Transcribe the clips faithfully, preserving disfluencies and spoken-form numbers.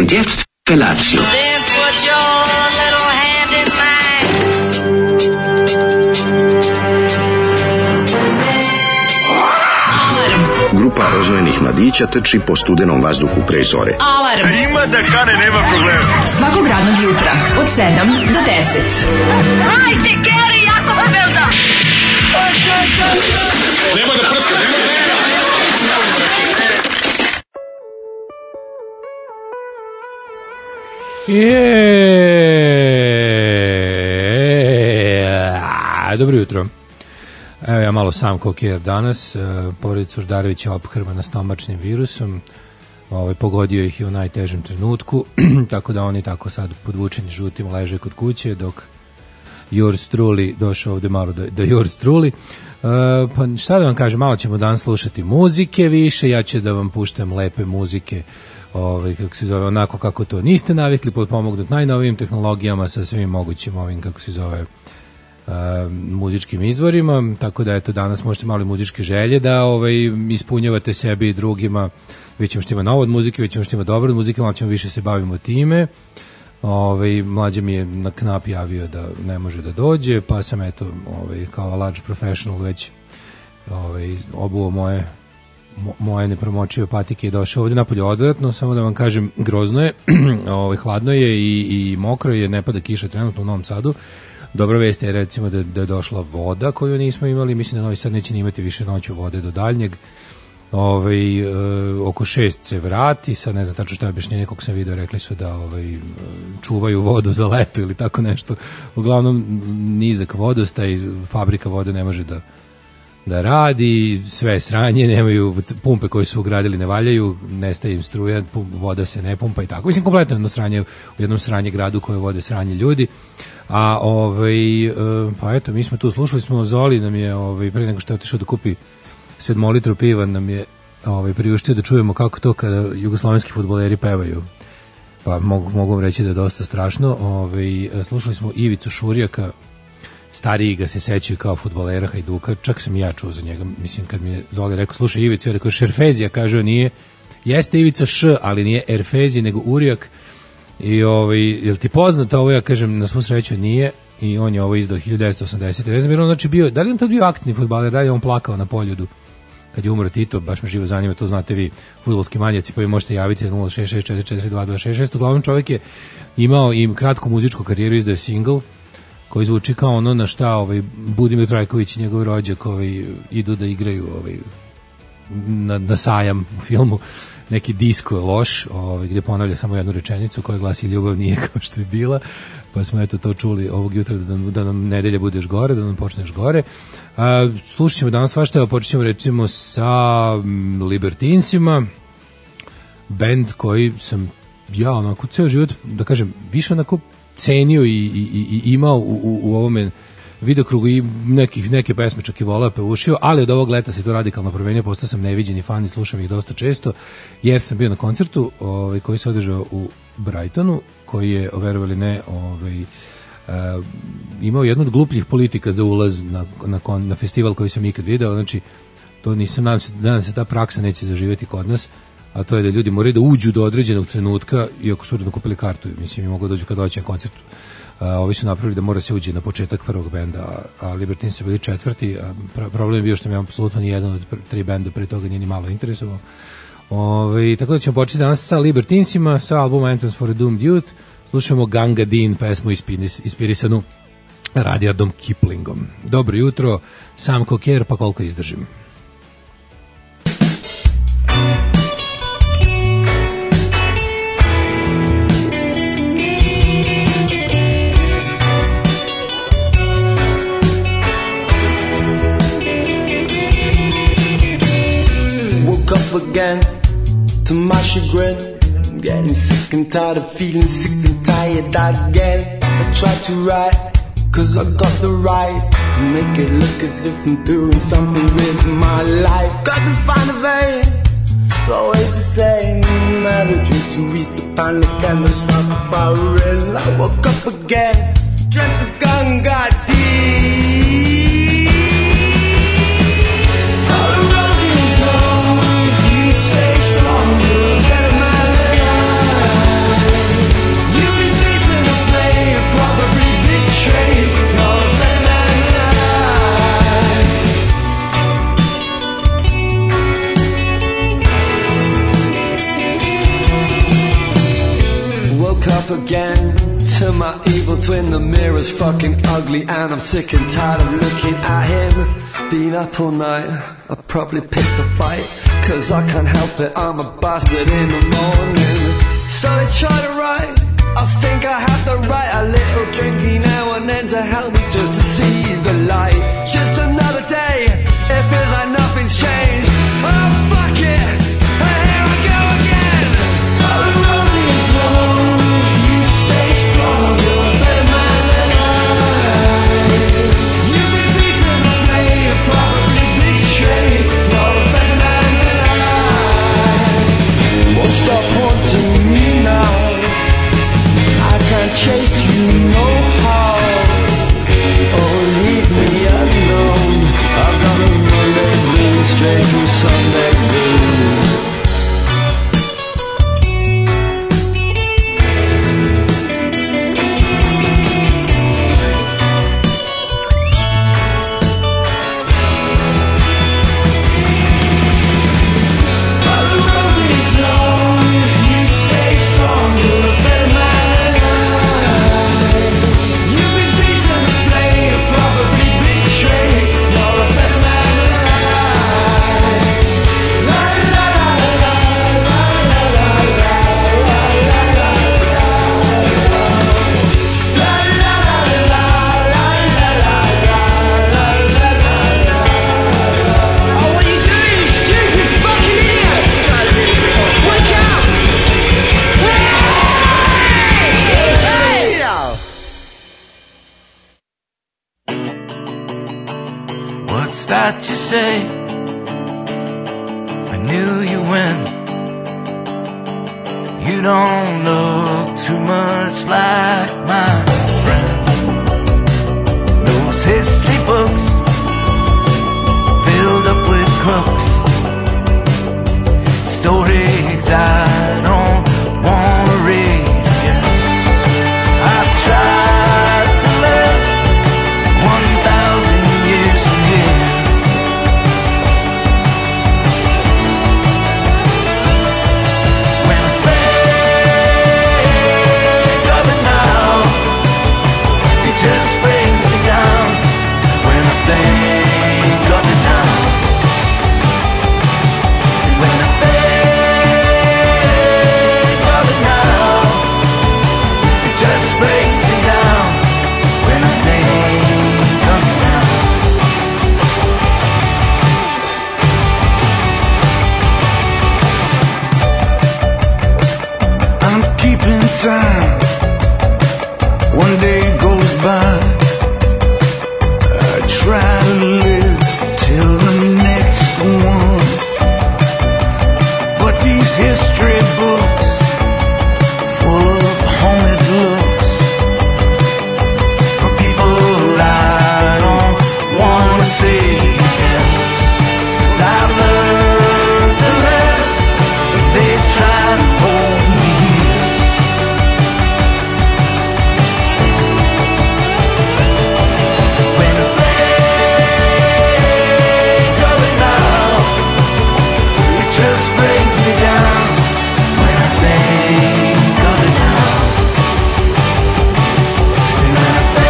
Und jetzt Felatio. Then put your little hand in mine. Alarm. Grupa rozvojenih mladića trči po studenom vazduhu pre zore. Alarm. Ima da kane, nema problema. Svakog radnog jutra od sedam do deset. Hajde, Geri, jako se velda. Nema da prska, nema da prska. Yeah. Dobro jutro. Evo ja malo sam kokijer danas. Porodica Urdarević je ophrvana stomačnim virusom. Ovaj, pogodio ih je u najtežem trenutku. Tako da oni tako sad podvučeni žutim leže kod kuće dok yours truly došao ovde malo da, da yours truly. Uh, pa šta da vam kažem, malo ćemo danas slušati muzike više, ja ću da vam puštam lepe muzike, ovaj, kako se zove, onako kako to niste navikli, potpomognut najnovijim tehnologijama sa svim mogućim ovim, kako se zove, uh, muzičkim izvorima, tako da eto danas možete malo muzičke želje da ovaj, ispunjavate sebi i drugima, već ćemo što ima novo od muzike, već ćemo što ima dobro od muzike, malo ćemo više se bavimo time. Ovaj mlađe mi je na knap javio da ne može da dođe, pa sam eto ovaj kao large professional već ovaj obuo moje mo, moje nepromočive patike i došao ovdje napolje. Odvratno, samo da vam kažem, grozno je, ovaj hladno je i i mokro je, ne pada kiša trenutno u Novom Sadu. Dobra vest je recimo da, da je došla voda koju nismo imali, mislim da Novi Sad neće ni imati više noću vode do daljnjeg. Ovaj e, oko šest se vrati, sad ne znam tačno šta je objašnjenje, kako sam video, rekli su da ovaj čuvaju vodu za leto ili tako nešto. Uglavnom nizak vodostaj, fabrika vode ne može da da radi, sve sranje, nemaju pumpe koje su ugradili, ne valjaju, nestaje im struja, voda se ne pumpa i tako. Mislim kompletno jedno sranje u jednom sranje gradu koje vode sranje ljudi. A ovaj e, pa eto, mi smo tu slušali smo Zoli nam je ovaj pre nego što je otišao da kupi sedmo litru piva nam je ovaj, priuštio da čujemo kako to kada jugoslovenski fudbaleri pevaju. Pa mogu, mogu vam reći da je dosta strašno. Ovaj, slušali smo Ivicu Šurjaka, stariji ga se sećaju kao fudbalera Hajduka, čak sam i ja čuo za njega. Mislim, kad mi je Zoli rekao, slušaj Ivicu, ja rekao Šerfezija, kaže on nije, jeste Ivica Š, ali nije Erfezija, nego Urjak. I ovaj, jel ti poznato ovo, ja kažem, na svu sreću nije. I on je ovo izdao hiljadu devetsto osamdesete. Ne znam, jer on znači bio, da li on tad bio aktivni fudbaler, da li je on plakao na Poljudu kad je umro Tito, baš me živo zanima, to znate vi, fudbalski manjaci, pa vi možete javiti na nula šest šest četiri četiri dva dva šest šest. Uglavnom čovjek je imao i kratku muzičku karijeru, izdao je single koji zvuči kao ono na šta ovaj, Budimir Trajković i njegov rođak ovaj, idu da igraju ovaj, na, na sajam u filmu. Neki disko je loš, ovaj, gdje ponavlja samo jednu rečenicu koja glasi ljubav nije kao što je bila, pa smo eto to čuli ovog jutra da nam, da nam nedelja budeš gore, da nam počneš gore. A, slušat ćemo danas svašta, evo počet ćemo recimo sa m, Libertinsima, band koji sam ja onako ceo život, da kažem, više onako cenio i, i, i, i imao u, u, u ovome videokrugu i nekih, neke pesme čak i voleo peušio, ali od ovog leta se to radikalno promenio, postao sam neviđeni fan i slušam ih dosta često, jer sam bio na koncertu ovaj, koji se održao u Brightonu, koji je, verovali ne, ovaj, uh, imao jednu od glupljih politika za ulaz na, na, na festival koji sam ikad video, znači to nisam, nadam se, nadam se ta praksa neće zaživjeti kod nas, a to je da ljudi moraju da uđu do određenog trenutka, iako su uredno kupili kartu, mislim i mogu dođu kad doći na koncert. Uh, ovi su napravili da mora se uđe na početak prvog benda, a, a Libertines su bili četvrti, a pr- problem je bio što mi apsolutno ni jedan od pr- tri benda pre toga nije ni malo interesovao. Ove, tako da ćemo početi danas sa Libertinsima, sa albuma Entrance for a Doomed Youth. Slušamo Ganga Din, pesmu ispirisanu Rudyardom Kiplingom. Dobro jutro, sam kokijer, pa koliko izdržim. Again, to my chagrin, I'm getting sick and tired of feeling sick and tired again. I try to write, cause I got the right to make it look as if I'm doing something with my life. Got to find a vein, it's always the same. Another drink to reach the panic and the sun firing. I woke up again, dreamt the Ganga Din. All the road is long. Stay stronger than my life. to my evil twin. The mirror's fucking ugly and I'm sick and tired of looking at him. Been up all night, I probably picked a fight, cause I can't help it, I'm a bastard in the morning. So they try to write, I think I have the right, a little drinky now and then to help me just to see the light. Just another day, it feels like nothing's changed. Oh fuck it, and here I go again. Oh, the road is long, you stay strong, you're a better man than I. You've been beaten, afraid, probably betrayed, you're a better man than I. Won't stop haunting me now, I can't chase you no how. Oh, leave me alone, I've got a Monday blues straight from Sunday blues. What's that you say? I knew you when you don't look too much like my friend. Those history books filled up with crooks, stories I don't want to read again. I've tried to live one thousand years from here. When I think of it now, it just brings me down. When I think of it now, when I think of it now, it just brings me down. When I think of it now. I'm keeping time, one day goes by, I try to live till the next one, but these history books, full of haunted looks, For people I don't want to see again. 'Cause I've learned to live, but they try to hold me here. When I think of it now, it just brings me down. When I think of it now, when I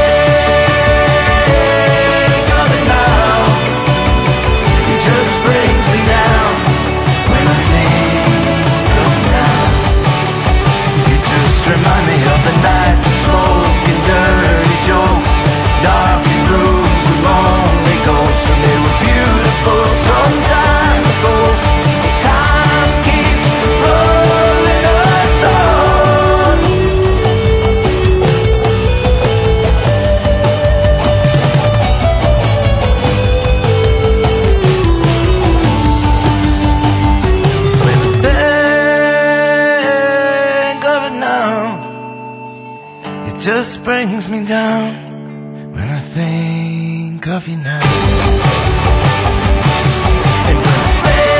think of it now, it just brings me down. When I think of it now, it just reminds me of the nights of smoke and dirty jokes, dark and rooms with lonely ghosts, and they were beautiful some time ago. Time keeps rolling us on. When I think of it now, it just brings me down. When I think of you now, and when I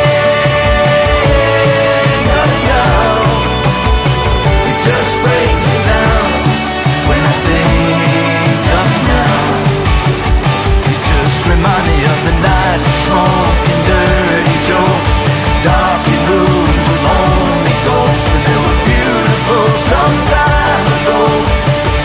think of it now, it just brings me down. When I think of it now, it just reminds me of the nights of smoke and dirty jokes, dark and rooms with lonely ghosts, and they were beautiful some time ago. But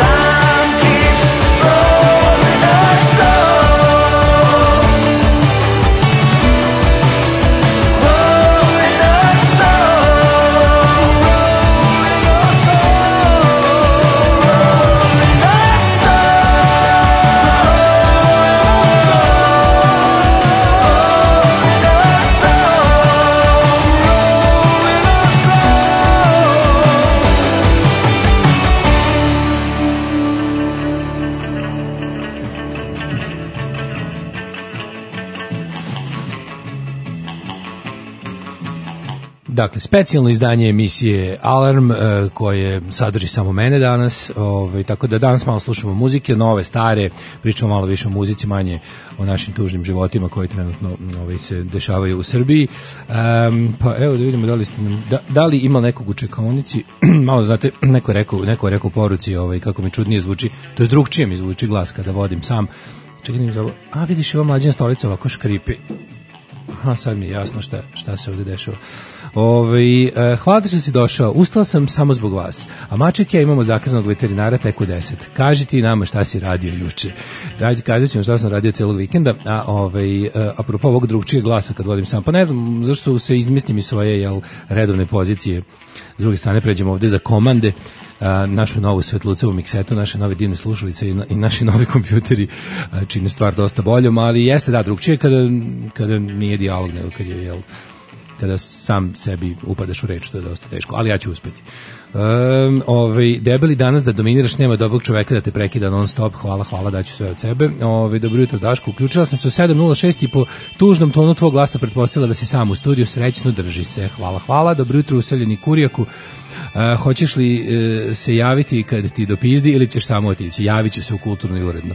dakle, specijalno izdanje emisije Alarm, uh, koje sadrži samo mene danas, ovaj, tako da danas malo slušamo muzike, nove, stare, pričamo malo više o muzici, manje o našim tužnim životima koji trenutno ovaj, se dešavaju u Srbiji. Um, pa evo da vidimo da li, ste nam, da, da li ima nekog u čekaonici, malo znate, neko je rekao, neko je rekao u poruci, ovaj, kako mi čudnije zvuči, to je drugčije mi zvuči glas kada vodim sam. Čekaj, mi zavo, a vidiš, ova mlađina stolica ovako škripi. Aha, sad mi je jasno šta, šta se ovdje dešava. Ove, e, hvala što si došao, ustala sam samo zbog vas, a Maček ja imamo zakazanog veterinara tek u deset. Kaži ti nama šta si radio juče. Rađi, kazat ćemo šta sam radio celog vikenda, a ovaj, e, apropo ovog drugčijeg glasa kad vodim sam, pa ne znam zašto se izmislim iz svoje jel, redovne pozicije. S druge strane pređemo ovdje za komande, a, našu novu svetlucevu miksetu, naše nove divne slušalice i, na, i naši novi kompjuteri a, čine stvar dosta boljom, ali jeste da drugčije kada, kada nije dijalog, nego kad je, jel, kada sam sebi upadaš u reč, to je dosta teško, ali ja ću uspeti. Um, ovaj, debeli danas da dominiraš, nema dobrog čoveka da te prekida non stop, hvala, hvala, daću sve od sebe. Ovaj, dobro jutro Daško, uključila sam se u sedam nula šest i po tužnom tonu tvog glasa pretpostavila da si sam u studiju, srećno drži se, hvala, hvala, dobro jutro useljeni Kurjaku. Uh, hoćeš li uh, se javiti kad ti dopizdi ili ćeš samo otići? Javit ću se u kulturno i uredno.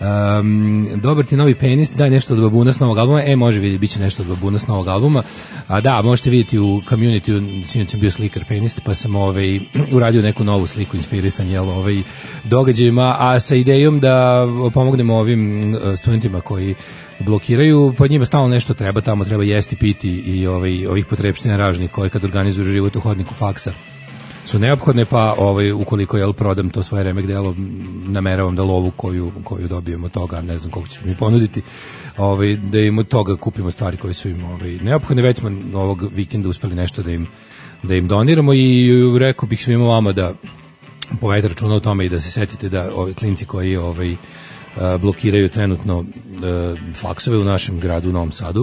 Um, dobar ti novi penis, daj nešto od babuna s novog albuma. E, može vidjeti, bit će nešto od babuna s novog albuma. A da, možete vidjeti u community, sinoć sam bio slikar penist, pa sam ovaj, uradio neku novu sliku inspirisan jel, ovaj, događajima, a sa idejom da pomognemo ovim studentima koji blokiraju, pa njima stalno nešto treba, tamo treba jesti, piti i ovaj, ovih potrebština ražnih koji kad organizuju život u hodniku faksa su neophodne, pa ovaj, ukoliko jel, prodam to svoje remek delo, nameravam da lovu koju, koju dobijemo od toga, ne znam koliko ćete mi ponuditi, ovaj, da im od toga kupimo stvari koje su im ovaj, neophodne. Već smo ovog vikenda uspeli nešto da im, da im doniramo i rekao bih svima vama da povedete računa o tome i da se setite da ovi klinci koji ovaj, blokiraju trenutno faksove u našem gradu u Novom Sadu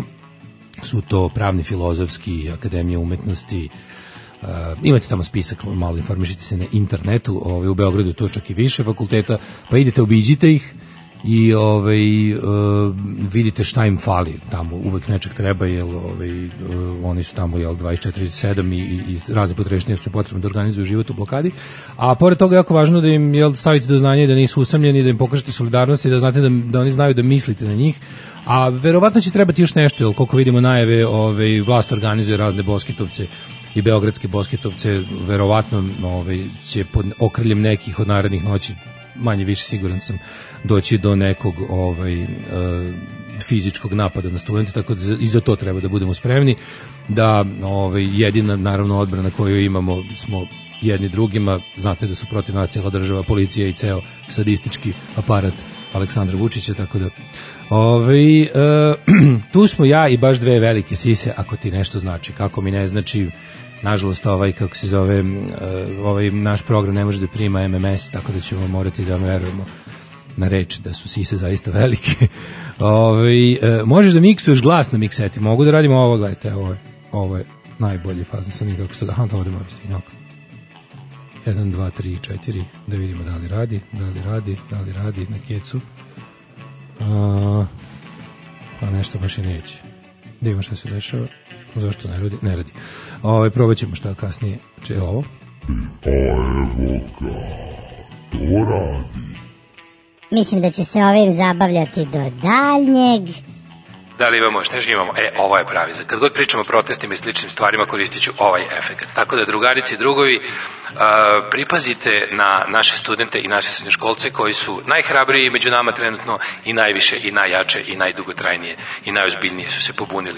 su to Pravni, Filozofski, Akademija umetnosti. Uh, imate tamo spisak, malo informišite se na internetu, ovaj, u Beogradu to čak i više fakulteta, pa idete, obiđite ih i ovaj, uh, vidite šta im fali, tamo uvek nečeg treba, jer ovaj, uh, oni su tamo jel, dvadeset četiri sedam i, i, i razne potrešenje su potrebne da organizuju život u blokadi, a pored toga je jako važno da im jel, stavite do znanja da nisu usamljeni, da im pokažete solidarnost i da znate da, da oni znaju da mislite na njih, a verovatno će trebati još nešto, jer koliko vidimo najave, ovaj, vlast organizuje razne Boskitovce i beogradske Boskitovce, verovatno ovaj, će pod okriljem nekih od narednih noći, manje više siguran sam, doći do nekog ovaj, e, fizičkog napada na studente, tako da i za to treba da budemo spremni, da ovaj, jedina naravno odbrana koju imamo smo jedni drugima, znate da su protiv nas cijela država, policija i ceo sadistički aparat Aleksandra Vučića, tako da ovaj, e, tu smo ja i baš dve velike sise, ako ti nešto znači, kako mi ne znači. Nažalost, ovaj, kako se zove, ovaj naš program ne može da prima M M S, tako da ćemo morati da verujemo na reč da su sise zaista velike. Ovaj, možeš da miksuješ glas na mikseti, mogu da radimo ovo, gledajte, ovo je, ovo je najbolji fazno sa nikako što da, aha, to ovdje moram stinjaka. jedan, dva, tri, četiri, da vidimo da li radi, da li radi, da li radi na kecu. A, pa nešto baš i neće. Da imamo šta se dešava. Zašto ne radi? Ne radi. Ovaj, probat ćemo šta kasnije. Če ovo? Pa evo ga, to radi. Mislim da će se ovim zabavljati do daljnjeg. Da li imamo, šta još imamo? E, ovo je pravi. Kad god pričamo o protestima i sličnim stvarima, koristit ću ovaj efekt. Tako da, drugarici i drugovi, uh, pripazite na naše studente i naše srednjoškolce koji su najhrabriji među nama trenutno i najviše i najjače i najdugotrajnije i najozbiljnije su se pobunili.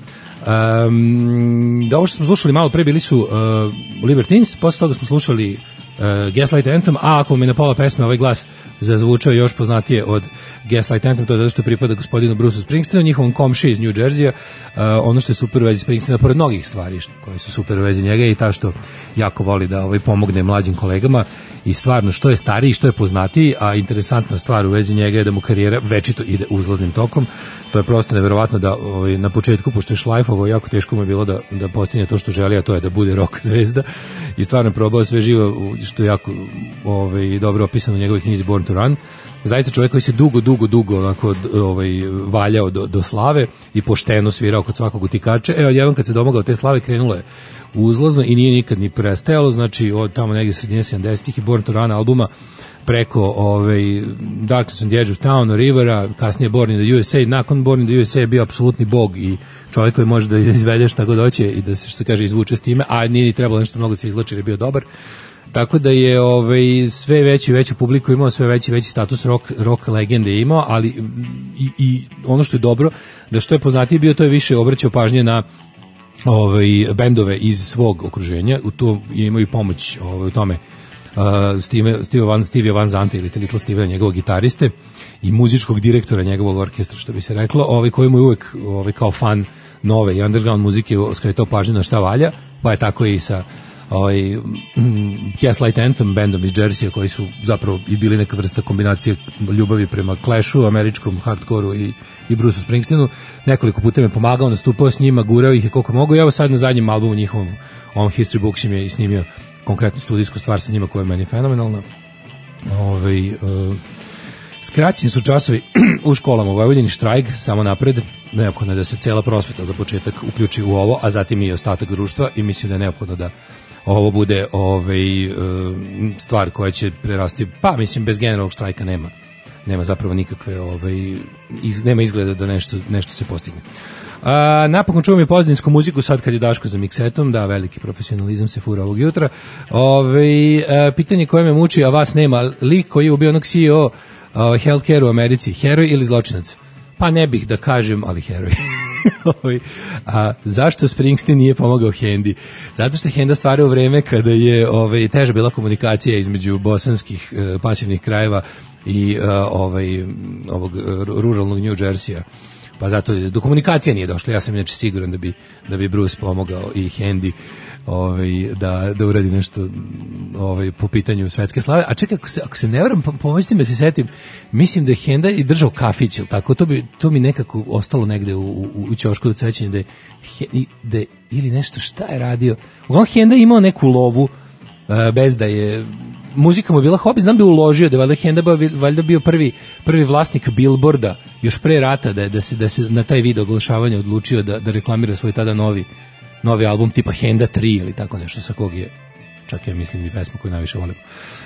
Um, da ovo što smo slušali malo pre bili su uh, Libertines, posle toga smo slušali uh, Gaslight Anthem, a ako mi na pola pesme ovaj glas zazvučao još poznatije od Gaslight Anthem, to je zato što pripada gospodinu Bruceu Springsteenu, njihovom komši iz New Jersey. Uh, ono što je super u vezi Springsteena, pored mnogih stvari koje su super u vezi njega, i ta što jako voli da ovaj, pomogne mlađim kolegama, i stvarno što je stariji, što je poznatiji, a interesantna stvar u vezi njega je da mu karijera večito ide uzlaznim tokom. To je prosto neverovatno da ovaj, na početku, pošto je šlajfovo, jako teško mu je bilo da, da postigne to što želi, a to je da bude rock zvezda, i stvarno probao sve živo, što je jako ovaj, dobro opisano u njegovoj knjizi Born to Run. zaista čovjek koji se dugo, dugo, dugo onako, ovaj, valjao do, do slave i pošteno svirao kod svakog utikača. Evo, jedan kad se domogao te slave, krenulo je uzlazno i nije nikad ni prestajalo, znači od tamo negdje sredine sedamdesetih i Born to Run albuma preko ovaj, Darkness on the Edge of Town, Rivera, kasnije Born in the U S A, nakon Born in the U S A je bio apsolutni bog i čovjek koji može da izvede šta god hoće i da se, što se kaže, izvuče s time, a nije ni trebalo nešto mnogo da se izlači jer je bio dobar. Tako da je ovaj, sve veći i veću publiku imao, sve veći veći status rock, rock legende je imao, ali i, i ono što je dobro, da što je poznatiji bio, to je više obraćao pažnje na ovaj, bendove iz svog okruženja, u to imaju pomoć ovaj, u tome uh, Steve, Steve, Van, Steve Van Zandt ili Little Steve, njegovog gitariste i muzičkog direktora njegovog orkestra, što bi se reklo, ovaj, koji mu je uvek ovaj, kao fan nove i underground muzike skretao pažnju na šta valja, pa je tako i sa ovaj mm, Gaslight Anthem bandom iz Jerseya, koji su zapravo i bili neka vrsta kombinacije ljubavi prema Clashu, američkom hardkoru i, i Bruceu Springsteenu. Nekoliko puta me pomagao, nastupao s njima, gurao ih je koliko mogu. I evo sad na zadnjem albumu njihovom, ovom History Books, im je i snimio konkretnu studijsku stvar sa njima koja je meni fenomenalna. Ovaj uh, skraćeni su časovi u školama u Vojvodini, štrajk, samo napred. Neophodno je da se cela prosveta za početak uključi u ovo, a zatim i ostatak društva, i mislim da je neophodno da ovo bude ovaj, stvar koja će prerasti, pa mislim bez generalnog štrajka nema nema zapravo nikakve ovaj, iz, nema izgleda da nešto, nešto se postigne. A, napokon čuvam i pozadinsku muziku sad kad je Daško za miksetom, da, veliki profesionalizam se fura ovog jutra. Ovaj, a, pitanje koje me muči, a vas nema, lik koji je ubio onog C E O uh, healthcare u Americi, heroj ili zločinac? Pa ne bih da kažem, ali heroj. A zašto Springsteen nije pomogao Hendi? Zato što Henda stvara u vreme kada je ovaj, teža bila komunikacija između bosanskih e, pasivnih krajeva i e, ovaj, ovog ruralnog New Jerseya. Pa zato do komunikacije nije došlo. Ja sam inače siguran da bi, da bi Bruce pomogao i Hendi ovaj, da, da uradi nešto ovaj, po pitanju svetske slave. A čekaj, ako se, ako se ne varam, pomoćite me se setim, mislim da je Henda i držao kafić, ili tako? To, bi, to mi nekako ostalo negde u, u, u ćošku do sećanja da je, da je ili nešto, šta je radio? Uglavnom Henda je imao neku lovu, uh, bez da je muzika mu je bila hobi, znam da je uložio, da je valjda Henda valjda bio prvi, prvi vlasnik Billboarda još pre rata, da, je, da, se, da se na taj video oglašavanja odlučio da, da reklamira svoj tada novi novi album tipa Henda tri ili tako nešto, sa kog je čak ja mislim i pesmu koju najviše volim.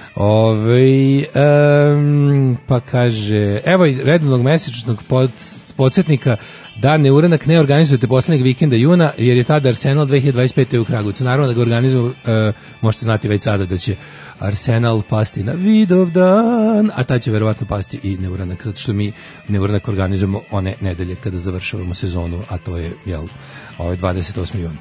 Ove, um, pa kaže, evo i redovnog mesečnog pod, podsjetnika da Neuranak ne organizujete poslednjeg vikenda juna, jer je tada Arsenal dve hiljade dvadeset pete u Kragujevcu. Naravno da ga organizuju, uh, možete znati već sada da će Arsenal pasti na Vidovdan, a tad će verovatno pasti i Neuranak, zato što mi Neuranak organizujemo one nedelje kada završavamo sezonu, a to je, jel, ovaj dvadeset osmi jun.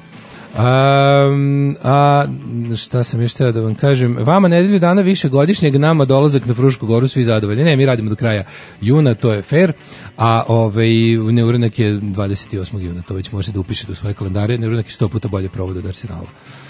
Um, a šta sam još htio da vam kažem, vama nedelju dana više godišnjeg, nama dolazak na Frušku goru, svi zadovoljni. Ne, mi radimo do kraja juna, to je fair, a ovaj Neuranak je dvadeset osmog juna, to već možete da upišete u svoje kalendare. Neuranak je sto puta bolje provod od Arsenala.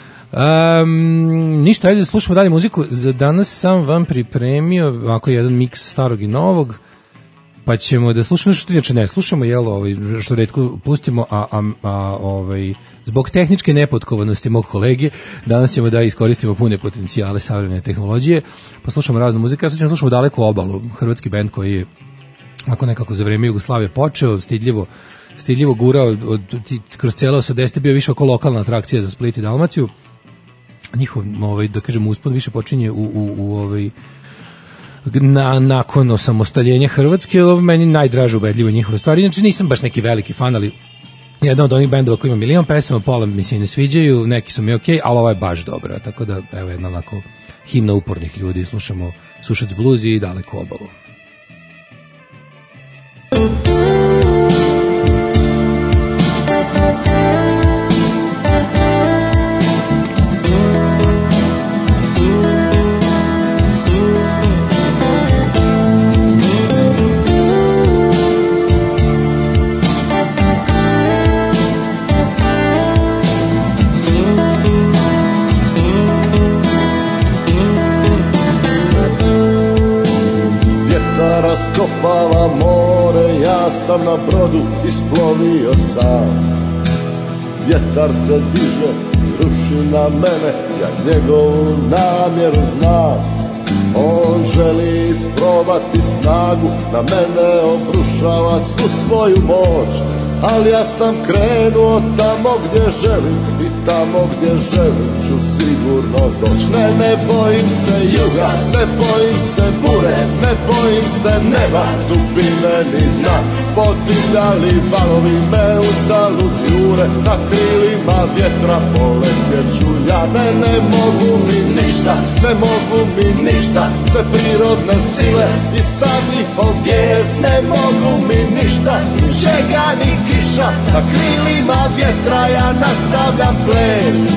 Um, ništa, ajde da slušamo dalje muziku. Za danas sam vam pripremio ovako jedan miks starog i novog, pa ćemo da slušamo što inače ne slušamo, jel, ovaj, što retko pustimo, a, a, a ovaj, zbog tehničke nepotkovanosti mog kolege, danas ćemo da iskoristimo pune potencijale savremene tehnologije, pa slušamo raznu muziku. Ja sad ćemo slušamo Daleku obalu, hrvatski bend koji je ako nekako za vreme Jugoslavije počeo, stidljivo, stidljivo gurao od, od, kroz cijelo osamdesete bio više oko lokalna atrakcija za Split i Dalmaciju. Njihov, ovaj, da kažem, uspon više počinje u, u, u ovaj Na, nakon osamostaljenja Hrvatske, meni najdraže ubedljivo njihove stvari. Inače nisam baš neki veliki fan, ali jedan od onih bendova koji ima milion pesama, pola mi se ne sviđaju, neki su mi okej, okay, ali ovo je baš dobro. Tako da, evo, jedna onako himna upornih ljudi. Slušamo Sušac bluzi i Daleku obalu. Raskopava more, ja sam na brodu isplovio sam. Vjetar se diže i ruši na mene, ja njegovu namjeru znam. On želi isprobati snagu, na mene obrušava svu svoju moć. Ali ja sam krenuo tamo gdje želim i tamo gdje želim ću sigurno doći. Ne, ne bojim se juga, ne bojim se bure, ne bojim se neba, dubine ni dna. Podivljali valovi me uzalud jure, na krilima vjetra poletjet ću ja. Ne, ne mogu mi ništa, ne mogu mi ništa, sve prirodne sile i sam njihov bijes. Ne mogu mi ništa, ni žega ni kiša, na krilima vjetra ja nastavljam ples.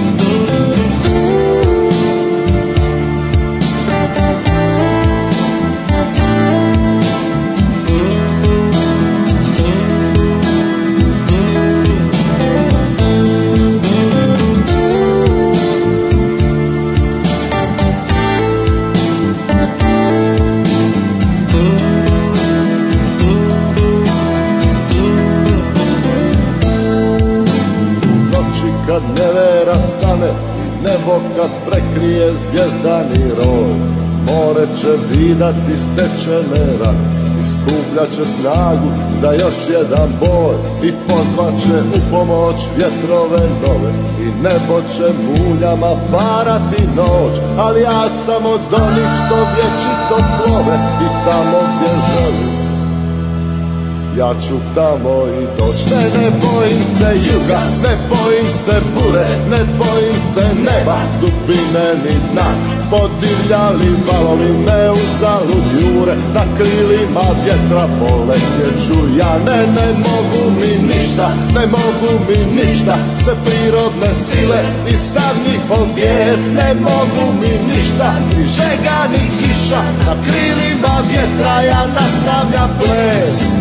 Kad nevera stane i nebo kad prekrije zvijezdani roj, more će vidati stečene rane i skupljat će snagu za još jedan boj. I pozvat će u pomoć vjetrove nove i nebo će muljama parati noć. Ali ja sam od onih što vječito plove i tamo gdje želim ja ću tamo i doć. Ne, ne bojim se juga, ne bojim se bure, ne bojim se neba, dubine ni dna. Podivljali valovi me uzalud jure, na krilima vjetra poletjet ću ja. Ne, ne mogu mi ništa, ne mogu mi ništa, sve prirodne sile i sam njihov bijes. Ne mogu mi ništa, ni žega ni kiša, na krilima vjetra ja nastavljam ples.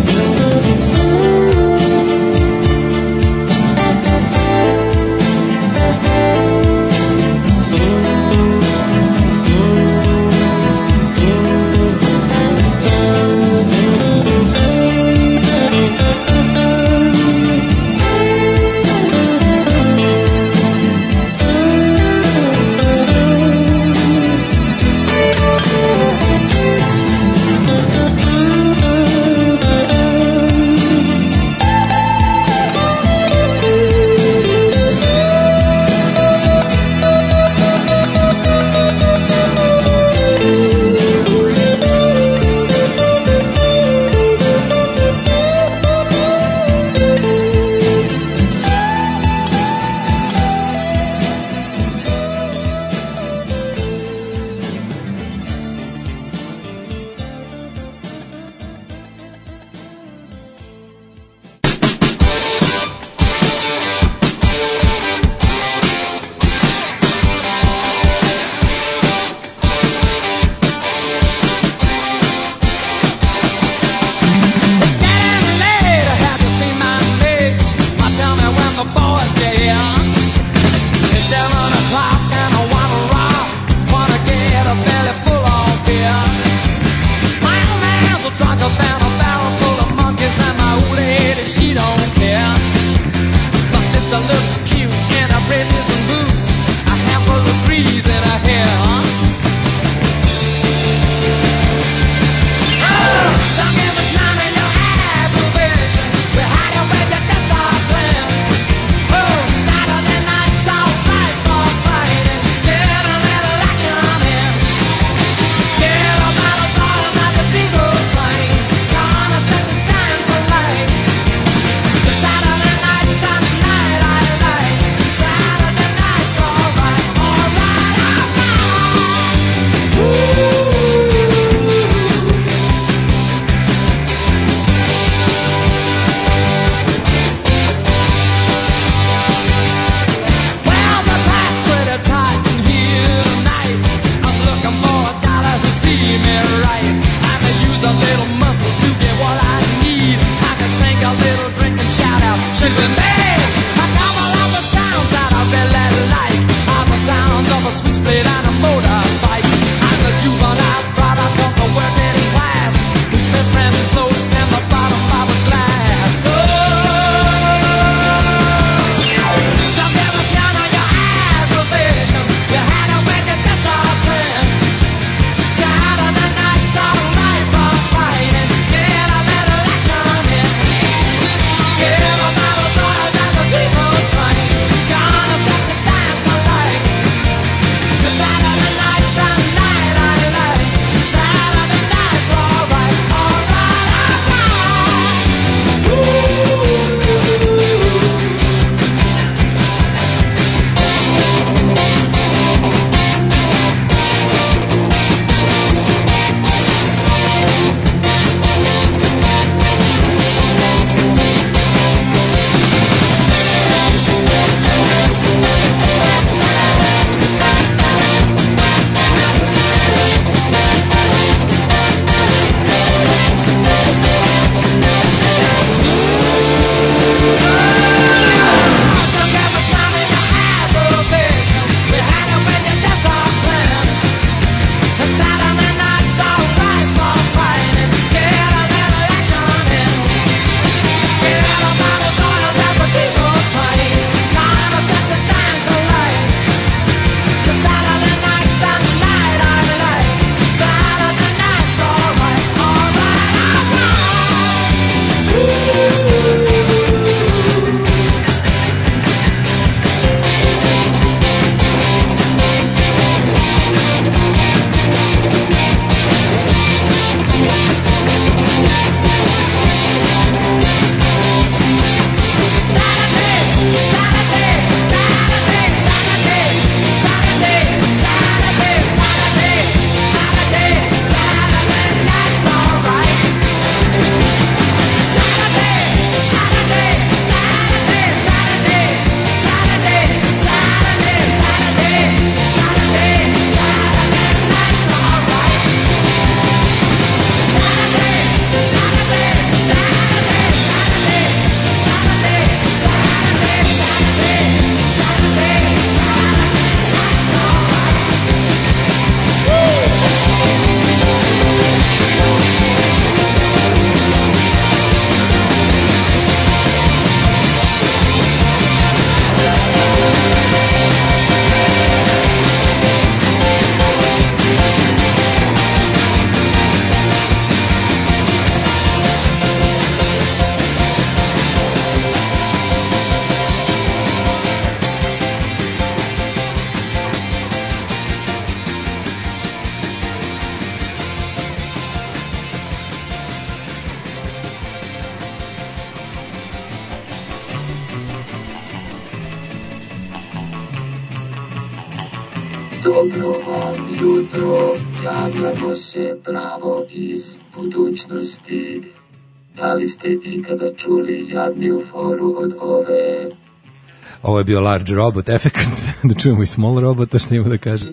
Dobro vam jutro, javljamo se pravo iz budućnosti. Da li ste ikada čuli jadniju foru od ove? Ovo je bio Large Robot efekt, da čujemo i Small Robota što ima da kaže.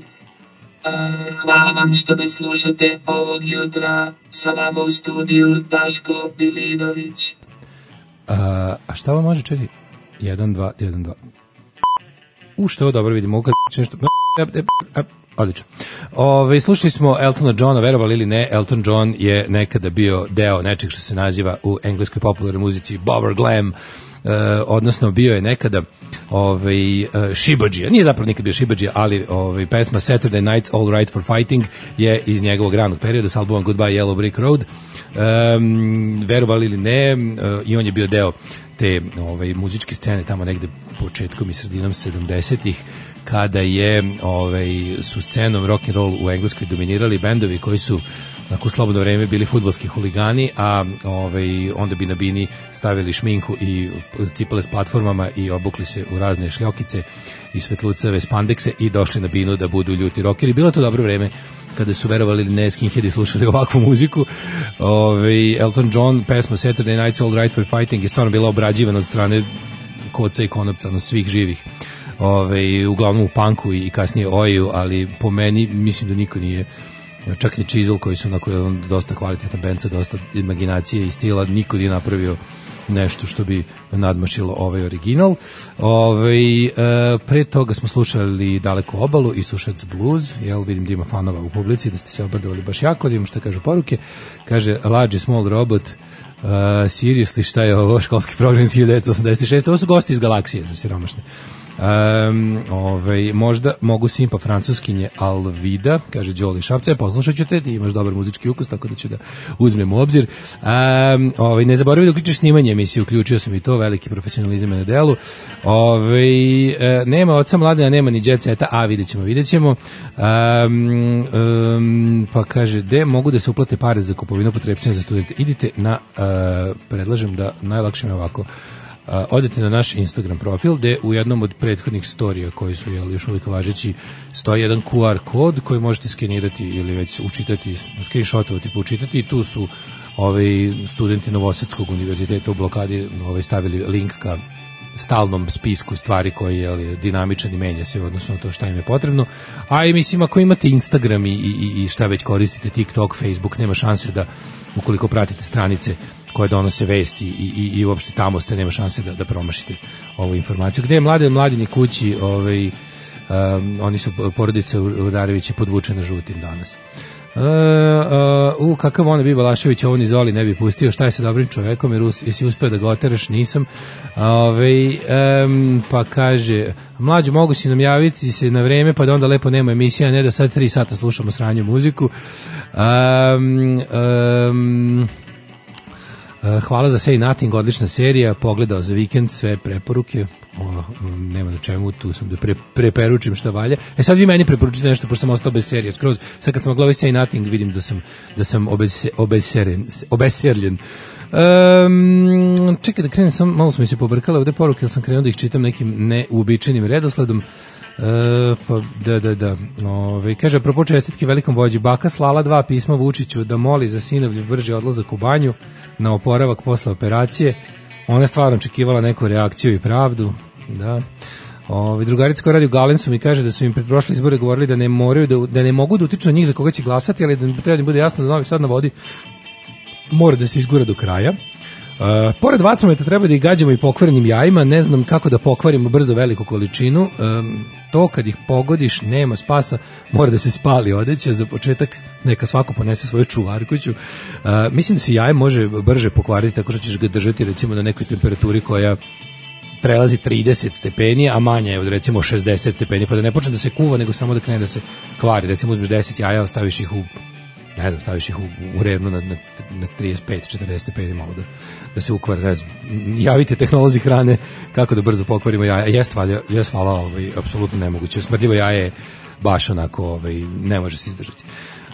Hvala vam što me slušate ovog jutra, sa vama u studiju Daško Milinović. A, a šta vam može, čekaj? jedan, dva, jedan, dva. U, što je ovo dobro, vidimo, kad nešto... Odlično. Ove, slušali smo Eltona Johna, verovali ili ne, Elton John je nekada bio deo nečeg što se naziva u engleskoj popularnoj muzici Bobber Glam, Uh, odnosno bio je nekada ovaj, uh, šibadžija, nije zapravo nikad bio šibadžija, ali ovaj, pesma Saturday Night's All Right for Fighting je iz njegovog ranog perioda s albumom Goodbye Yellow Brick Road. Um, verovali ili ne, uh, i on je bio deo te ovaj, muzičke scene tamo negde početkom i sredinom sedamdesetih, kada je ovaj, su scenom rock and roll u Engleskoj dominirali bendovi koji su u slobodno vreme bili fudbalski huligani, a ovaj, onda bi na bini stavili šminku i cipale s platformama i obukli se u razne šljokice i svetlucave spandekse i došli na binu da budu ljuti rockeri. Bilo to dobro vreme kada su, verovali ili ne, skinheadi slušali ovakvu muziku. Ovaj, Elton John, pesma Saturday Night's All Right for Fighting je stvarno bila obrađivana od strane koca i konopca, no svih živih. Ove, uglavnom u punku i kasnije oju, ali po meni mislim da niko nije, čak ni Chisel koji su onako jedan dosta kvalitetan bend sa dosta imaginacije i stila, niko nije napravio nešto što bi nadmašilo ovaj original. Ove, e, pre toga smo slušali Daleku obalu i Sušac blues, jel vidim da ima fanova u publici, da ste se obradovali baš jako, da imamo što kažu poruke. Kaže Large Small Robot, uh, seriously, šta je ovo, školski program iz hiljadu devetsto osamdeset šeste. Ovo su gosti iz galaksije za siromašne. Um, ovaj, možda mogu simpa francuskinje Alvida, kaže Đoli Šapce, poslušat ću te, ti imaš dobar muzički ukus, tako da ću da uzmem u obzir. Um, ovaj, ne zaboravi da uključiš snimanje emisije, uključio sam i to, veliki profesionalizam je na delu. Ovaj, e, nema oca Mladena, nema ni Jet Seta, a vidjet ćemo, vidjet ćemo. Um, um, pa kaže, de mogu da se uplate pare za kupovinu potrepština za studente? Idite na, uh, predlažem da najlakše je ovako, Uh, odete na naš Instagram profil gde u jednom od prethodnih storija koji su jel, još uvijek važeći stoji jedan Q R kod koji možete skenirati ili već učitati, screenshotovati pa učitati i tu su ovaj, studenti Novosadskog univerziteta u blokadi ovaj, stavili link ka stalnom spisku stvari koji je dinamičan i menja se odnosno to šta im je potrebno. A i mislim ako imate Instagram i, i, i šta već koristite, TikTok, Facebook, nema šanse da ukoliko pratite stranice koje donose vesti i, i, i uopšte tamo ste, nema šanse da, da promašite ovu informaciju. Gde je Mladen Mladini kući, ovaj, um, oni su porodica Udarevića podvučena žutim danas. Uh, uh, u kakav on bi Balašević ovo ni Zoli ne bi pustio, šta je sa dobrim čovekom, jer us, jesi uspeo da ga oteraš, nisam. Ove, um, pa kaže, mlađo, mogu si nam javiti se na vreme pa da onda lepo nema emisija, ne da sad tri sata slušamo sranju muziku. Um, um, Hvala za Say Nothing, odlična serija, pogledao za vikend sve preporuke, o, nema na čemu, tu sam da pre, preperučim šta valja. E sad vi meni preporučite nešto, pošto sam ostao bez serije skroz, sad kad sam gledao Say Nothing vidim da sam, da sam obese, obeseren, obeserljen. Um, čekaj da krenem, sam, malo smo mi se pobrkale ovde poruke, jer sam krenuo da ih čitam nekim neuobičajenim redosledom. Uh, pa da, da, da. Ove, kaže, apropo čestitke velikom vođi, baka slala dva pisma Vučiću da moli za sinovljev brži odlazak u banju na oporavak posle operacije. Ona je stvarno očekivala neku reakciju i pravdu. Da. Ove, drugarica koja radi u Galensu mi kaže da su im pred prošle izbore govorili da ne moraju da, da ne mogu da utiču na njih za koga će glasati, ali da treba da bude jasno da Novi Sad na vodi mora da se izgura do kraja. Uh, pored vatrometa treba da ih gađamo i pokvarenim jajima, ne znam kako da pokvarimo brzo veliku količinu, um, to kad ih pogodiš nema spasa, mora da se spali odeća, za početak neka svako ponese svoju čuvarkuću. Uh, mislim da se jaje može brže pokvariti tako što ćeš ga držati recimo na nekoj temperaturi koja prelazi trideset stepeni, a manja je od recimo šezdeset stepeni, pa da ne počne da se kuva nego samo da krene da se kvari. Recimo uzmeš deset jaja, ostaviš ih u ne znam, staviš ih u, u revnu na, na, na trideset pet četrdeset stepeni malo da, da se ukvari, ne znam, javite tehnolozi hrane kako da brzo pokvarimo jaja, jest valja, jest hvala, ovaj, apsolutno nemoguće, smrdljivo jaje baš onako, ovaj, ne može se izdržati.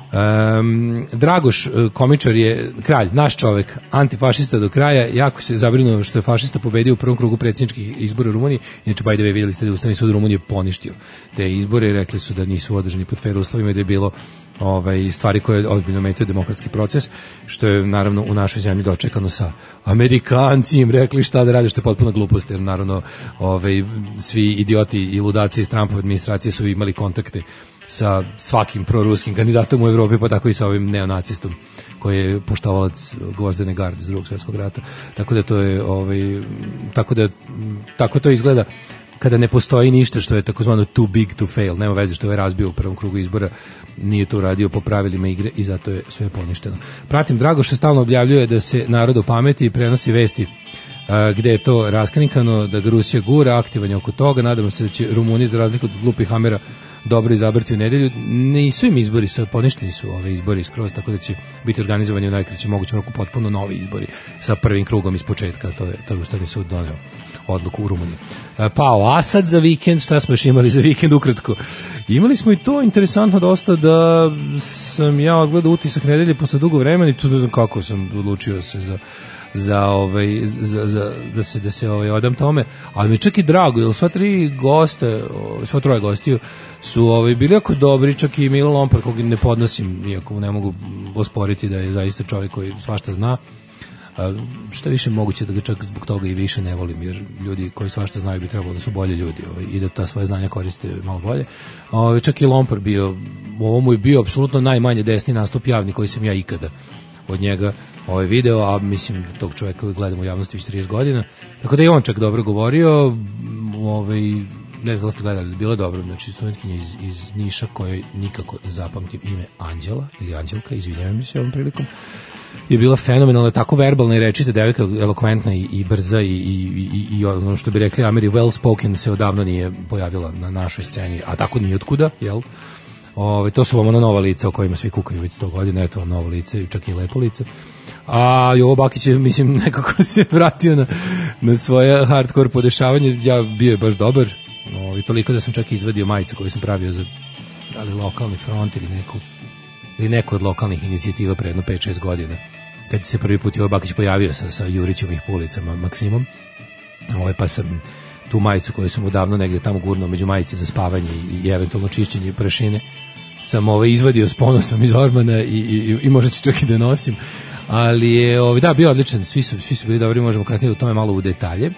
Um, Dragoš, komičar, je kralj, naš čovek, antifašista do kraja, jako se zabrinuo što je fašista pobedio u prvom krugu predsjedničkih izbora u Rumuniji. Inače, by the way, vidjeli ste da je Ustavni sud Rumunije poništio te izbore i rekli su da nisu održani pod fer uslovima i da je bilo ovaj, stvari koje ozbiljno metaju demokratski proces, što je naravno u našoj zemlji dočekano sa Amerikanci im rekli šta da rade, što je potpuno glupost, jer naravno ovaj, svi idioti i ludaci iz Trumpove administracije su imali kontakte sa svakim proruskim kandidatom u Evropi, pa tako i sa ovim neonacistom koji je poštovalac Gvozdene garde iz Drugog svjetskog rata. Tako da to je ovaj tako da tako to izgleda kada ne postoji ništa što je takozvano too big to fail. Nema veze što je razbio u prvom krugu izbora, nije to radio po pravilima igre i zato je sve poništeno. Pratim Dragoša, stalno objavljuje da se narod opameti i prenosi vesti a, gde je to raskrinkano, da ga Rusija gura, aktivan je oko toga. Nadamo se da će Rumuni, za razliku od glupih Amera, dobro izabrati u nedelju. Nisu im izbori, sad poništeni su ove izbori skroz, tako da će biti organizovani u najkraćem mogućem roku potpuno novi izbori sa prvim krugom iz početka. To je, to je Ustavni sud doneo odluku u Rumuniji. Pao Asad za vikend, šta smo još imali za vikend ukratko? Imali smo i to interesantno dosta da sam ja odgledao utisak nedelje posle dugo vremena i tu ne znam kako sam odlučio se za za ovaj za, za da se da se ovaj odam tome, ali mi čak i drago, jer sva tri goste, sva troje gostiju su ovaj bili jako dobri, čak i Milo Lompar, kog ne podnosim, iako ne mogu osporiti da je zaista čovjek koji svašta zna. A, šta više moguće da ga čak zbog toga i više ne volim, jer ljudi koji svašta znaju bi trebalo da su bolji ljudi, ovaj, i da ta svoje znanja koriste malo bolje. Ovaj, čak i Lompar bio, ovo mu je bio apsolutno najmanje desni nastup javni koji sam ja ikada od njega ovaj video, a mislim da tog čovjeka koji gledamo u javnosti već trideset godina, tako da je on čak dobro govorio, ovaj, ne znam da ste gledali, bilo je dobro, znači studentkinja iz, iz Niša kojoj nikako ne zapamtim ime Anđela ili Anđelka, izvinjavam se ovom prilikom, je bila fenomenalna, tako verbalna i rečita devojka, elokventna i, i brza i, i, i, i ono što bi rekli Ameri, well spoken, se odavno nije pojavila na našoj sceni, a tako nije otkuda, jel? Ove, to su vam ono nova lica o kojima svi kukaju već sto godina, eto novo lice, čak i lepo lice. A Jovo Bakić je, mislim, nekako se vratio na, na svoje hardcore podešavanje, ja bio je baš dobar, ove, toliko da sam čak izvadio majicu koju sam pravio za da li lokalni front ili neku ili neku od lokalnih inicijativa pre jedno pet šest godina, kad se prvi put Jovo Bakić pojavio sa, sa Jurićevih pulicama Maksimom, ove, pa sam tu majicu koju sam odavno negdje tamo gurnuo među majice za spavanje i, i eventualno čišćenje prašine, sam ovaj izvadio s ponosom iz ormana i, i, i možda ću čak i da nosim, ali je ovaj, da, bio odličan, svi su, svi su bili dobri, možemo kasnije u tome malo u detalje.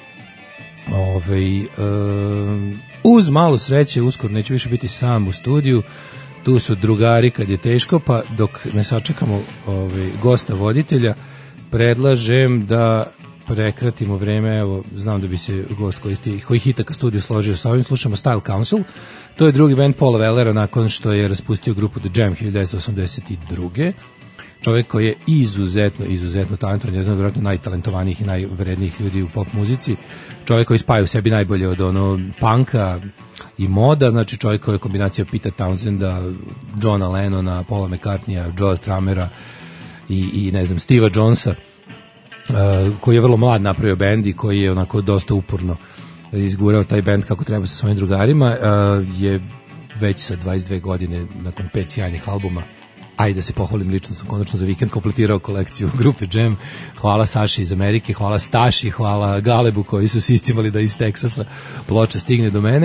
Ovaj, um, uz malo sreće, uskoro neću više biti sam u studiju, tu su drugari kad je teško, pa dok ne sačekamo ovaj, gosta voditelja, predlažem da prekratimo vreme, evo, znam da bi se gost koji, sti, koji hitaka studiju složio sa ovim, slušamo Style Council, to je drugi band Paula Wellera nakon što je raspustio grupu The Jam hiljadu devetsto osamdeset druge Čovjek koji je izuzetno, izuzetno talentovan, jedan od vjerojatno najtalentovanijih i najvrednijih ljudi u pop muzici, čovjek koji spaja u sebi najbolje od ono punka i moda, znači čovjek koji je kombinacija Pete Townsenda, Johna Lennona, Paula McCartneya, Joe Strumera i, i ne znam, Steva Jonesa, Uh, koji je vrlo mlad napravio bend i koji je onako dosta uporno izgurao taj bend kako treba sa svojim drugarima, uh, je već sa dvadeset dve godine nakon pet sjajnih albuma, ajde da se pohvalim, lično sam konačno za vikend kompletirao kolekciju grupe Jam. Hvala Saši iz Amerike, hvala Staši, hvala Galebu koji su se iscimali da iz Teksasa ploča stigne do mene.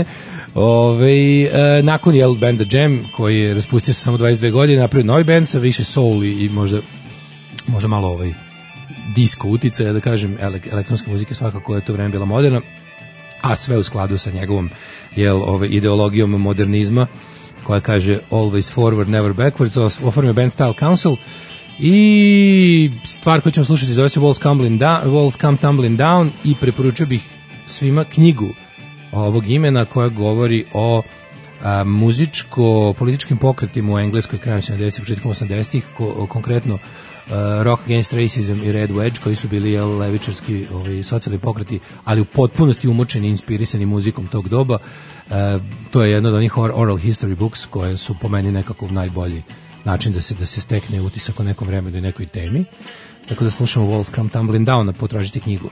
Ove, uh, nakon je benda Jam koji je raspustio se samo dvadeset dve godine, napravio novi bend sa više soul i, i možda, možda malo ovaj disco uticaja, da kažem, elektronske muzike, svakako je to vreme bila moderna, a sve u skladu sa njegovom jel, ove, ideologijom modernizma, koja kaže always forward, never backwards. Oformio band Style Council i stvar koju ćemo slušati zove se Walls, down, Walls Come Tumbling Down i preporučio bih svima knjigu ovog imena koja govori o a, muzičko-političkim pokretima u Engleskoj krajem sedamdesetih, početkom osamdesetih, ko, konkretno Uh, Rock Against Racism i Red Wedge, koji su bili jel, levičarski ovaj, socijalni pokreti, ali u potpunosti umočeni i inspirisani muzikom tog doba. Uh, to je jedno od onih oral history books koje su po meni nekako najbolji način da se, da se stekne utisak o nekom vremenu i nekoj temi. Tako da slušamo Walls Come Tumbling Down, a potražite knjigu.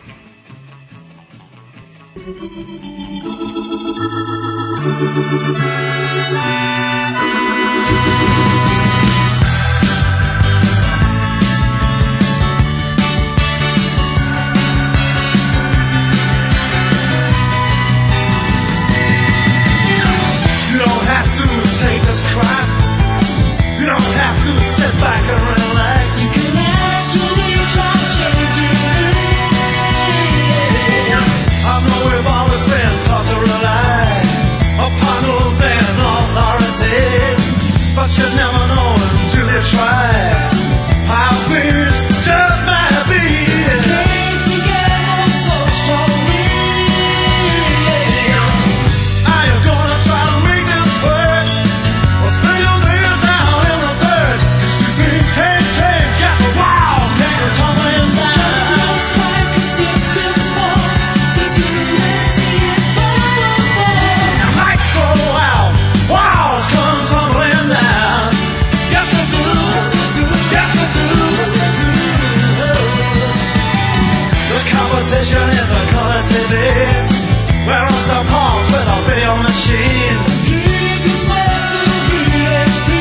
City, where I stop cars with a video machine. Keep yourself to V H P,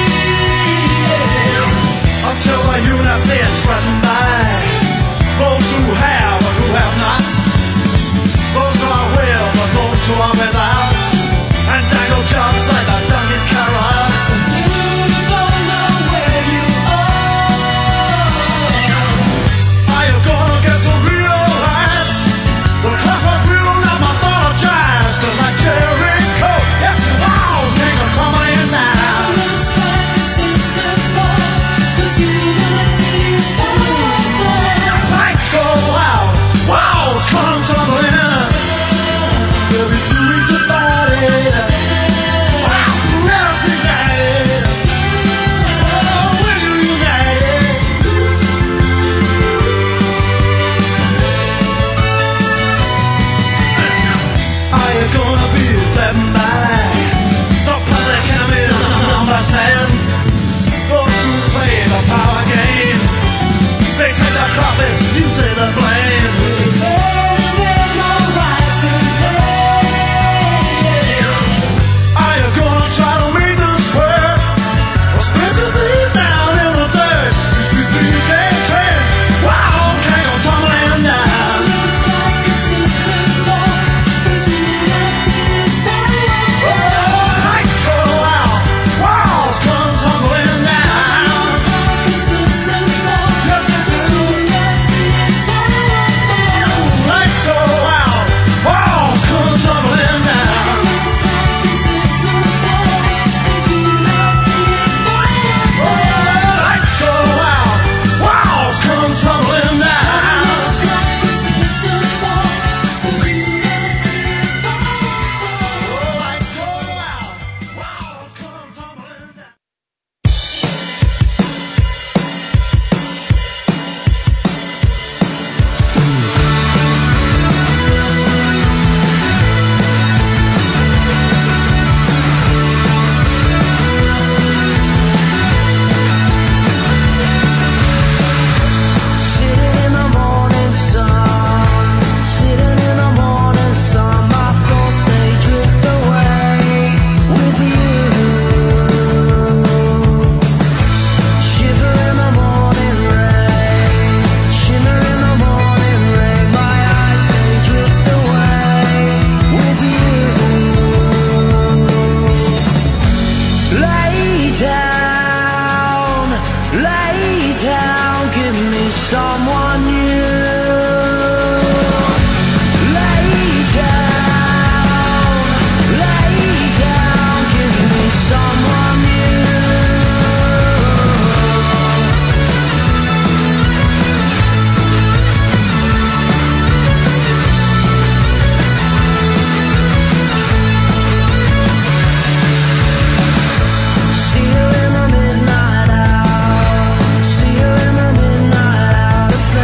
yeah. Until the unity is threatened by those who have or who have not, those who are with or those who are without, and dangle jobs like the donkey's carrots until you don't know where you are. Are you gonna get to realize the class was real, not mythologized? The like Jericho, yes, the walls can't come tumbling down. This kind of system's born, 'cause unity's born. Lights go out, walls come tumbling in. We'll be too weak to fight it. Wow, now it's united. Oh, we're united. Are you gonna be threatened by the public enemy's number ten? Those who play the power game, they take the profits, you take the blame. There's no right to play. Are you gonna try to make this work, or split your things down in the dirt? You see things can't change, wow, can't go tumbling down. This fucking system's born, 'cause unity's born. Oh, lights go out, walls come tumbling down. This fucking system's born, yes it is. Unity's born. Lights go out, walls come tumbling down. This fucking system's born, 'cause unity's born. Oh, lights go out, walls come tumbling down. This fucking system's born, 'cause unity's born. Oh, lights go out, walls come tumbling down. Sitting in the morning sun, sitting in the morning sun, my thoughts they drift away with you. Shiver in the morning rain, shimmer in the morning rain, my eyes they drift away with you. Lay down, lay down, give me someone new. Lay down, lay down, give me someone new. See you in the midnight hour, see you in the midnight hour.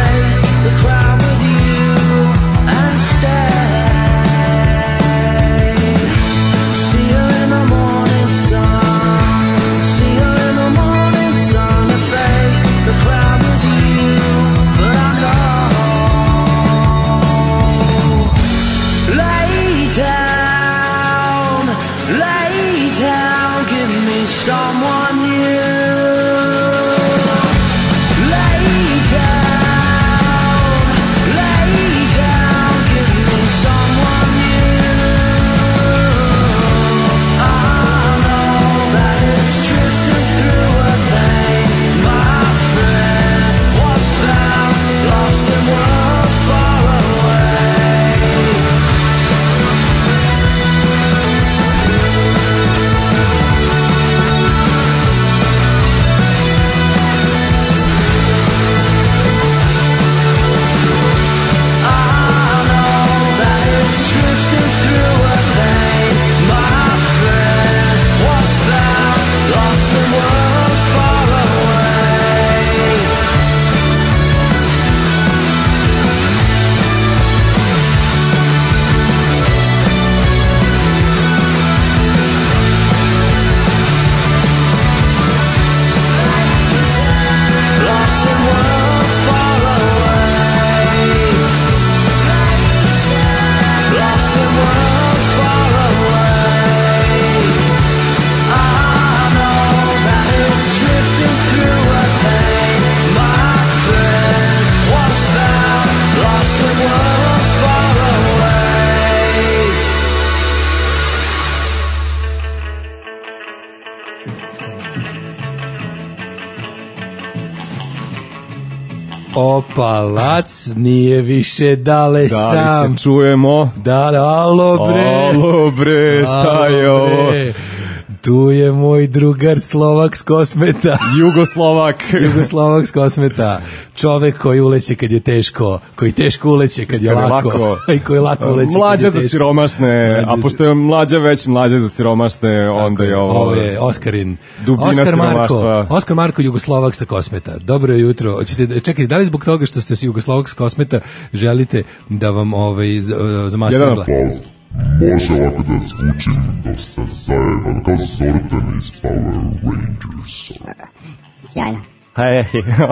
O palac nije više dale sam. Da li se čujemo? Da, da, alo bre. Alo bre, šta je ovo? Tu je moj drugar Slovak s Kosmeta. Jugoslovak. Jugoslovak s Kosmeta. Čovek koji uleće kad je teško, koji teško uleće kad je kad lako. lako. I koji lako uleće mlađa kad je za teško. Siromašne, mlađa a pošto je mlađa već mlađa za siromašne, onda je ovo... Ovo je Oskarin. Dubina Oskar siromaštva. Marko, Oskar Marko, Jugoslovak sa Kosmeta. Dobro jutro. Hoćete, čekajte, da li zbog toga što ste Jugoslovak s Kosmeta želite da vam ovaj, zamaskam jedan aplauz. Može ovako da zvučim dosta zajeban, kao Zordon iz Power Rangersa. Sjajno. Hej,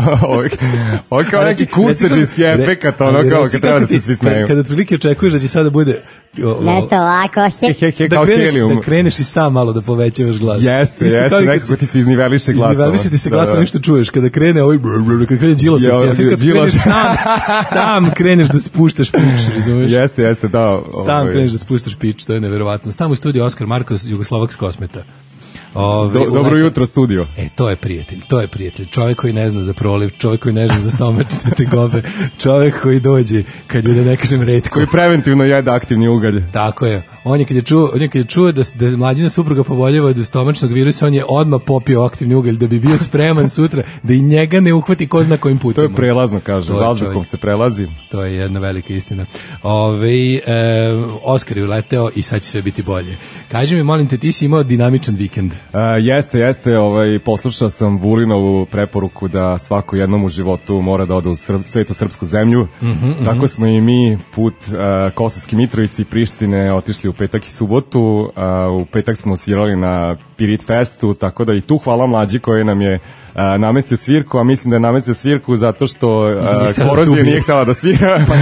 ovo kao neki kurceđijski efekat, ono kao kad treba da se svi smeju. Kad otprilike očekuješ da će sada bude... Nešto ovako, he, he, he, da, kreneš, da kreneš i sam malo da povećavaš glas. Jeste, jeste, nekako ti se izniveliše glas. Izniveliše ti se glas, ono što čuješ. Kada krene ovaj, kad krene Đilasovci, a kad kreneš sam, sam kreneš da spuštaš pič, razumiješ? Jeste, jeste, da. Sam kreneš da spuštaš pič, to je neverovatno. Tamo u studiju Oskar Marko, Jugoslovak s Kosmeta. Ove, Do, dobro jutro studio. E, to je prijatelj, to je prijatelj. Čovjek koji ne zna za proliv, čovjek koji ne zna za stomačne tegobe, čovjek koji dođe kad je, da ne kažem, retko. Koji preventivno jede aktivni ugalj. Tako je. On je kad je čuo, on je kad je čuo da, da mlađina supruga poboljeva od stomačnog virusa, on je odmah popio aktivni ugalj da bi bio spreman sutra da i njega ne uhvati ko zna kojim putem. To je prelazno, kaže, vazduhom se prelazi. To je jedna velika istina. Ove, e, Oskar je uleteo i sad će sve biti bolje. Kaži mi, molim te, ti si imao dinamičan vikend. Uh, jeste, jeste, ovaj, poslušao sam Vulinovu preporuku da svako jednom u životu mora da ode u Srb, svetu srpsku zemlju. Mm-hmm, Tako mm-hmm. smo i mi put uh, Kosovske Mitrovice i Prištine otišli u petak i subotu. Uh, u petak smo svirali na Pirit Festu, tako da i tu hvala mlađi koji nam je uh, namestio svirku, a mislim da je namestio svirku zato što uh, Korozija nije htjela da svira. Pa,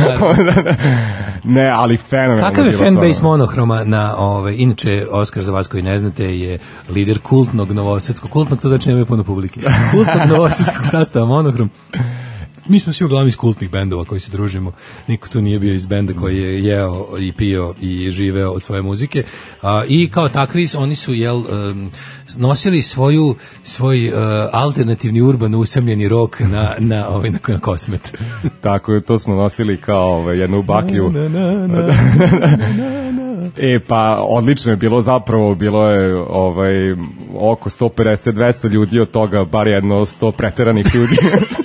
ne, ali fenomenalno. Kakav je fanbase Monohroma na, ove, inače, Oskar, za vas koji ne znate, je lider kultnog novosadskog, kultnog to znači nemaju puno publike, kultnog novosadskog sastava Monohrom. Mi smo svi uglavnom iz kultnih bendova koji se družimo. Niko tu nije bio iz benda koji je jeo i pio i živeo od svoje muzike. A, I kao takvi oni su jel, um, nosili svoju, svoj uh, alternativni urban usamljeni rok na, na, ovaj, na, na Kosmet. Tako je, to smo nosili kao ovaj, jednu baklju. Na, na, na, na, na, na. E, pa odlično je bilo zapravo, bilo je ovaj, oko sto pedeset do dvesta ljudi, od toga bar jedno sto preteranih ljudi.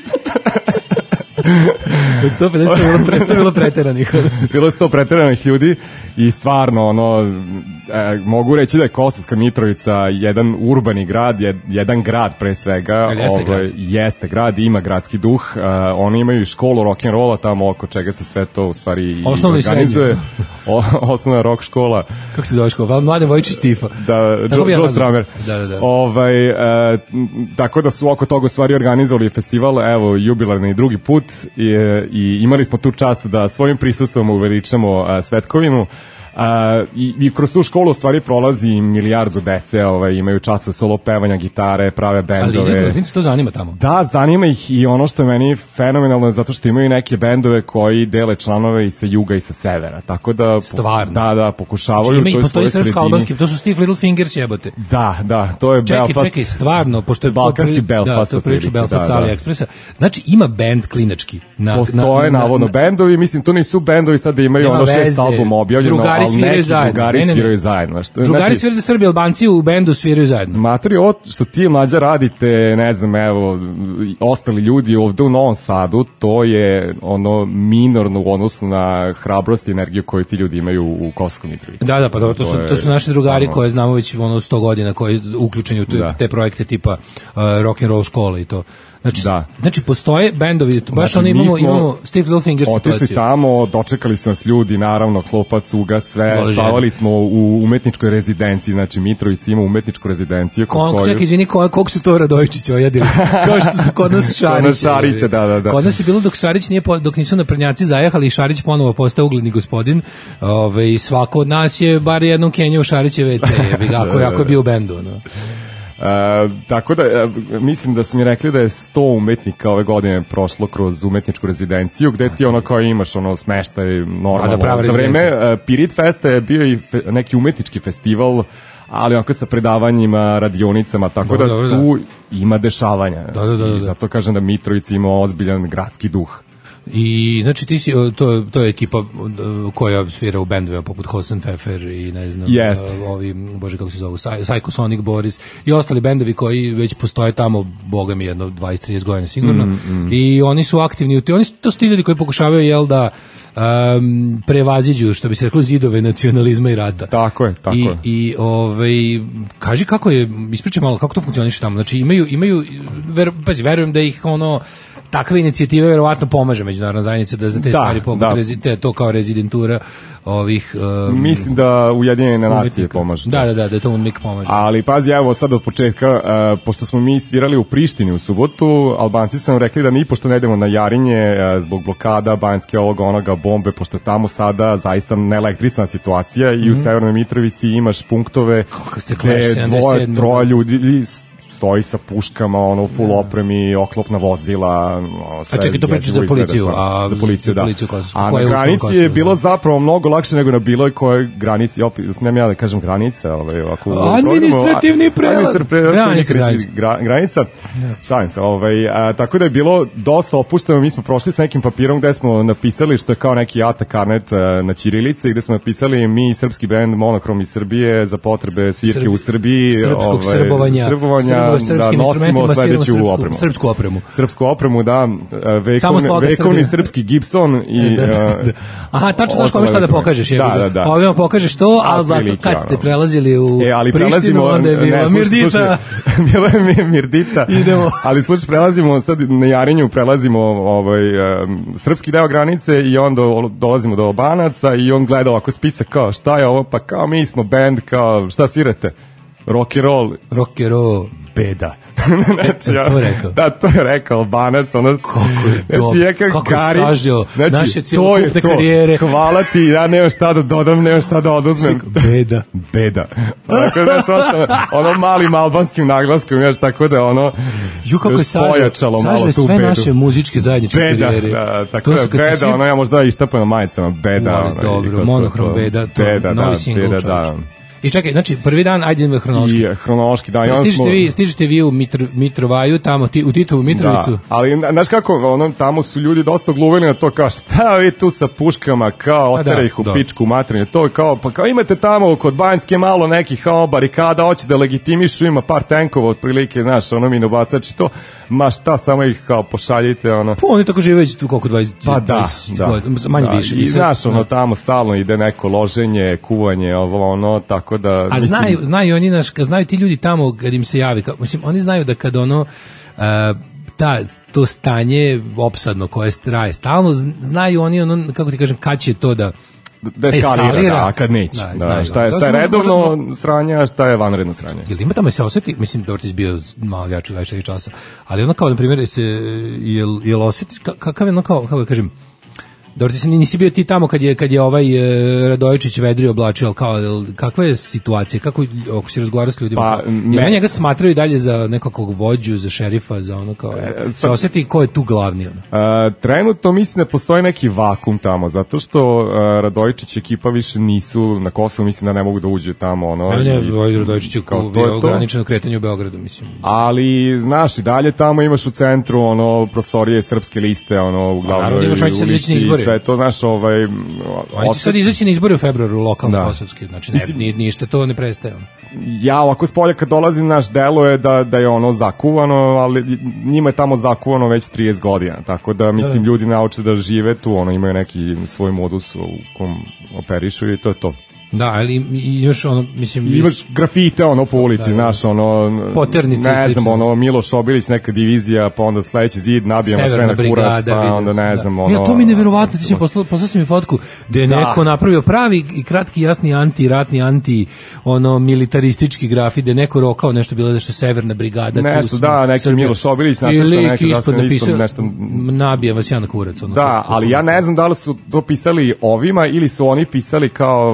Od sto pedeset je bilo preteranih. Bilo je sto preteranih ljudi i stvarno, ono, e, mogu reći da je Kosovska Mitrovica jedan urbani grad, jed, jedan grad pre svega. Jeste, ovaj, grad. Jeste grad, ima gradski duh. E, oni imaju školu rock'n'rolla tamo oko čega se sve to u stvari Osnovno organizuje. O, osnovna rock škola. Kako se zove škola? Mladen Vojčić Tifa. Da, Joe Stramer. Da, da, da. Ovaj, e, tako da su oko toga u stvari organizovali festival, evo, jubilarni i drugi put i, i imali smo tu čast da svojim prisustvom uveličamo a, Svetkovinu. A, i, i kroz tu školu u stvari prolazi milijardu dece, ovaj, imaju časa solo pevanja, gitare, prave bendove. Ali ljudi se to zanima tamo? Da, zanima ih i ono što je meni fenomenalno je zato što imaju neke bendove koji dele članove i sa juga i sa severa. Tako da, stvarno? Da, da, pokušavaju. Ima i postoji srpsko-albanski, to su Steve Little Fingers jebote. Da, da, to je čekaj, Belfast. Čekaj, čekaj, stvarno, pošto je balkanski Belfast. Da, to priču Belfast da, da. AliExpressa. Znači, ima bend klinački. Na, postoje na, na, navodno na, bendovi, mislim, to nisu bendovi sad da imaju ono šest albuma objavljeno, drugari sviraju zajedno. Drugari ne, ne, ne. sviraju zajedno. Što, drugari znači, sviraju za Srbi, Albanci u bendu sviraju zajedno. Materi, ovo što ti mlađa radite, ne znam, evo, ostali ljudi ovde u Novom Sadu, to je ono minorno u odnosu na hrabrost i energiju koju ti ljudi imaju u Kosovskoj Mitrovici. Da, da, pa to, to, su, to su naši drugari koje znamo već ono sto godina, koji uključeni u te, te projekte tipa uh, rock and roll škole i to. Znači, da. znači postoje bendovi, baš znači, ono imamo, imamo Steve Little Fingers otišli situaciju. Tamo, dočekali su nas ljudi, naravno, Klopac, Cuga, sve, Dole spavali smo u umetničkoj rezidenciji, znači Mitrovica ima umetničku rezidenciju. Kon, koju... Čekaj, izvini, ko, koliko su to Radojičići ojedili? Kao što su kod nas Šarić. Kod nas Šariće, da, da, da. Kod nas je bilo dok Šarić nije, dok nisu naprednjaci zajehali i Šarić ponovo postao ugledni gospodin, ove, i svako od nas je bar jednom Kenju u Šarićeve ve ce, ako, ako je bio u bendu, no. Uh, tako da uh, mislim da su mi rekli da je sto umetnika ove godine prošlo kroz umetničku rezidenciju gde ti ono kao imaš ono smeštaj normalno. Da, za vreme uh, Pirit Festa je bio i fe, neki umetnički festival, ali onako sa predavanjima, radionicama, tako Dobro, da dobro, tu ima dešavanja. Da, da, da, da. I zato kažem da Mitrovica ima ozbiljan gradski duh. I znači ti si o, to to je ekipa o, koja svira u bendovima poput Hosen Pfeffer i ne znam Jest. o, ovi bože kako se zovu Psycho Sonic Boris i ostali bendovi koji već postoje tamo boga mi jedno dvadeset trideset godina sigurno Mm, mm. i oni su aktivni u ti oni su to su ti ljudi koji pokušavaju jel da um, prevaziđu što bi se reklo zidove nacionalizma i rata. Tako je, tako I, je. i ovaj kaži kako je ispričaj malo kako to funkcioniše tamo. Znači imaju imaju ver, pazi, verujem da ih ono takve inicijative verovatno pomaže međunarodna zajednica da za te Da, stvari poput da. rezite, to kao rezidentura ovih um, Mislim da Ujedinjene nacije umetnika. pomažu. Da, da, da, da to UNMIK pomaže. Ali pazi, evo sad od početka, uh, pošto smo mi svirali u Prištini u subotu, Albanci su nam rekli da ni pošto ne idemo na Jarinje uh, zbog blokada, Banjske, ovoga, onoga, bombe, pošto je tamo sada zaista neelektrisna situacija i u Severnoj Mitrovici imaš punktove Kako ste gde Clash sedamdeset dvoje, sedam troje ljudi stoji sa puškama, ono, full opremi, oklopna vozila. Ono, sve A čekaj, to pričaš za jezivo izgleda policiju, stvarno. a za policiju, da. policiju koja su- A koja na je ušla u granici Kosovo, je bilo da. zapravo mnogo lakše nego na bilo kojoj granici, opet, smijem ja da kažem granica, ovaj, ovako, u Administrativni prelaz. Administrativni prelaz, Granica, granica, granica. granica, šalim se, ovaj, a, tako da je bilo dosta opušteno, mi smo prošli sa nekim papirom gde smo napisali što je kao neki ata karnet a, na ćirilici, gde smo napisali mi srpski bend Monohrom iz Srbije za potrebe svirke Srbi- u Srbiji, srpskog srbovanja, srbovanja, srbova, da srpskim nosimo instrumentima sviramo sledeću srpsku- opremu. srpsku opremu. Srpsku opremu, da, vekovni, Samo sloga vekovni Srbije. srpski Gibson i... Da, da, da. Aha, tačno znaš kome šta da pokažeš. Da, da, da. Ovima pokažeš to, ali zato Otprilike, kad ste ono. prelazili u E, ali Prištinu, prelazimo, onda je bila ne, slušaj, Mirdita. slušaj, bila je mi- Mirdita. Idemo. Ali slušaj, prelazimo sad na Jarinju, prelazimo ovaj, um, srpski deo granice i onda o- dolazimo do Albanaca i on gleda ovako spisak kao šta je ovo, pa kao mi smo band, kao šta svirate? Rock and roll. Rock and roll. Beda. Eto, to je rekao. Da, to je rekao Albanac. Ono, Kako je to, znači, je kak kako Gari, sažeo znači, naše to cjelokupne je to. karijere. Hvala ti, ja nemam šta da dodam, nemam šta da oduzmem. Beda. Beda. Dakle, znaš, ono, sa ono malim albanskim naglaskom, znaš, tako da ono Ju kako je sažeo, pojačalo malo sažeo tu sve bedu. naše muzičke zajedničke Beda, karijere. da, tako To da, su kad se beda, svi- ono, ja možda ištapam na majicama, beda. Ali ono, dobro, i to- Monohrom to- Beda, to beda, novi da, single, beda, čoveče. da. I čekaj, znači prvi dan ajde idemo hronološki. I hronološki, da. i onda Stižete smo- vi, stižete vi u Mitro, Mitrovaju tamo ti, u Titovu Mitrovicu. Da, ali znaš kako, ono, tamo su ljudi dosta gluvili na to kao šta vi tu sa puškama, kao A da, otere ih u da. pičku materinu, to je kao, pa kao imate tamo kod Banjske malo nekih kao barikada, hoće da legitimišu, ima par tenkova otprilike, znaš, ono minobacač i to, ma šta, samo ih kao pošaljite, ono. Pa oni tako žive već tu koliko dvadeset, Pa da, dvadeset da. godina, manje da, više. I sad- znaš, ono, da. tamo stalno ide neko loženje, kuvanje, ovo, ono, tako da... A mislim, znaju, znaju oni naš, znaju ti ljudi tamo kad im se javi, kao, mislim, oni znaju da kad ono uh, ta, to stanje opsadno koje traje stalno, zn- znaju oni ono, kako ti kažem, kad će to da da eskalira, eskalira. da, a kad neće. Da, Da, znaju. šta je, To šta je se može- redovno može- sranje, a šta je vanredno sranje. Jel ima tamo se osjeti, mislim da je bio malo jači večeri časa, ali ono kao na primjer se jel jel osjetiš ka- kakav je ono kao kako da kažem. Dobro, ti si nisi bio ti tamo kad je kad je ovaj e, Radojičić vedri oblačio, al kao jel, kakva je situacija, kako ako si razgovarao s ljudima, Pa, kao, me- jel njega smatraju i dalje za nekakvog vođu, za šerifa, za ono kao se sad- osjeti ko je tu glavni ono. Uh, trenutno mislim da postoji neki vakum tamo, zato što uh, Radojičić ekipa više nisu na Kosovu, mislim da ne mogu da uđe tamo. Ono, Ne, ne, i- ovaj Radojičić je kao kao to je bio to. ograničeno kretanje u Beogradu, mislim. Ali, znaš, i dalje tamo imaš u centru ono prostorije srpske liste, ono, u glavnoj naravno, imaš, hoće sad izaći na ulici i izbore. sve to, znaš, ovaj... Oni će sad izaći na izbore u februaru, lokalno Da. kosovski, znači ne, Mislim- ni, ništa to ne prestaje. ono. Ja ovako s polja kad dolazim, naš delo je da, da je ono zakuvano, ali njima je tamo zakuvano već trideset godina, tako da mislim Da. ljudi nauče da žive tu, ono imaju neki svoj modus u kom operišu i to je to. Da, ali i- i još ono, mislim... I imaš grafite ono po ulici, Da, da. znaš, ono... Poternice i ne znam, slično. ono, Miloš Obilić, neka divizija, pa onda sledeći zid, nabijamo sve Severna na kurac, brigada, pa vidio onda sam, ne da. znam, ono... Ja, to mi je neverovatno, ti si poslao, poslao si mi fotku gde je Da. neko napravio pravi i kratki, jasni anti-ratni, anti, ono, militaristički grafit, gde je neko rokao nešto bilo nešto Severna brigada. Nešto, tu smo, da, neki Srbija. Miloš Obilić I nacrta lik neke ispod zdravstvene napisao, ispod nešto- nabija vas ja na kurac. Ono, Da, kako- ali ja ne znam da li su to pisali ovima ili su oni pisali kao Albanci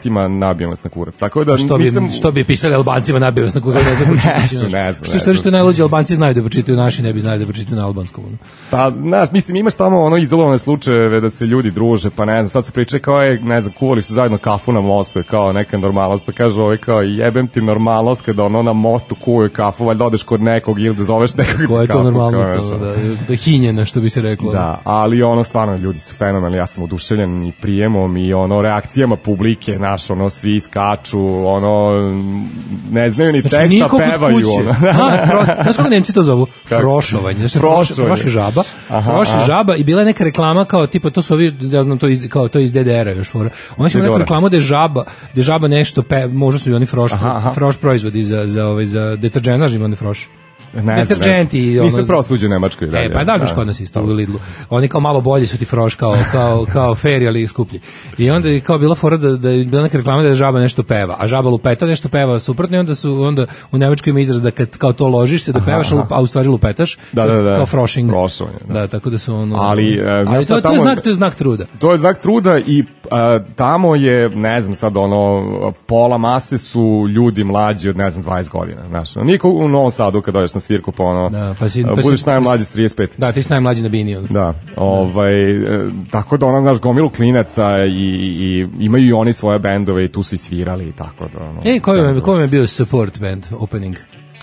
Albancima nabijemo vas na kurac. Tako da što bi, nisam... što bi pisali Albancima nabijemo vas na kurac, ne znam ne znam, ne znam. Što što što najluđe, Albanci znaju da pročitaju, naši ne bi znali da pročitaju na albanskom. Pa, znaš, mislim, imaš tamo ono izolovane slučajeve da se ljudi druže, pa ne znam, sad su pričali kao je, ne znam, kuvali su zajedno kafu na mostu, kao neka normalnost, pa kažu ovaj kao jebem ti normalnost kada ono na mostu kuvaju kafu, valjda odeš kod nekog ili da zoveš nekog. Koja je to normalnost, kao, da, da hinjena, što bi se reklo. Da, ali ono stvarno ljudi su fenomenalni, ja sam oduševljen i prijemom i ono reakcijama publike, naš ono svi skaču, ono ne znaju ni znači, teksta, pevaju ono. A, fro, znaš kako Nemci to zovu? Frošovanje. Znači, froš, froš je žaba. Aha, froš je žaba i bila je neka reklama kao tipa to su ovi, ja znam to iz, kao to iz D D R-a još fora. Ona će neku reklamu da je žaba, da je žaba nešto pe, možda su i oni froš, aha, aha. froš proizvodi za za ovaj za deterdženaž ima oni froš. Deterđenti. Nisam prosuđen u Nemačkoj. E, pa da, biš kod nas isto u Lidlu. Oni kao malo bolji su ti froš, kao, kao, kao feri, ali skuplji. I onda je kao bila fora da, da je bila neka reklama da je žaba nešto peva, a žaba lupeta nešto peva suprotno i onda su, onda u Nemačkoj ima izraz da kad kao to ložiš se da pevaš, aha, a u stvari lupetaš, da, da, da. kao frošing. Frošovanje, da. Da, tako da su ono... Ali, uh, ali to, to, je znak, to je znak truda. To je znak truda i uh, tamo je, ne znam sad, ono, pola mase su ljudi mlađi od, ne znam, dvadeset godina. Znaš, niko u Novom Sadu kad dođeš na svirku po ono, da, pa si, pa budeš si, najmlađi s trideset pet. Da, ti si najmlađi na bini. Ono. Da, ovaj, e, tako da ona, znaš, gomilu klinaca i, i imaju i oni svoje bendove i tu su i svirali i tako da. Ono, e, koji vam, koji vam je bio support band, opening?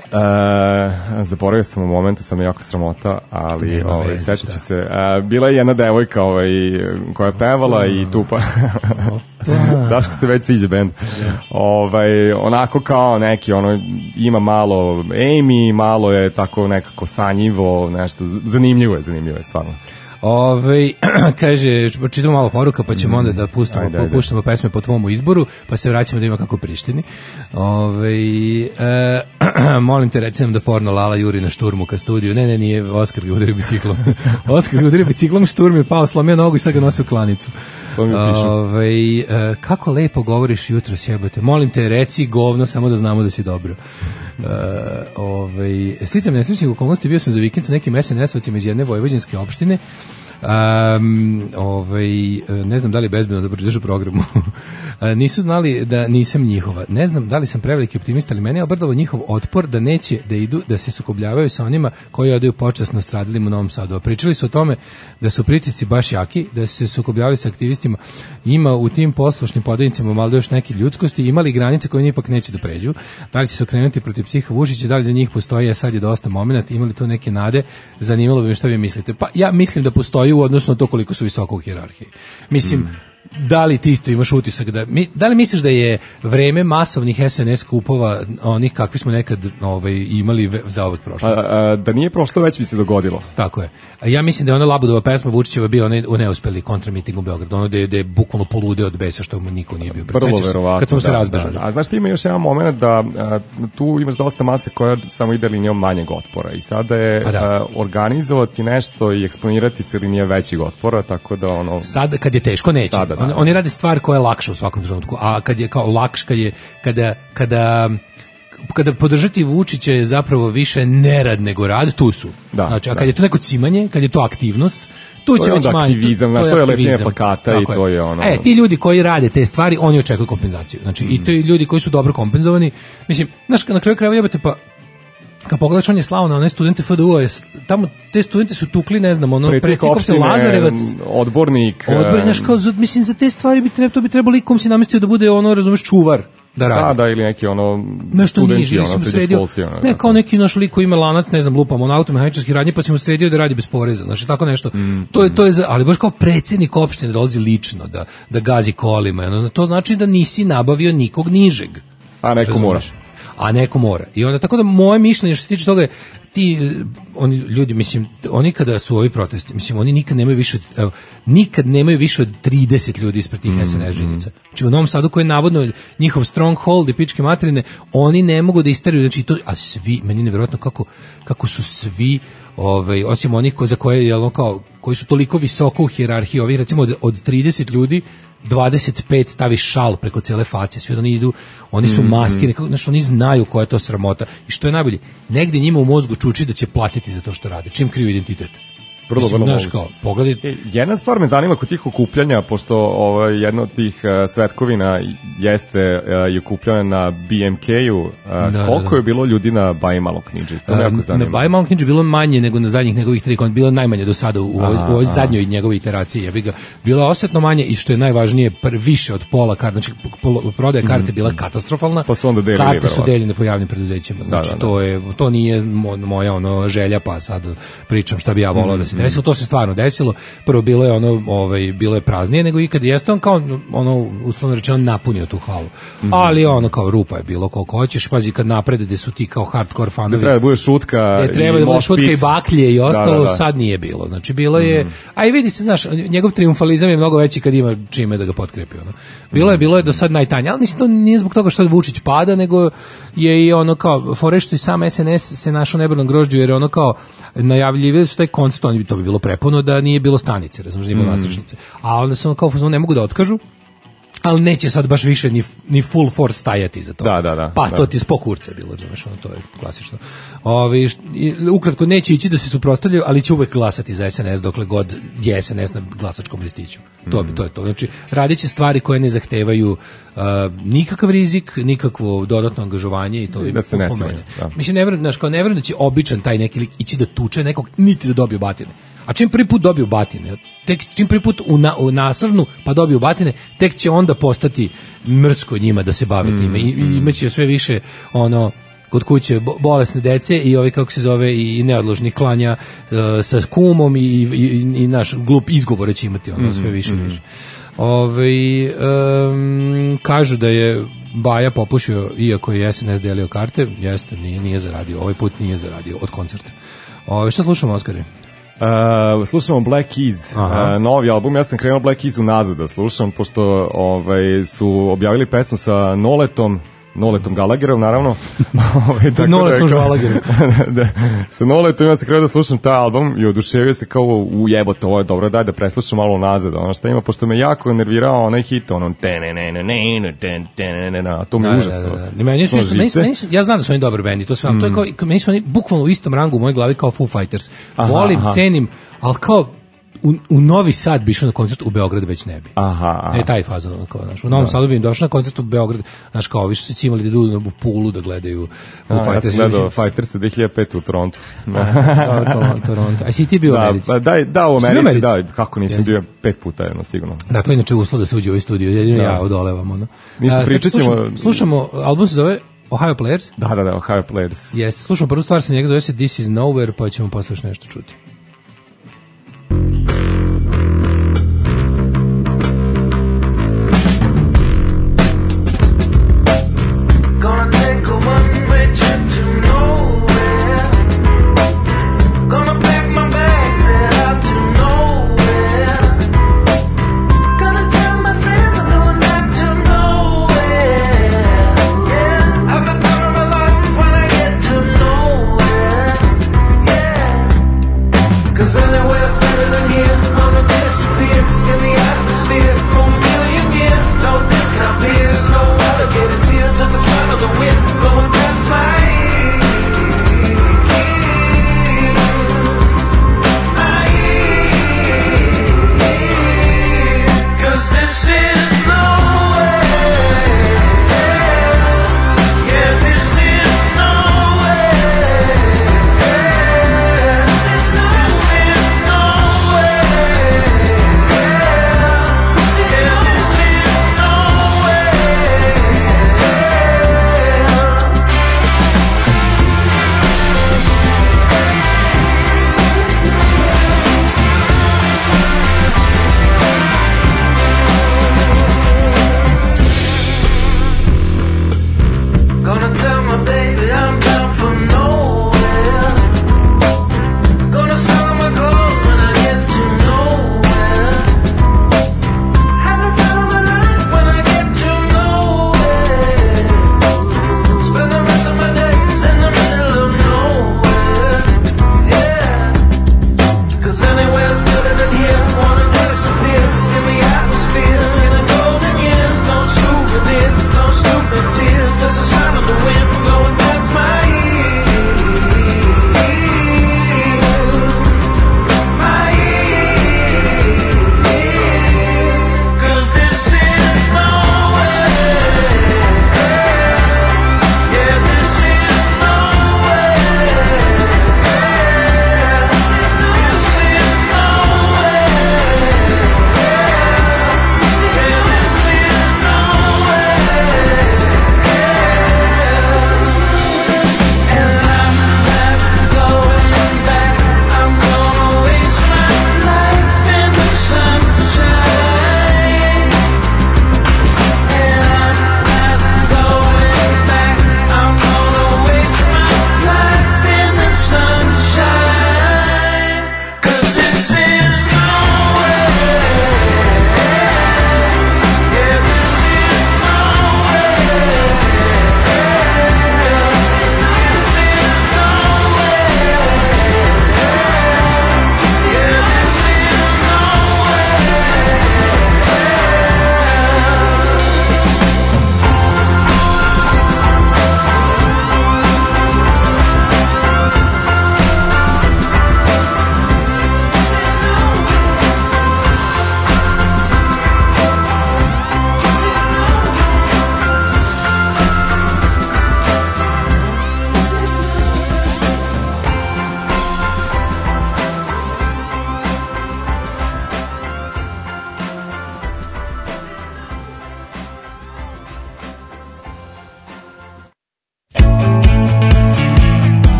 E, zaboravio sam u momentu, sam jako sramota, ali ovaj, sećat ću se. E, bila je jedna devojka ovaj, koja je pevala uh, i tupa. Daško se već siđe bend. Ovaj, onako kao neki, ono, ima malo Amy, malo je tako nekako sanjivo, nešto, zanimljivo je, zanimljivo je, stvarno. Ove, kaže, čitamo malo poruka, pa ćemo mm. onda da pustimo, ajde, ajde. puštamo pesme po tvomu izboru, pa se vraćamo da ima kako Prištini. Ove, e, molim te, reci nam da porno Lala juri na šturmu ka studiju. Ne, ne, nije, Oskar ga udario biciklom. Oskar ga udario biciklom, šturm je pao, slomio nogu i sad ga nosio klanicu. Ove, e, kako lepo govoriš jutro, sjebate. Molim te, reci govno, samo da znamo da si dobro. Uh, ovaj, sticam nesrećnih okolnosti, bio sam za vikend sa nekim es en es-ovcima iz jedne vojvođanske opštine. Um, ovaj, ne znam da li je bezbedno da pročitaš u programu. Nisu znali da nisam njihova. Ne znam da li sam preveliki optimista, ali meni je obrdalo njihov otpor da neće da idu, da se sukobljavaju sa onima koji odaju počasno stradalim u Novom Sadu. A pričali su o tome da su pritisci baš jaki, da su se sukobljavali sa aktivistima. Ima u tim poslušnim podajnicama malo još neke ljudskosti, imali granice koje ipak neće da pređu. Da li će se okrenuti protiv psiha Vučića, da li za njih postoji, a sad je dosta momenat, imali to neke nade, zanimalo bi me šta vi mislite. Pa ja mislim da postoji u odnosu na to koliko su visoko u hijerarhiji. Mislim, mm. da li ti isto imaš utisak da, mi, da li misliš da je vreme masovnih es en es skupova onih kakvi smo nekad ovaj, imali za ovog prošlo? A, a, da nije prošlo, već bi se dogodilo. Tako je. A ja mislim da je ona Labudova pesma Vučićeva bio onaj u neuspeli kontramiting u Beogradu, ono da je, da je bukvalno poludeo od besa što mu niko nije bio. Vrlo verovatno. Kad smo da, se razbežali. Da, da. A znaš ti ima još jedan moment da a, tu imaš dosta mase koja samo ide linijom manjeg otpora i sada je da. a, organizovati nešto i eksponirati se linije većeg otpora, tako da ono... Sad kad je teško neće. Sada, da. Oni, oni rade stvar koja je lakša u svakom trenutku, a kad je kao lakš, kad je, kada, kada, kada podržati Vučića je zapravo više nerad nego rad, tu su. Da, znači, a kad da. je to neko cimanje, kad je to aktivnost, tu će već manj. Aktivizam, znaš, to je lepljenje plakata i to je ono... E, ti ljudi koji rade te stvari, oni očekuju kompenzaciju. Znači, mm. i to ljudi koji su dobro kompenzovani, mislim, znaš, na kraju krajeva jebate, pa kad pogledaš, on je slao na one studente F D U-a, tamo te studente su tukli, ne znam, ono, predsjednik opštine Lazarevac, odbornik, odbornik, znaš, kao, mislim, za te stvari bi treba, to bi trebalo ikom si namestio da bude, ono, razumeš, čuvar, da radi. Da, da, ili neki, ono, nešto studenti, niži, ono, srednjoškolci, ono. Ne, kao neki naš lik koji ima lanac, ne znam, lupamo, ono, automehaničarski radnje, pa si mu sredio da radi bez poreza, znači, tako nešto. Mm, to je, to je, ali baš kao predsjednik opštine dolazi lično, da, da gazi kolima, ono, to znači da nisi nabavio nikog nižeg. A neko mora. A neko mora. I onda, tako da moje mišljenje što se tiče toga je, ti, oni ljudi, mislim, oni kada su ovi protesti, mislim, oni nikad nemaju više od, evo, nikad nemaju više od trideset ljudi ispred tih mm, es en es žinica. Znači, u Novom Sadu koji je navodno njihov stronghold i pičke materine, oni ne mogu da isteriju, znači, to, a svi, meni nevjerojatno kako, kako su svi, ovaj, osim onih ko, za koje, jel, kao, koji su toliko visoko u hijerarhiji, ovi, recimo, od, od trideset ljudi, dvadeset pet stavi šal preko cele face, svi oni idu, oni su maskirani, mm, mm. znači oni znaju koja je to sramota i što je najbolje, negde njima u mozgu čuči da će platiti za to što rade, čim kriju identitet. Vrlo, Mislim, vrlo znaš, moguće. kao, pogledaj... E, jedna stvar me zanima kod tih okupljanja, pošto ovaj, jedna od tih uh, svetkovina jeste uh, je okupljena na B M K-u, uh, Da, koliko da, da. je bilo ljudi na Baji Malom knjiđi? To me jako Na zanima. Baji Malom knjiđi bilo manje nego na zadnjih njegovih tri, on bilo najmanje do sada u ovoj, Aha, u ovoj aha. zadnjoj njegovoj iteraciji. Ja bih ga bilo je osetno manje i što je najvažnije pr- više od pola karta, znači polo- prodaja karte bila katastrofalna. Pa su onda delili, Karte su verovatno. deljene po javnim preduzećima. Znači Da, da, da. to je to nije mo- moja ono želja, pa sad pričam šta bi ja volao da se desilo. To se stvarno desilo. Prvo bilo je ono ovaj bilo je praznije nego ikad. Jeste on kao ono uslovno rečeno napunio tu halu. Ali ono kao rupa je bilo koliko hoćeš. Pazi kad naprede da su ti kao hardcore fanovi. Da treba da bude šutka Da treba i da bude mosh šutka pit. i baklje i ostalo, Da, da, da. sad nije bilo. Znači bilo je, a i vidi se, znaš, njegov triumfalizam je mnogo veći kad ima čime da ga potkrepi. Ono. Bilo je, bilo je do sad najtanje, ali mislim to nije zbog toga što Vučić pada, nego je i ono kao, fore što i sam S N S se našao nebrnom grožđu, jer je ono kao, najavljivali su taj koncert, oni bi to bi bilo prepuno da nije bilo stanice, razumiješ, da nije bilo nastrešnice. A onda su ono kao, ne mogu da otkažu, ali neće sad baš više ni, ni full force stajati za to. Da, da, da. Pa da. to ti spo kurca bilo, znaš, ono, to je klasično. Ovi, ukratko, neće ići da se suprotstavljaju, ali će uvek glasati za S N S dokle god je S N S na glasačkom listiću. To, bi, to je to. Znači, radit će stvari koje ne zahtevaju uh, nikakav rizik, nikakvo dodatno angažovanje i to I je da se ne pomene. cene, da. Mislim, ne verujem, znaš, kao ne verujem da će običan taj neki lik ići da tuče nekog, niti da dobije batine. A čim prvi put dobiju batine, tek čim prvi put u, na, u nasrnu pa dobiju batine, tek će onda postati mrsko njima da se bave Mm, time. I, i imaće sve više ono kod kuće bo- bolesne dece i ovi kako se zove i neodložnih klanja uh, sa kumom i, i, i naš glup izgovore će imati ono sve više i više. Ove, um, kažu da je Baja popušio, iako je S N S delio karte, jeste, nije, nije zaradio, ovaj put nije zaradio od koncerta. Ove, šta slušamo, Oskari? Uh, slušamo Black Keys, uh, novi album. Ja sam krenuo Black Keys unazad da slušam, pošto ovaj, su objavili pesmu sa Noletom, Noletom Gallagherom, naravno. Ovaj, tako Noletom da, kao- Gallagherom. da, sa Noletom ja sam krenuo da slušam taj album i oduševio se kao u jebote, ovo je dobro, daj da preslušam malo nazad. Ono šta ima, pošto me jako nervirao onaj hit, ono te ne ne ne ne ten ten ne ne, a to mi je Da, užasno. da, da, da. Meni su, isto- meni su, meni su, ja znam da su oni dobri bendi, to sve, ali to je kao, meni su oni bukvalno u istom rangu u mojoj glavi kao Foo Fighters. Aha, Volim, aha. cenim, ali kao u, u Novi Sad bi išao na koncert, u Beograd već ne bi. Aha, aha. E, taj fazon, kao, znaš, u Novom Sadu bi im došao na koncert u Beograd, znaš, kao, više su cimali da idu u Pulu da gledaju Foo A, ja sam Fighters. gledao Fighters dve hiljade pete u Torontu. Toronto, Toronto. A si ti bio u Da, Americi? pa daj, da, u Si bio u Americi, Americi? da, kako nisam Jesi. bio pet puta, jedno, sigurno. Da, to je inače uslov da se uđe u ovaj studio, jedino Da. ja odolevam, ono. Ništa, A, sad pričat ćemo- slušamo- Slušamo, album se zove Ohio Players. Da, da, da, Ohio Players. Jeste, slušamo prvu stvar sa njega, zove se This is Nowhere, pa ćemo posle još nešto čuti. Gonna take a one-way trip to nowhere. Gonna pack my bags, head out to nowhere. Gonna tell my friends I'm going back to nowhere. Yeah, have the time of my life when I get to nowhere. Yeah.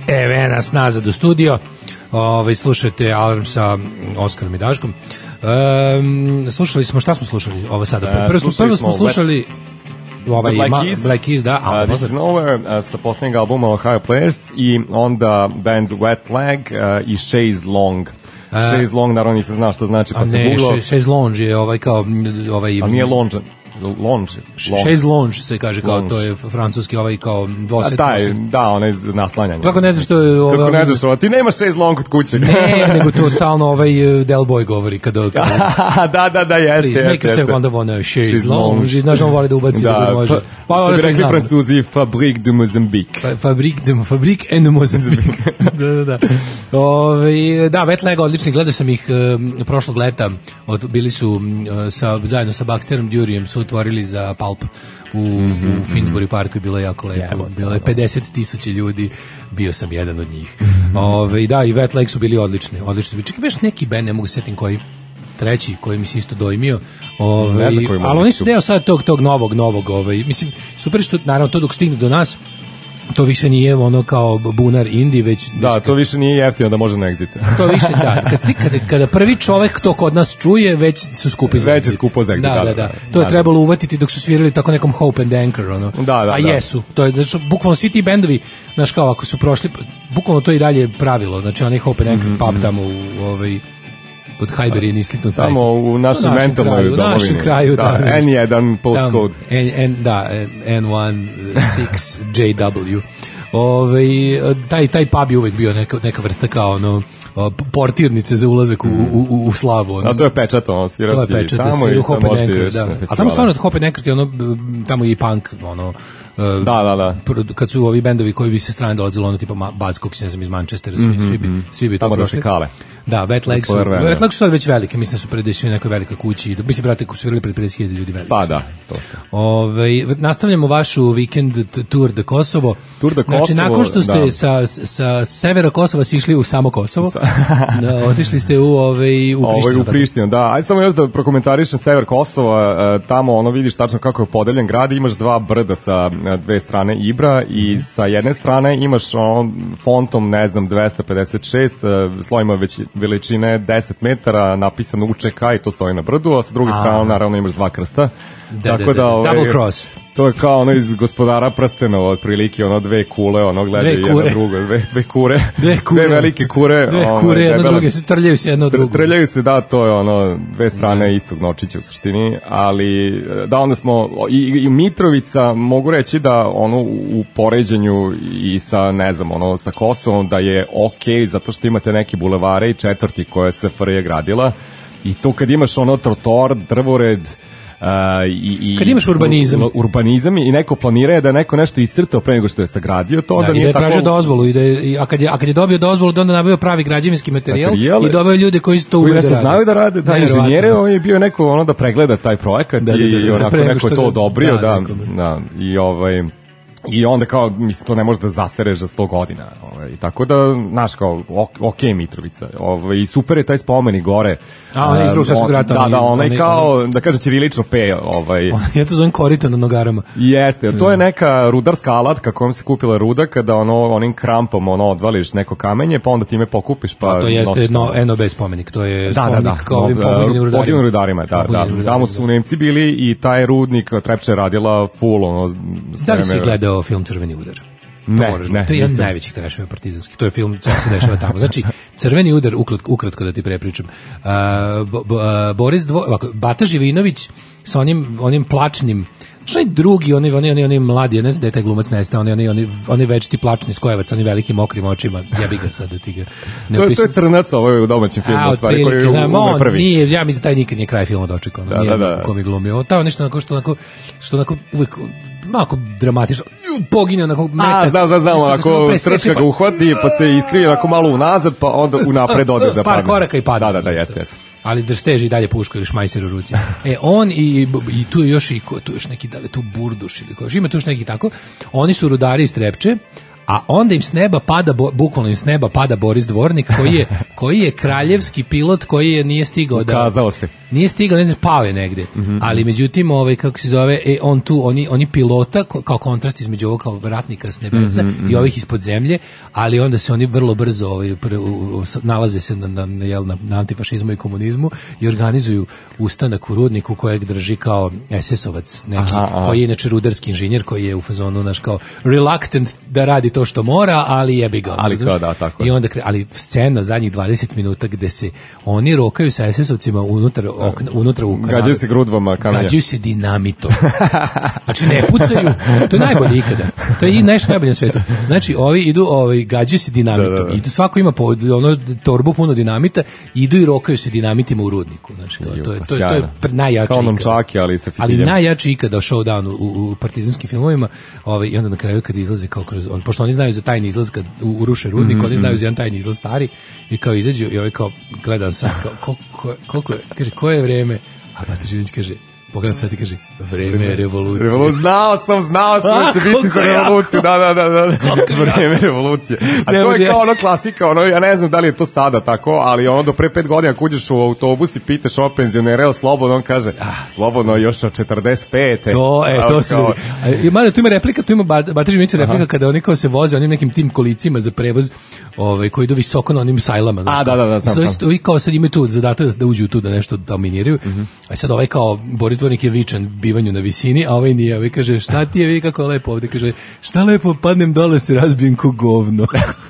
Evo nas nazad u studio. Ovaj slušajte Alarm sa Oskarom i Daškom. Um, slušali smo, šta smo slušali ovo sada? Uh, prvo smo, prvo smo smo slušali ovaj Black ma, Keys, Black Keys, da, a uh, This is Nowhere uh, sa posljednjeg albuma Ohio Players i onda band Wet Leg uh, i Chaise Long. Uh, Chaise Long, naravno nisam znao što znači, pa se googlao. Ne, Chaise Longue je ovaj kao... Ovaj, ali nije Longe. Longe. Chaise Longue se kaže kao, to je francuski ovaj kao dvoset. Da, da, onaj naslanjanje. Kako ne znaš što je ovaj... Kako ne znaš ovo, ti nemaš Chaise Longue kod kuće. Ne, nego to stalno ovaj Del Boy govori kada... kada da, da, da, jeste. Please make yourself on the one Chaise Longue. Znaš, on voli da ubaci da, da može. Pa, što bi rekli Francuzi, Fabrique de Mozambique. Fabrique de Fabrique en Mozambique. da, da, da. Ove, da, Wet Leg odlični, gledao sam ih uh, prošlog leta, od, bili su uh, sa, zajedno sa Baxterom Durijem su otvorili za Pulp u, mm-hmm. u Finsbury Parku i bilo je jako lepo. Jebo, bilo je pedeset tisuća ljudi, bio sam jedan od njih. Mm-hmm. Ove, da, i Wet Leg su bili odlični. odlični. Čekaj, baš neki band, ne mogu setim koji, treći koji mi se isto dojmio. Ove, ali oni su deo sad tog, tog novog, novog, ovaj, mislim, super što, naravno, to dok stigne do nas, to više nije ono kao bunar indie, već... Da, to više nije jeftino da može na Exit. To više, da. Kad, kada, kada prvi čovek to kod nas čuje, već su skupi za Exit. Već je skupo za Exit. Da, da, da. To je trebalo uvatiti dok su svirali tako nekom Hope and Anchor, ono. Da, da, a jesu. To je, znači, bukvalno svi ti bendovi, znaš kao, ako su prošli, bukvalno to i dalje pravilo. Znači, onaj Hope and Anchor mm-hmm. pub tamo u ovoj... od Hajberije ni sliknu stavicu. Tamo u našoj mentalnoj domovini. U našem kraju, da. da en jedan postcode. N, N, da, en šest J W. Ove, taj, taj pub je uvek bio neka, neka vrsta kao ono, portirnice za ulazak u, u, u, u slavu. Ono. A to je pečat, ono, svira to si pečat, tamo da i sam možete ideš na festivala. A tamo stvarno od Hope Neckert je ono, tamo je i punk, ono, da, da, da. Kad su ovi bendovi koji bi se strane dolazili, ono tipa Buzzcocks, ne znam, iz Manchestera, svi, mm-hmm. svi bi, svi bi to tamo prošli. Da se kale. Da, Wet Leg su, Wet Leg su sad već velike, mislim da su predešli u nekoj velikoj kući, mislim, brate, ko su svirali pred pedeset hiljada ljudi velike. Pa da, to. to. Ove, nastavljamo vašu vikend tour de Kosovo. Tour de Kosovo, znači, nakon što ste da. sa, sa severa Kosova sišli u samo Kosovo, da, otišli ste u, ove, u Prištinu. Ove, u Prištinu, da. Ajde samo još da prokomentarišem sever Kosova, tamo ono vidiš tačno kako je podeljen grad, imaš dva brda sa dve strane Ibra i mm. sa jedne strane imaš ono, fontom, ne znam, dvesta pedeset šest, slojima već veličine deset metara, napisano U Č K i to stoji na brdu, a sa druge strane naravno imaš dva krsta. Da, tako da, da, da, ove, double cross. To je kao ono iz Gospodara prstenova, otprilike ono dve kule, ono gledaju jedna druga, dve, dve kure, dve, kure. dve velike kure. Dve ono, kure, jedna druge, se trljaju se jedno drugo. Trljaju se, da, to je ono, dve strane ne. istog nočića u suštini, ali da, onda smo, i, i Mitrovica, mogu reći da ono u poređenju i sa, ne znam, ono, sa Kosovom, da je okej, okay, zato što imate neke bulevare i četvrti koje se F R J gradila, i to kad imaš ono trotoar, drvored, Uh, i, i kad imaš urbanizam urbanizam i neko planira da neko nešto iscrtao pre nego što je sagradio to, onda da, nije i da tako. traže dozvolu i da je, a kad je a kad je dobio dozvolu da onda nabavio pravi građevinski materijal, materijal i doveo ljude koji to umeju da rade. Znaju da rade, da inženjere, on je bio neko ono da pregleda taj projekat da, da, da, da, i onako neko je to odobrio, da, da, da, i ovaj i onda kao, mislim, to ne može da zasereš za sto godina. Ovaj, tako da, znaš, kao, ok, Mitrovica. Ovaj, i super je taj spomenik gore. A, on je iz drugog svjetskog rata. Da, da, onaj on, kao, on, da kaže, ćirilično pe. Ovaj. Ja to zovem korito na nogarama. Jeste, to je neka rudarska alatka kojom se kupila ruda, kada ono, onim krampom ono, odvališ neko kamenje, pa onda time pokupiš. Pa a to jeste no, N O B spomenik, to je spomenik da, da, da, kao ovim poginjenim rudarima. Poginjenim rudarima, da, da. Tamo su Nemci bili i taj rudnik Trepče radila full, ono, da li si gledao film Crveni udar? Ne, to, ne, to je jedan najvećih treševa partizanski. To je film koji se dešava tamo. Znači, Crveni udar, ukratko, ukratko da ti prepričam. Uh, bo, bo, Boris Dvo, ovako, Bata Živinović sa onim, onim plačnim, što je drugi, oni, oni, oni, oni mladi, ja ne znam da je taj glumac nestao, oni, oni, oni, oni večiti plačni skojevac, oni velikim mokrim očima, jebi ga sad da ti ga ne to, to je Crnac, ovo je u domaćem filmu, a, stvari, koji je da, ume prvi. Nije, ja mislim da taj nikad nije kraj filma dočekao, da, nije da, da. ko mi glumio. To je nešto onako što onako, što onako uvek malako dramatično, poginje onako metak. A, znam, znam, znam, ako srčka ga uhvati, pa se iskrije onako malo unazad, pa onda unapred ode da padne. Par koraka i padne. Da, da, da, jeste, jeste. Ali držteži i dalje pušku ili šmajser u ruci. E, on i, i tu je još i ko, tu još neki, da li tu Burduš ili ko, ima tu još neki tako, oni su rudari iz Trepče, a onda im s neba pada, bukvalno im s neba pada Boris Dvornik, koji je, koji je kraljevski pilot, koji je nije stigao da... Ukazao se. nije stigao, ne znam, pao je negde, mm-hmm. ali međutim, ovaj, kako se zove, e, on tu, oni, oni pilota, ko, kao kontrast između ovog kao ratnika s nebesa mm-hmm. i ovih ispod zemlje, ali onda se oni vrlo brzo ovaj, pre, u, u, nalaze se na, na, na, na, na antifašizmu i komunizmu i organizuju ustanak u Rudniku kojeg drži kao es esovac neki, aha, aha. koji je inače rudarski inženjer, koji je u fazonu naš kao reluctant da radi to što mora, ali jebi ga. Ali kao da, tako. I onda, ali scena zadnjih dvadeset minuta gde se oni rokaju sa es esovcima unutar, okna, unutar u kanadu. Gađaju se grudvama kamenja. Gađaju se dinamitom. Znači ne pucaju, to je najbolje ikada. To je i nešto najbolje na svetu. Znači ovi idu, ovi, gađaju se dinamitom. Da, da, da. I svako ima po, ono, torbu puno dinamita, idu i rokaju se dinamitima u Rudniku. Znači, kao, to je, to, to je najjače kao nomčaki, ali sa fitiljem. Ali najjači ikada showdown u, u partizanskim filmovima, ovaj, i onda na kraju kad izlaze kao kroz, on, pošto oni znaju za tajni izlaz kad uruše Rudnik, mm-hmm. oni znaju za jedan tajni izlaz stari, i kao izađu i ovaj kao gledam sad, kao, koliko, koliko je, kaže, koje je vreme, a Bata Živinić kaže, pogledam sad i kaže, vreme je revolucije. Revolucija, znao sam, znao sam da će biti za revoluciju, da, da, da, da, vreme revolucije. A to je kao ono klasika, ono, ja ne znam da li je to sada tako, ali ono do pre pet godina kad uđeš u autobus i pitaš ovo penzionere o slobodno, on kaže, ah, slobodno još od četrdeset pete. To, e, to su ljudi. I mada tu ima replika, tu ima Bata Živinić replika kada oni kao se voze onim nekim tim kolicima za prevoz, ovaj, koji idu visoko na onim sajlama. A, da, da, da, znam. I kao sad imaju tu zadatak da uđu tu da nešto dominiraju, a sad ovaj kao Boris Dvornik je vičan bivanju na visini, a ovaj nije, ovaj kaže, šta ti je, vidi kako je lepo ovde, kaže, šta lepo, padnem dole, se razbijem ko govno.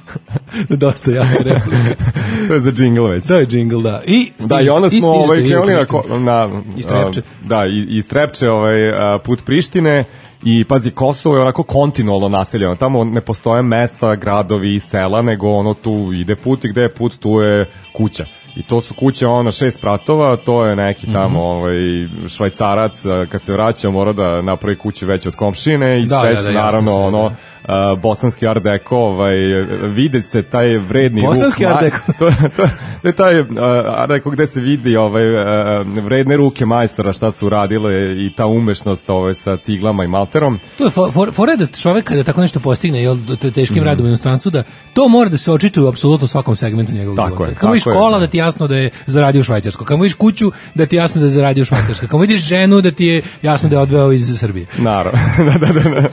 Dosta jaka replika. To je za džingl već. To je džingl, da. I, stiž, da, i onda smo ovaj, krenuli na, na, i Strepče. Da, i, i Strepče ovaj, put Prištine, i pazi, Kosovo je onako kontinualno naseljeno, tamo ne postoje mesta, gradovi i sela, nego ono tu ide put i gde je put, tu je kuća. I to su kuće ono na šest pratova, to je neki tamo mm-hmm. ovaj, Švajcarac, kad se vraća mora da napravi kuću veće od komšine i da, sve da, da, naravno sve, ono da. uh, bosanski art deko, ovaj, vide se taj vredni bosanski ruk. Bosanski art deko. To, to, to je taj uh, art deko gde se vidi ovaj, uh, vredne ruke majstora šta su radile i ta umešnost ovaj, sa ciglama i malterom. To je for, for, for da čovek kada tako nešto postigne, jel, teškim mm. radom u inostranstvu, da to mora da se očituje u apsolutno svakom segmentu njegovog tako života. Je, Kako je škola da ti jasno da je zaradio u Švajcarskoj. Kad mu vidiš kuću, da ti jasno da je zaradio u Švajcarskoj. Kad mu vidiš ženu, da ti je jasno da je odveo iz Srbije. Naravno. da, da, da.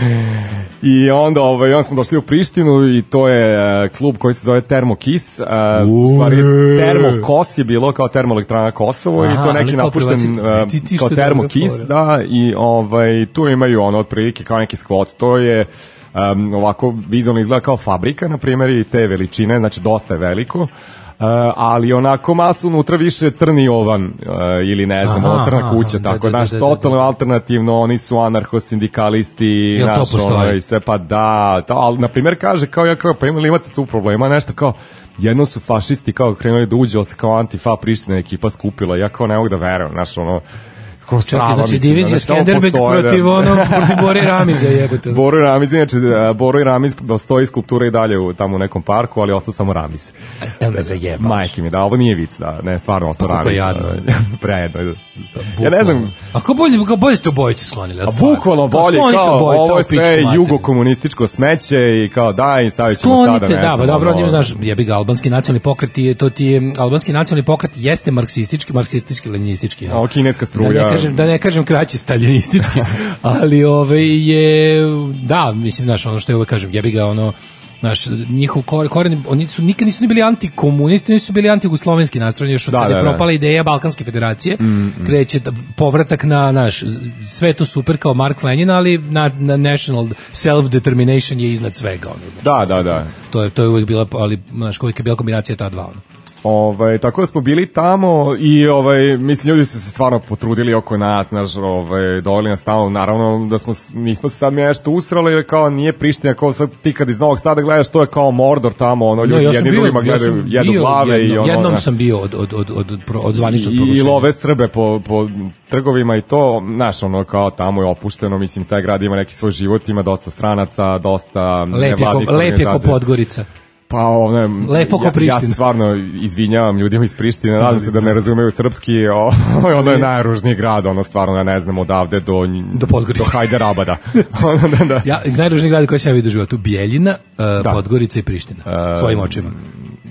I onda, ovaj, onda smo došli u Prištinu i to je uh, klub koji se zove Termokis. Uh, u stvari, Termokos je bilo kao termoelektrana Kosovo. Aha, i to je neki napušten uh, ti, ti kao Termokis. Da, i ovaj, tu imaju ono otprilike kao neki skvot. To je um, ovako vizualno izgleda kao fabrika, na primjer, i te veličine, znači dosta je veliko. Uh, ali onako masu unutra više crni ovan uh, ili ne znam, aha, crna kuća, aha, tako da, naš totalno alternativno, oni su anarcho-sindikalisti, naš ono i sve, pa da, to, ali na primjer kaže kao ja kao, pa imali imate tu problema, nešto kao, jedno su fašisti kao krenuli da uđe, ali se kao antifa Priština ekipa skupila, ja kao ne mogu da verujem, znaš ono, Ko strava, znači mislim, divizija Skenderbeg protiv ono protiv Bore i Ramiza jebote. Boro i Ramiz, znači Boro i Ramiz stoji skulptura i dalje u tamo u nekom parku, ali ostao samo Ramiz. El me zajebaš. Majke mi, da, ovo nije vic, da, ne, stvarno ostao Ramiz. Jadno. Prejedno. Ja ne znam. A kako bolje, kako bolje ste obojice sklonili? A bukvalno bolje, kao ovo je sve jugokomunističko smeće i kao daj, stavit ćemo sada. Sklonite, da, pa dobro, nije, znaš, jebi ga, albanski nacionalni pokret je, to ti je, albanski nacionalni pokret jeste marksistički, marksistički, leninistički. A kineska struja. Kažem, da ne kažem kraće staljinistički, ali ove je, da, mislim, znaš, ono što je uvek kažem, jebi ga, ono, znaš, njihov koren, oni su nikad nisu ni bili antikomunisti, nisu bili antijugoslovenski nastrojeni, još od da, kada je da, propala ideja Balkanske federacije, mm, mm. kreće povratak na, naš, sve to super kao Marks Lenin, ali na, na national self-determination je iznad svega, ono, znaš. Da, da, da. To je, to je uvek bila, ali, znaš, uvek je bila kombinacija ta dva, ono. Ovaj, tako da smo bili tamo i ovaj, mislim, ljudi su se stvarno potrudili oko nas, naš, ovaj, doveli nas tamo, naravno da smo, nismo se sad nešto usrali, kao nije Priština, kao sad ti kad iz Novog Sada gledaš, to je kao Mordor tamo, ono, ljudi no, ja jedni bio, drugima gledaju, ja jedu glave jedno, i ono. Jednom sam bio od, od, od, od, od zvaničnog proglašenja. I love Srbe po, po trgovima i to, znaš, ono, kao tamo je opušteno, mislim, taj grad ima neki svoj život, ima dosta stranaca, dosta nevladnih organizacija. Lep je ko Podgorica. Pa ono, lepo ko ja, ja se stvarno izvinjavam ljudima iz Prištine, nadam se da ne razumeju srpski, o, ono je najružniji grad, ono stvarno, ne znam, odavde do, do, do Hajderabada. da, da. Ja, najružniji grad koji sam ja vidio u životu, Bijeljina, uh, Podgorica i Priština, uh, svojim očima.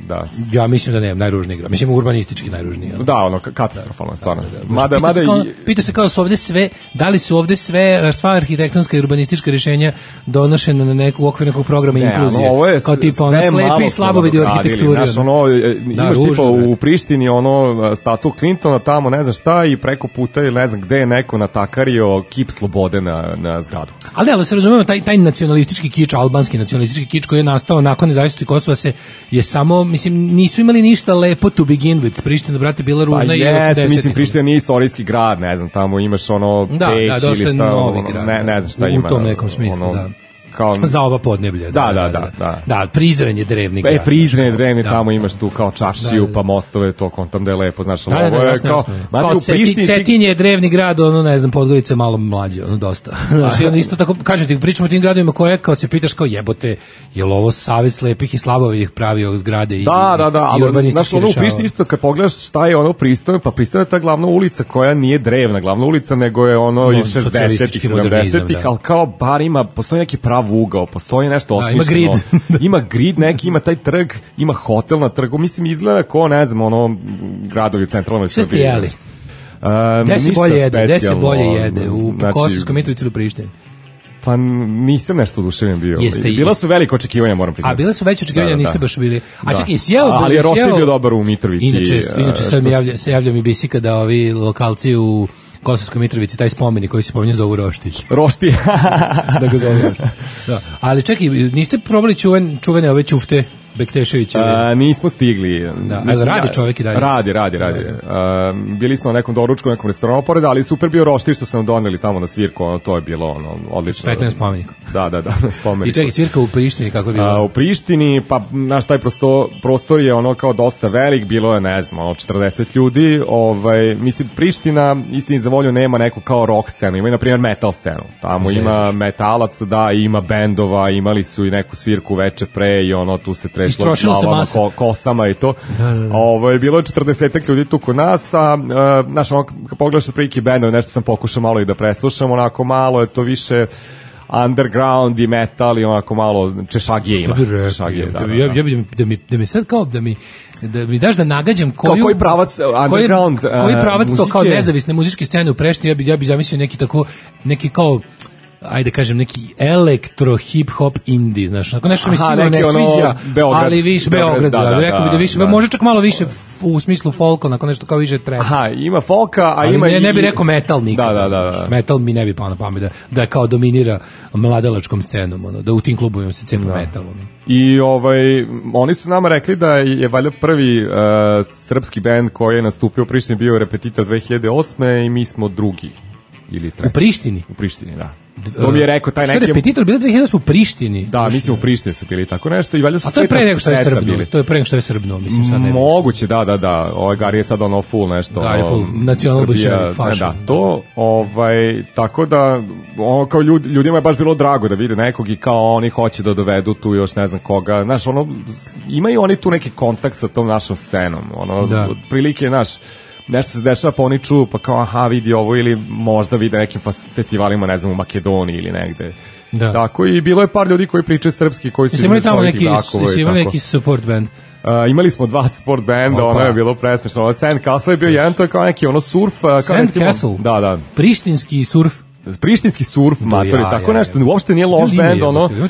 da. Ja mislim da ne, najružniji grad. Mislim urbanistički najružniji. Da, ono katastrofalno stvarno. Da, da, da. Mada Pita mada se kao, i pita se kao su ovde sve, da li su ovde sve sva arhitektonska i urbanistička rješenja donošena na neku okvir nekog programa ne, inkluzije. Ono, ovo je kao tipa ono slepi i slabovidi u arhitekturi. Znaš, ono, imaš ružno, tipa u Prištini ono statu Clintona tamo, ne znam šta, i preko puta ili ne znam gde je neko natakario kip slobode na, na zgradu. Ali ali se razumemo, taj, taj nacionalistički kič, albanski nacionalistički kič koji je nastao nakon nezavisnosti Kosova se je samo, mislim, nisu imali ništa lepo to begin with. Priština, brate, bila ružna pa i jest, osamdesetih. mislim, Priština nije istorijski grad, ne znam, tamo imaš ono da, Peć da, ili šta, novi ono, grad, ne, ne znam šta u ima. U tom nekom smislu, ono, da. Kao, za ova podneblja. Da, da, da. Da, da Prizren je drevni grad. E, Prizren je drevni, da, tamo da, imaš tu kao čaršiju, da, da. pa mostove, to kontam da je lepo, znaš, da, da, da, ovo je jasno, kao... jasno. Kao Cetin, Cetin je drevni grad, ono, ne znam, Podgorica je malo mlađe, ono, dosta. Znaš, onda isto tako, kažem ti, pričamo o tim gradovima koje, kao se pitaš, kao jebote, je li ovo savez slepih i slabovih pravio zgrade i, da, da, da, i urbanistički rešavao? Znaš, ono, u Prištini isto, kad pogledaš šta je ono pristojno, pa pristojno je ta glavna ulica koja nije drevna glavna ulica, nego je ono iz šezdesetih, sedamdesetih, ali kao bar ima, postoji neki prav ugao, postoji nešto osmišljeno. Ima grid. Ima grid neki, ima taj trg, ima hotel na trgu, mislim, izgleda ko, ne znam, ono, gradovi u centralnoj Srbiji. Sve ste jeli? Um, gde se bolje jede? Gde se bolje jede? U znači, Kosovskoj Mitrovici ili u Prištini? Pa nisam nešto oduševljen bio. Jeste, bila su velika očekivanja, moram priznati. A bila su veće očekivanja, da, da, niste da. baš bili. A da. čekaj, sjeo, ali je Roštilj bio dobar u Mitrovici. Inače, inače sad mi javlja, se javlja mi bisika da ovi lokalci u Kosovskoj Mitrovici, taj spomenik koji se pominje zovu Roštilj. Roštilj. Da ga zove. Da. Ali čekaj, niste probali čuven, čuvene ove ćufte Bekteševića? A, nismo stigli. Da. Mislim, radi čovjek i dalje? Radi, radi, radi. A, bili smo na nekom doručku, na nekom restoranu pored, ali super bio Roštilj što su nam doneli tamo na svirku, ono, to je bilo ono, odlično. petnaest spomenika. Da, da, da, na spomeniku. I čekaj, svirka u Prištini, kako je bilo? A, u Prištini, pa, naš taj prosto, prostor je ono kao dosta velik, bilo je, ne znam, ono, četrdeset ljudi, ovaj, mislim, Priština, istini za volju, nema neku kao rock scenu, ima i, na primjer, metal scenu. Tamo Zežiš. Ima metalac, da, ima bendova, imali su i neku svirku veče pre i ono, tu se trešlo glavama, ko, kosama i to. Da, da, da. Ovo, bilo je četrdesetak ljudi tu kod nas, a, a znaš, ono, kad pogledaš prilike bendove, nešto sam pokušao malo i da preslušam, onako malo je to više underground i metal i onako malo češagije ima. Češagije, da, da, da. Ja, ja bi da mi, da mi sad kao da mi da mi daš da nagađam koju kao koji pravac underground koji, koji pravac uh, to kao nezavisne muzičke scene u Prištini, ja bi ja bi zamislio neki tako neki kao ajde kažem neki elektro hip hop indie, znaš, ako nešto mi se ne sviđa, Beograd, ali više Beograd, da, da, da, rekao bi da više, da. Može čak malo više f, u smislu folka, onako nešto kao više trap. Aha, ima folka, a ali ima ne, i ne bi rekao metal nikad. Da, da, da, da. Metal mi ne bi pao na pamet da, da kao dominira mladalačkom scenom, ono, da u tim klubovima se cepa da. Metal. Ono. I ovaj, oni su nama rekli da je valjda prvi uh, srpski bend koji je nastupio u Prištini bio Repetitor dve hiljade osme i mi smo drugi. Ili treći. U Prištini? U Prištini, da. To mi je rekao taj neki... Što Repetitor bili dve hiljade osme u Prištini? Da, mislim u Prištini su bili tako nešto i valjda su a to je pre nego što je Srbno, to je pre nego što je Srbno, mislim sad ne. Moguće, da, da, da. Ovaj Gari je sad ono full nešto. Gari full, nacional bolševik, fašan. Da, to, ovaj, tako da, ono, kao ljudi, ljudima je baš bilo drago da vide nekog i kao oni hoće da dovedu tu još ne znam koga. Znaš, ono, imaju oni tu neki kontakt sa tom našom scenom. Ono, da. Prilike, znaš, nešto se dešava, pa oni čuju, pa kao, aha, vidi ovo, ili možda vide nekim festivalima, ne znam, u Makedoniji ili negde. Da. Tako, i bilo je par ljudi koji pričaju srpski, koji su između svojih brakova. Jeste imali neki support band? Uh, imali smo dva sport benda, ono je bilo presmešno. Sand Castle je bio jedan, to je kao neki ono surf. Uh, Sand Castle? Da, da. Prištinski surf? Prištinski surf, matori, ja, tako ja, nešto, ja. Uopšte nije loš band, ono, uh,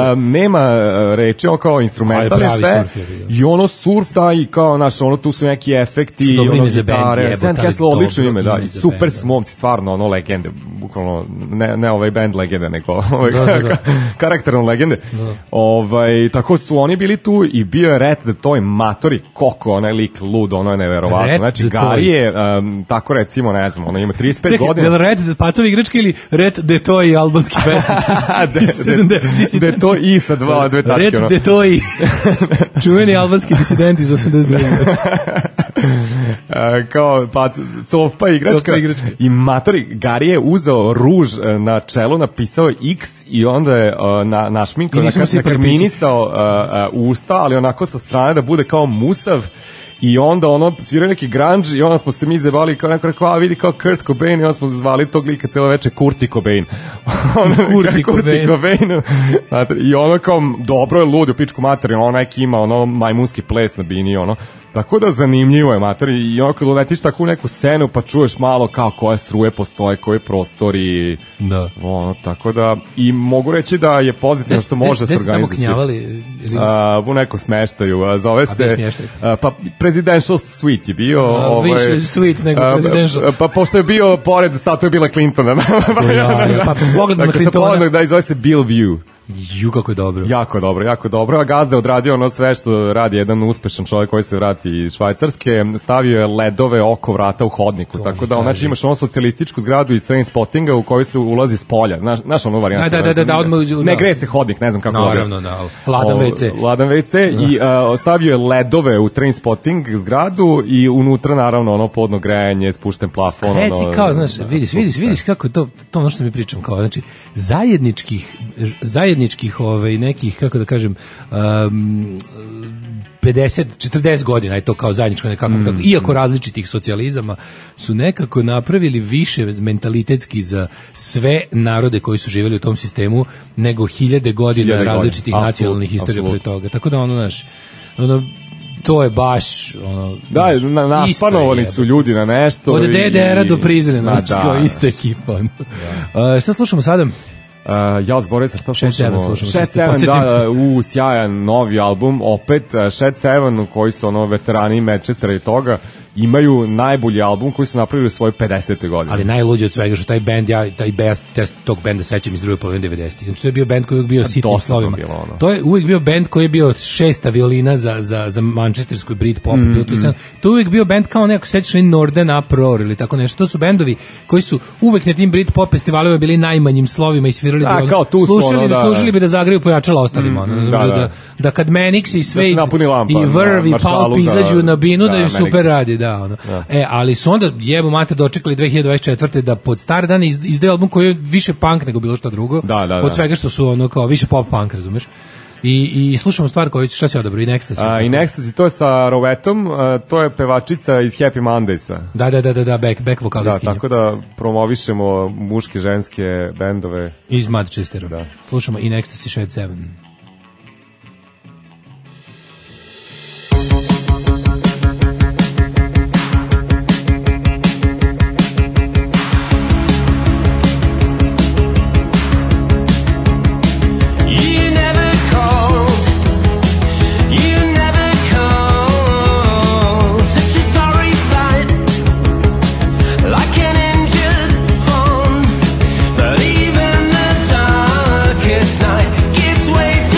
nema reči, ono kao instrumental je sve, i ono surf, da, i kao, znaš, ono, tu su neki efekti, i ono gitare, Sand Castle, odlično ime, da, i super su momci, stvarno, ono, legende, bukvalno, ne, ne ovaj band legende, nego ovaj, da, da, da. karakterno legende, da. Ovaj, tako su oni bili tu i bio je Red the Toy, matori, koko, onaj lik lud, ono je neverovatno, znači, Gari je, um, tako recimo, ne znam, ono ima trideset pet godina. Čekaj, Red the Patovi igrački ili Red de Toy albanski pesnik? De Toy i sa dva, dve tačke. Red de Toy, čuveni albanski disident iz osamdeset druge. Kao, pa, cofpa igračka. I matori, Gari je uzeo ruž na čelo, napisao X i onda je na, našminkao, nakrminisao usta, ali onako sa strane da bude kao musav. i onda ono svira neki grunge i onda smo se mi zevali kao neko rekao, a vidi kao Kurt Cobain i onda smo zvali tog lika cijelo veče Kurti Cobain. Kurti Cobain. Cobain. I ono kao, dobro je lud u pičku materiju, ono neki ima ono majmunski ples na bini, ono. Tako da zanimljivo je matori i ono kad uletiš tako u neku scenu pa čuješ malo kao koje struje postoje, koji prostori, da. Ono, tako da i mogu reći da je pozitivno što može se organizuje. Gde ste tamo knjavali? Uh, u nekom smeštaju, a zove se a, pa Presidential Suite je bio. A, ovaj, više suite nego a, Presidential. Pa pošto je bio pored statue Billa Clintona. ja, ja, pa s pogledom na Clintona. Da, i zove se Bill View. Ju, kako je dobro. Jako dobro, jako dobro. A Gazda je odradio ono sve što radi jedan uspešan čovjek koji se vrati iz Švajcarske. Stavio je ledove oko vrata u hodniku. To tako da, on, znači, imaš ono socijalističku zgradu iz Trainspottinga u kojoj se ulazi s polja. Znaš, znaš ono varijantu? Da, da, da, da, odmah, ne greje se hodnik, ne znam kako. Naravno, da. Ladan ve ce. Ladan ve ce i uh, stavio je ledove u Trainspotting zgradu i unutra, naravno, ono podno grejanje, spušten plafon. Reci, ono, kao, znaš, vidiš, vidiš, vidiš kako to, to ono što mi pričam, kao, znači, zajedničkih, zajedničkih ovaj nekih, kako da kažem, um, pedeset četrdeset godina je to kao zajedničko nekako, mm. tako, iako različitih socijalizama su nekako napravili više mentalitetski za sve narode koji su živjeli u tom sistemu nego hiljade godina hiljade različitih godina. Nacionalnih istorija pre toga. Tako da ono, znaš, ono, to je baš ono, da, na, naspanovani su ljudi na nešto. Od D D R-a do Prizrena, znači, da, kao ista ekipa. Da. Uh, šta slušamo sada? Uh, ja zborio sa šta slušamo? Shed Seven, da, u sjajan novi album, opet Shed Seven, koji su ono veterani Manchestera i toga, imaju najbolji album koji su napravili u svojoj pedesete godine. Ali najluđe od svega što taj bend, ja taj best test tog benda sećam iz druge polovine devedesetih. Znači to je bio bend koji je bio sitnim slovima. Ono. To je uvijek bio bend koji je bio šesta violina za za za manchestersku Britpop. Mm, mm. To, to je uvijek bio bend kao neko sećaš Northern Uproar ili tako nešto. To su bendovi koji su uvijek na tim Britpop festivalima bili najmanjim slovima i svirali da, da kao tu slušali, ono, da, slušali bi da zagreju pojačala ostalima. Mm, ono, da, da. Da, da kad Manix i Suede i Verve i Pulp izađu na binu da, da im super radi, da, ono. Da. E, ali su onda jebo mater dočekali dve hiljade dvadeset četvrte da pod stare dane izdaju album koji je više punk nego bilo što drugo. Da, da, od da. svega što su ono kao više pop punk, razumeš? I, i slušamo stvar koju šta se odabro, i Ecstasy. A, i Ecstasy, to je sa Rovetom, a, to je pevačica iz Happy Mondaysa. Da, da, da, da, da back, back vokalistkinja. Da, tako da promovišemo muške, ženske bendove. Iz Manchestera. Da. Slušamo In Ecstasy Shed Seven. It's way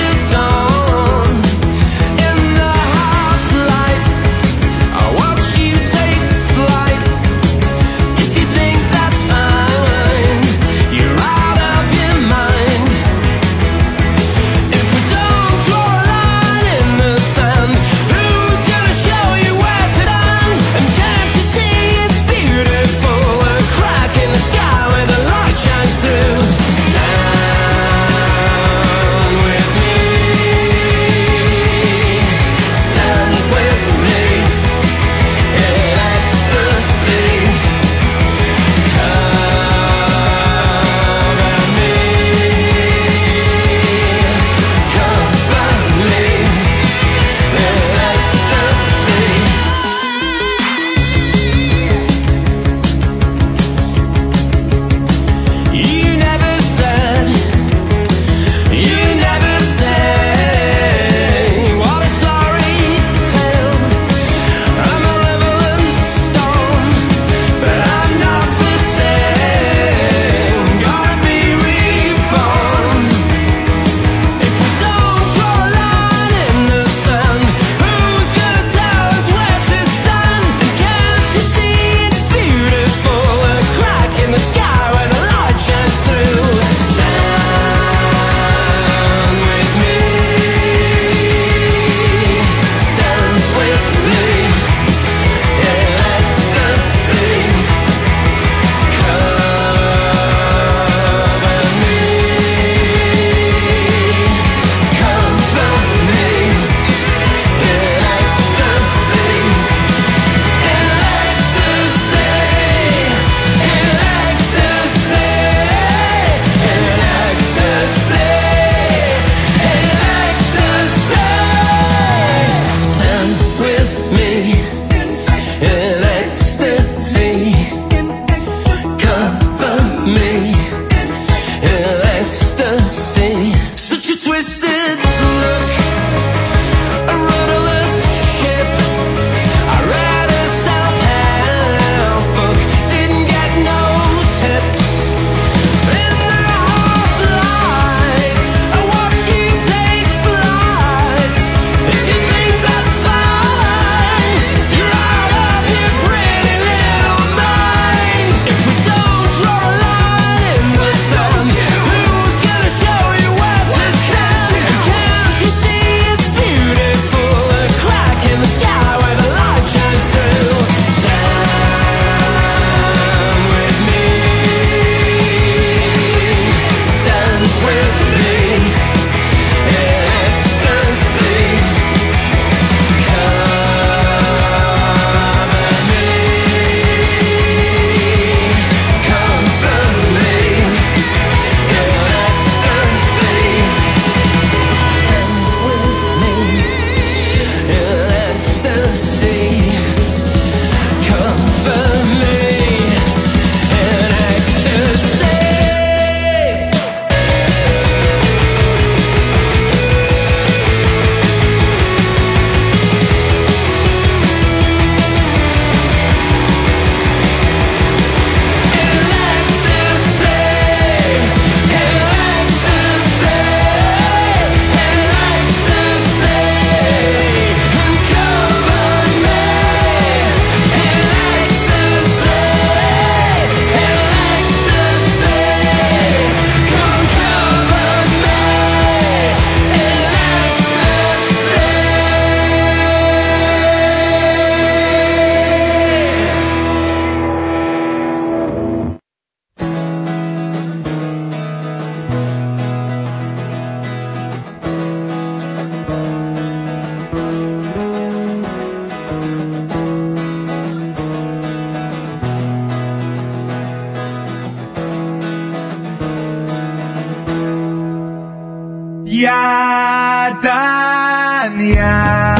dan ja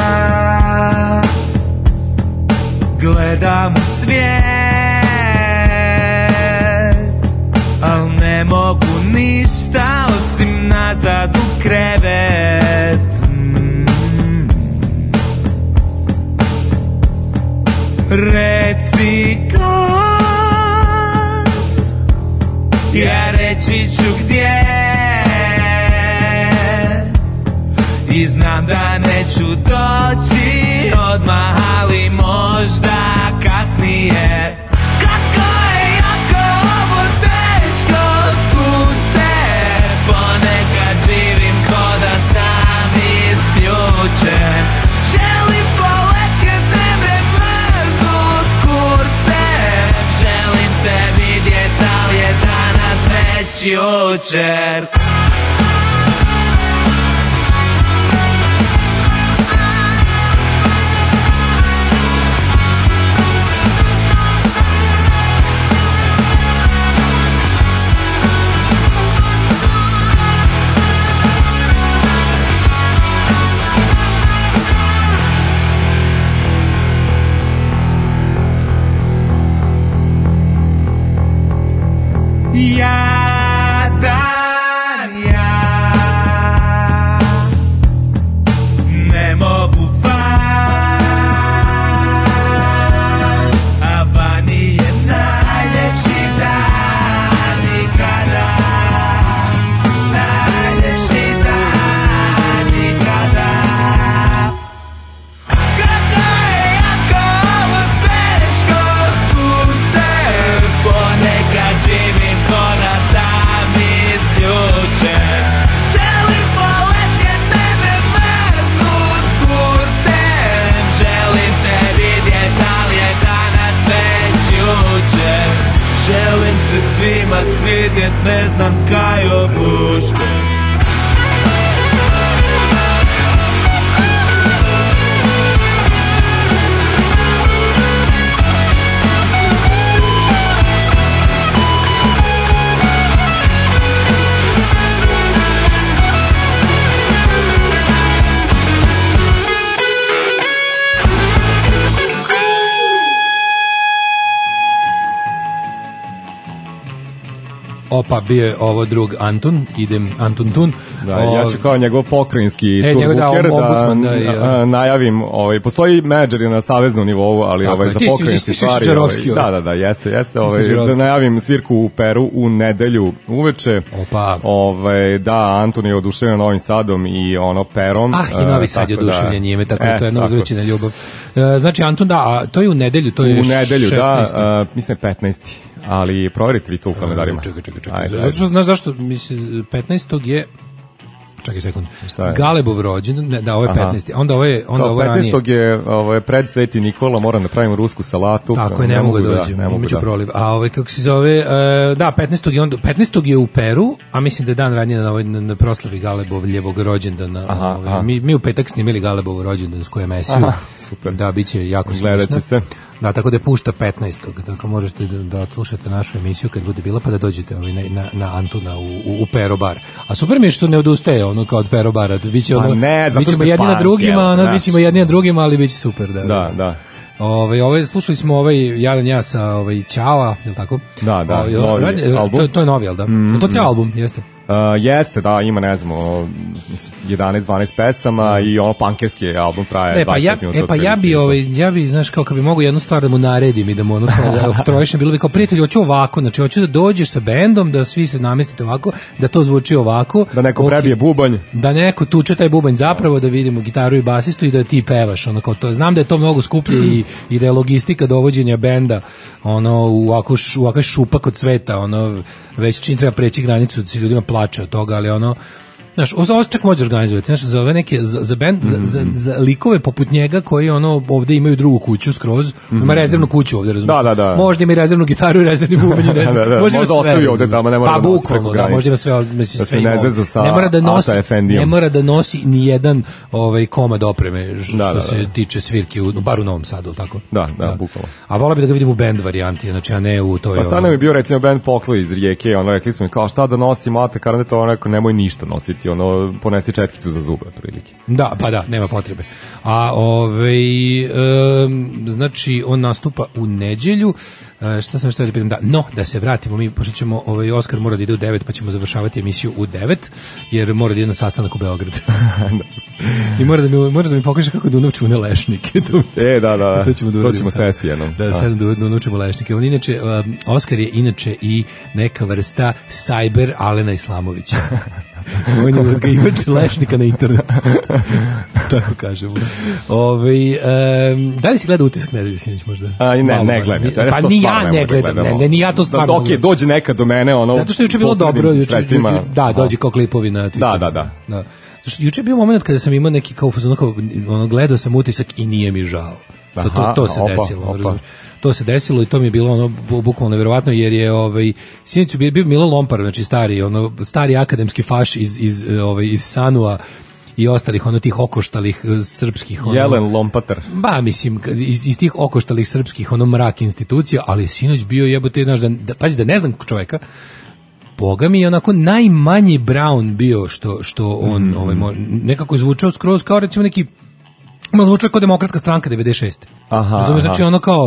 gledam u svijet, al ne mogu ništa osim nazad u krevet. mm. Reci god, ja reći ću gdje, i znam da neću doći odmah, ali možda kasnije. Kako je jako ovo teško sunce, ponekad živim ko da sam isključen. Želim poletjet, ne mrznut kurcem, želim te vidjet, ali je danas već jučer. Jadan ja ne mogu van, a vani je najljepši dan ikada, najljepši dan ikada. Kako je jako ovo teško sunce, ponekad živim ko da sam isključen. Želim poletjet, tebe mrznut kurcem, želim te vidjet, ali je danas već jučer. Želim se svima svidjet, ne znam kaj opušten. Opa, bio je ovo drug Antun, idem Antun Tun. Da, o, ja ću kao njegov pokrajinski e, tur buker da, ombudsman, da, ja. najavim, ovaj, postoji menadžer na saveznom nivou, ali tako, ovaj, za pokrajinski stvari, ovaj, da, da, da, jeste, jeste, ovaj, da najavim svirku u Peru u nedelju uveče. Opa. Ovaj, da, Antun je oduševljen Novim Sadom i ono Perom. Ah, i Novi Sad je oduševljen da, njime, tako da e, to je jedna uzvraćena ljubav. E, znači, Antun, da, a to je u nedelju, to je u nedelju, šesnaesti. Da, uh, mislim petnaesti. Ali proverite vi to u kalendarima. Čekaj, čekaj, čekaj. Zato što, znaš zašto, mislim, petnaestog je, čekaj sekund, Galebov rođendan, ne, da, ovo je petnaesti. Onda ovo je, onda ovo ranije. petnaestog je, ovo je pred Sveti Nikola, moram da pravim rusku salatu. Tako je, ne, ne mogu da dođem, da, imaću da. proliv. A ovaj, kako se zove, uh, da, petnaestog je, onda, petnaestog je u Peru, a mislim da je dan ranije na, ovaj, na, na proslavi Galebovljevog rođendana. Aha, ovaj, aha. Mi, mi u petak snimili Galebovu rođendansku emisiju. Aha, super. Da, bit će jako smiješno. Gledat će se. Da, tako da je pušta petnaestog Tako možete da, da odslušate našu emisiju kad bude bila, pa da dođete ovaj, na, na, na Antuna u, u, u Pero bar. A super mi je što ne odustaje ono kao od Pero bara. Biće ono, ne, bićemo jedni na drugima, ono, bićemo jedni na drugima, ali biće super. Da, da. da. Ovaj ovaj slušali smo ovaj Jadan ja sa ovaj Ćala, je l' tako? Da, da. Ovaj, novi radi, album. To, to je novi, jel da? Mm, to je ceo album, jeste? Uh, jeste, da, ima, ne znam, jedanaest dvanaest pesama i ono pankerski album traje e, pa ja, minuta. E pa ja bi, ovaj, ja bi, znaš, kao kad bi mogu jednu stvar da mu naredim i da mu ono kao trojišem, bilo bi kao prijatelji, hoću ovako, znači hoću da dođeš sa bendom, da svi se namestite ovako, da to zvuči ovako. Da neko prebije bubanj. Da neko tuče taj bubanj zapravo, da vidimo gitaru i basistu i da ti pevaš, ono kao to. Znam da je to mnogo skuplje i, i da je logistika dovođenja benda, ono, u ovako, u ovako šupak od sveta, ono, već čim treba preći granicu da se ljudima plače od toga, ali ono, znaš, ovo se čak može organizovati, znaš, za ove neke, za, za band, za, za, za likove poput njega koji ono, ovde imaju drugu kuću skroz, mm-hmm. ima rezervnu kuću ovde, razumiješ? Da, da, da. Možda ima i rezervnu gitaru i rezervni bubanj, ne znam, da, da, možda, možda ostavi ovde tamo, ne mora pa, da nosi bukvalno, da, možda ima sve, mislim, da sve ne, sa ne mora da nosi, ne mora da nosi ni jedan ovaj, komad opreme, što da, da, se da. tiče svirke, u, bar u Novom Sadu, tako? Da, da, da. bukvalno. A vola bi da ga vidim u band varijanti, znači, a ne u toj... Pa sad nam je bio, recimo, band Poklo iz Rijeke, ono, rekli smo kao šta da nosimo, a te karne to, ono, nemoj ništa nositi. ti ono ponesi četkicu za zube otprilike. Da, pa da, nema potrebe. A ovaj um, znači on nastupa u nedjelju. Uh, šta sam što da pitam? Da, no, da se vratimo mi, pošto ćemo, ovaj Oskar mora da ide u devet, pa ćemo završavati emisiju u devet, jer mora da ide na sastanak u Beograd. I mora da mi, mora da mi pokaže kako da unovčimo ne lešnike. E, da, da, to ćemo, da to ćemo sesti jednom. Da, sad da unovčimo lešnike. On inače, um, Oskar je inače i neka vrsta cyber Alena Islamovića. On je odgajivač lešnika na internetu. Tako kažemo. Ove, um, da li si gledao Utisak nedelje sinoć možda? A, ne, Malo, ne gledam. Pa, pa ni ja ne gledam. Ne, ne, ni ja to stvarno. Ok, dođe neka do mene. Ono, zato što je juče bilo dobro. Juče, juče, da, dođe kao klipovi na Twitteru. Da, da, da. da. Zato juče je bio moment kada sam imao neki kao, kao ono, gledao sam Utisak i nije mi žao. To, to, to se opa, desilo. Opa. To se desilo i to mi je bilo ono bukvalno neverovatno, jer je ovaj sinoć bio, bio Milo Lompar, znači stari ono stari akademski faš iz iz ovaj iz Sanua i ostalih ono tih okoštalih srpskih ono Jelen Lompatar. Ba mislim iz, iz tih okoštalih srpskih ono mrak institucija, ali sinoć bio jebote znaš da, da pazi da ne znam čoveka. Boga mi je onako najmanji Brown bio što što on mm. ovaj nekako je zvučao skroz kao recimo neki ma zvučao kao Demokratska stranka devedeset šeste. Aha. Znači, znači ono kao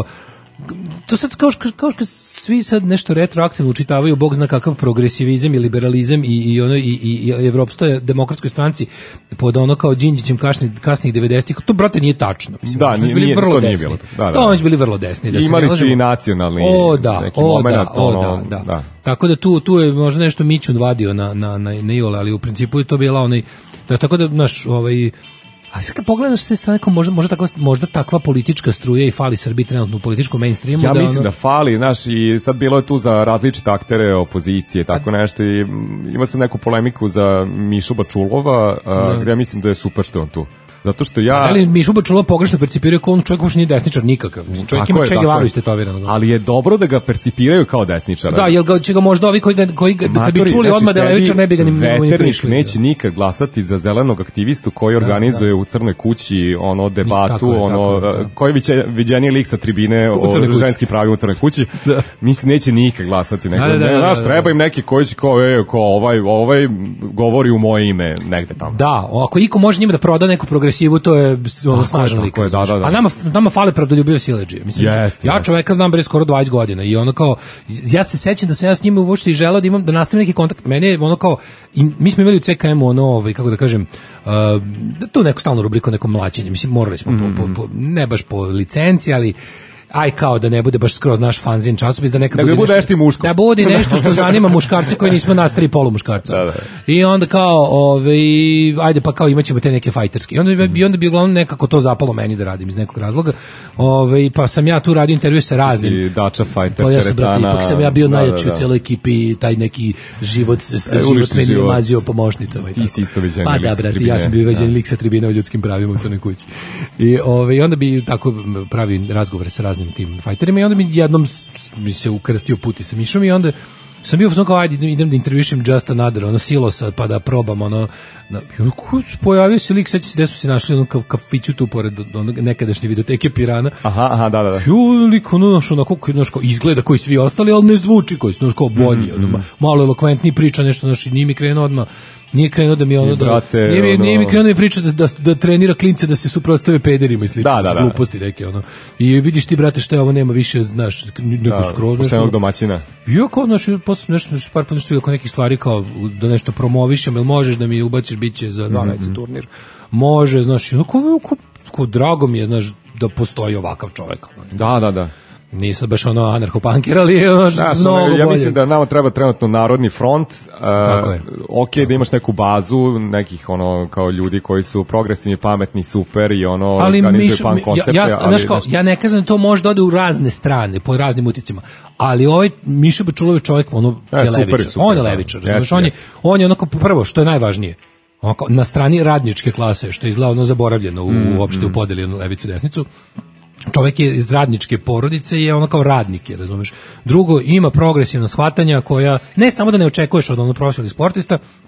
to sad kao kao što svi sad nešto retroaktivno učitavaju, bog zna kakav progresivizam i liberalizam i i ono i i, i evropstvo je demokratskoj stranci pod ono kao Đinđićem kasnih kasnih devedesetih. To brate nije tačno, mislim. Da, nije, bili nije, vrlo to desni. Nije bilo. Da, da. To oni su bili vrlo desni, da se imali su i nacionalni o, da, neki o, moment, da, o, ono, da, da. da. Tako da tu tu je možda nešto Mićun vadio na na na na Iole, ali u principu je to bila onaj da tako da naš ovaj a sad kad pogledaš s te strane, možda, možda, takva, možda takva politička struja i fali Srbiji trenutno u političkom mainstreamu. Ja da mislim ono... da fali, znaš, i sad bilo je tu za različite aktere opozicije, tako nešto, i imao sam neku polemiku za Mišu Bačulova, a, gdje ja mislim da je super što je on tu. Zato što ja... Ali Mišu Bačulova pogrešno percipiraju kao on čovjek uopšte nije desničar nikakav. Čovjek ima Che Guevaru istetovirano. Ali je dobro da ga percipiraju kao desničara. Da, jel ga, će ga možda ovi koji ga, koji ga da bi čuli znači, odmah da je levičar, ne bi ga ni, ni prišli. Neće nikad glasati za zelenog aktivistu koji organizuje da, da. u Crnoj kući ono debatu, je, ono, je, da. koji viće, viđenije lik sa tribine o ženskim pravima u Crnoj kući. Da. Mislim, neće nikad glasati. Nego, da, da, da, ne, znaš, treba im neki koji će kao, e, kao ovaj, ovaj govori u moje ime negde tamo. Da, ako iko može njima da proda neku progresivu, to je ono snažan lik. Da, da, da. A nama, nama fale pravdoljubive siledžije. Mislim, jest, ja jest. čoveka znam bre skoro dvadeset godina i ono kao, ja se sećam da sam ja s njima uopšte i želeo da imam, da nastavim neki kontakt. Mene je ono kao, i mi smo imali u C K M-u ono, ovaj, kako da kažem, uh, tu neku stalnu rubriku, neko mlaćenje. Mislim, morali smo, mm-hmm. po, po, po, ne baš po licenci, ali aj kao da ne bude baš skroz naš fanzin časopis, da neka bude, bude nešto muško. Da bude nešto što zanima muškarce koji nismo nas tri polumuškarca. Da, da. I onda kao, ovaj, ajde pa kao imaćemo te neke fajterske. I onda bi, mm. onda bi uglavnom nekako to zapalo meni da radim iz nekog razloga. Ovaj, pa sam ja tu radio intervju sa raznim. Si Dača fajter, pa ja sam, brate, ipak sam ja bio da, najjači da, da. u cijeloj ekipi, taj neki život, e, život meni je mazio pomoćnicama. Ti si isto viđeni pa, lik da, sa brate, tribine. Ja sam bio viđeni lik sa tribine o ljudskim pravima u Crnoj kući. I ovaj, onda bi tako pravi razgovore sa raznim tim fajterima. I onda mi jednom mi se ukrstio put i sa Mišom i onda sam bio kao ajde idem da intervjušim Just Another, ono Silosa, pa da probam ono, na, pojavio se lik, seća se gde smo se našli ono kafiću tu pored onog nekadašnje videoteke Pirana. Aha, aha, da, da, da. Jo, lik ono naš onako, znaš, kao izgleda koji svi ostali, ali ne zvuči koji, znaš, kao bolji, mm, ono, malo elokventniji priča nešto, znaš, nije mi krenuo odmah. Nije krenuo da mi ono da brate, nije, mi, ono... nije mi krenuo da mi priča da, da, da trenira klince da se suprotstave pederima i slično, da, da, da. gluposti neke ono. I vidiš ti brate što je ovo, nema više, znaš, neko da, skroz nešto domaćina. Jo, kao znaš, posle nešto par puta što nekih stvari kao da nešto promovišem, jel možeš da mi ubaciš biće za dva meseca mm-hmm. turnir. Može, znaš, ono ko, ko, ko drago mi je, znaš, da postoji ovakav čovjek. Da, da, da. Nisam baš ono anarcho-punker, ali je ono da, mnogo bolje. Ja mislim da nama treba trenutno narodni front. Uh, ok, Tako. da imaš neku bazu nekih ono kao ljudi koji su progresivni, pametni, super i ono ali organizuju pan koncepte. Ja, ja, ali, kao, ja ne kažem da to može da ode u razne strane, po raznim uticima, ali ovaj Miša Bačulov je čovjek, ono, je, je super, levičar. Super, on je levičar. Da. Jest, on, je, on je onako, prvo, što je najvažnije, onako, na strani radničke klase, što je izgleda ono zaboravljeno u, mm, uopšte mm. u podeli na levicu i desnicu. Čovjek je iz radničke porodice i je ono kao radnik, je, razumeš. Drugo, ima progresivna shvatanja koja, ne samo da ne očekuješ od onog profesionalnih sportista,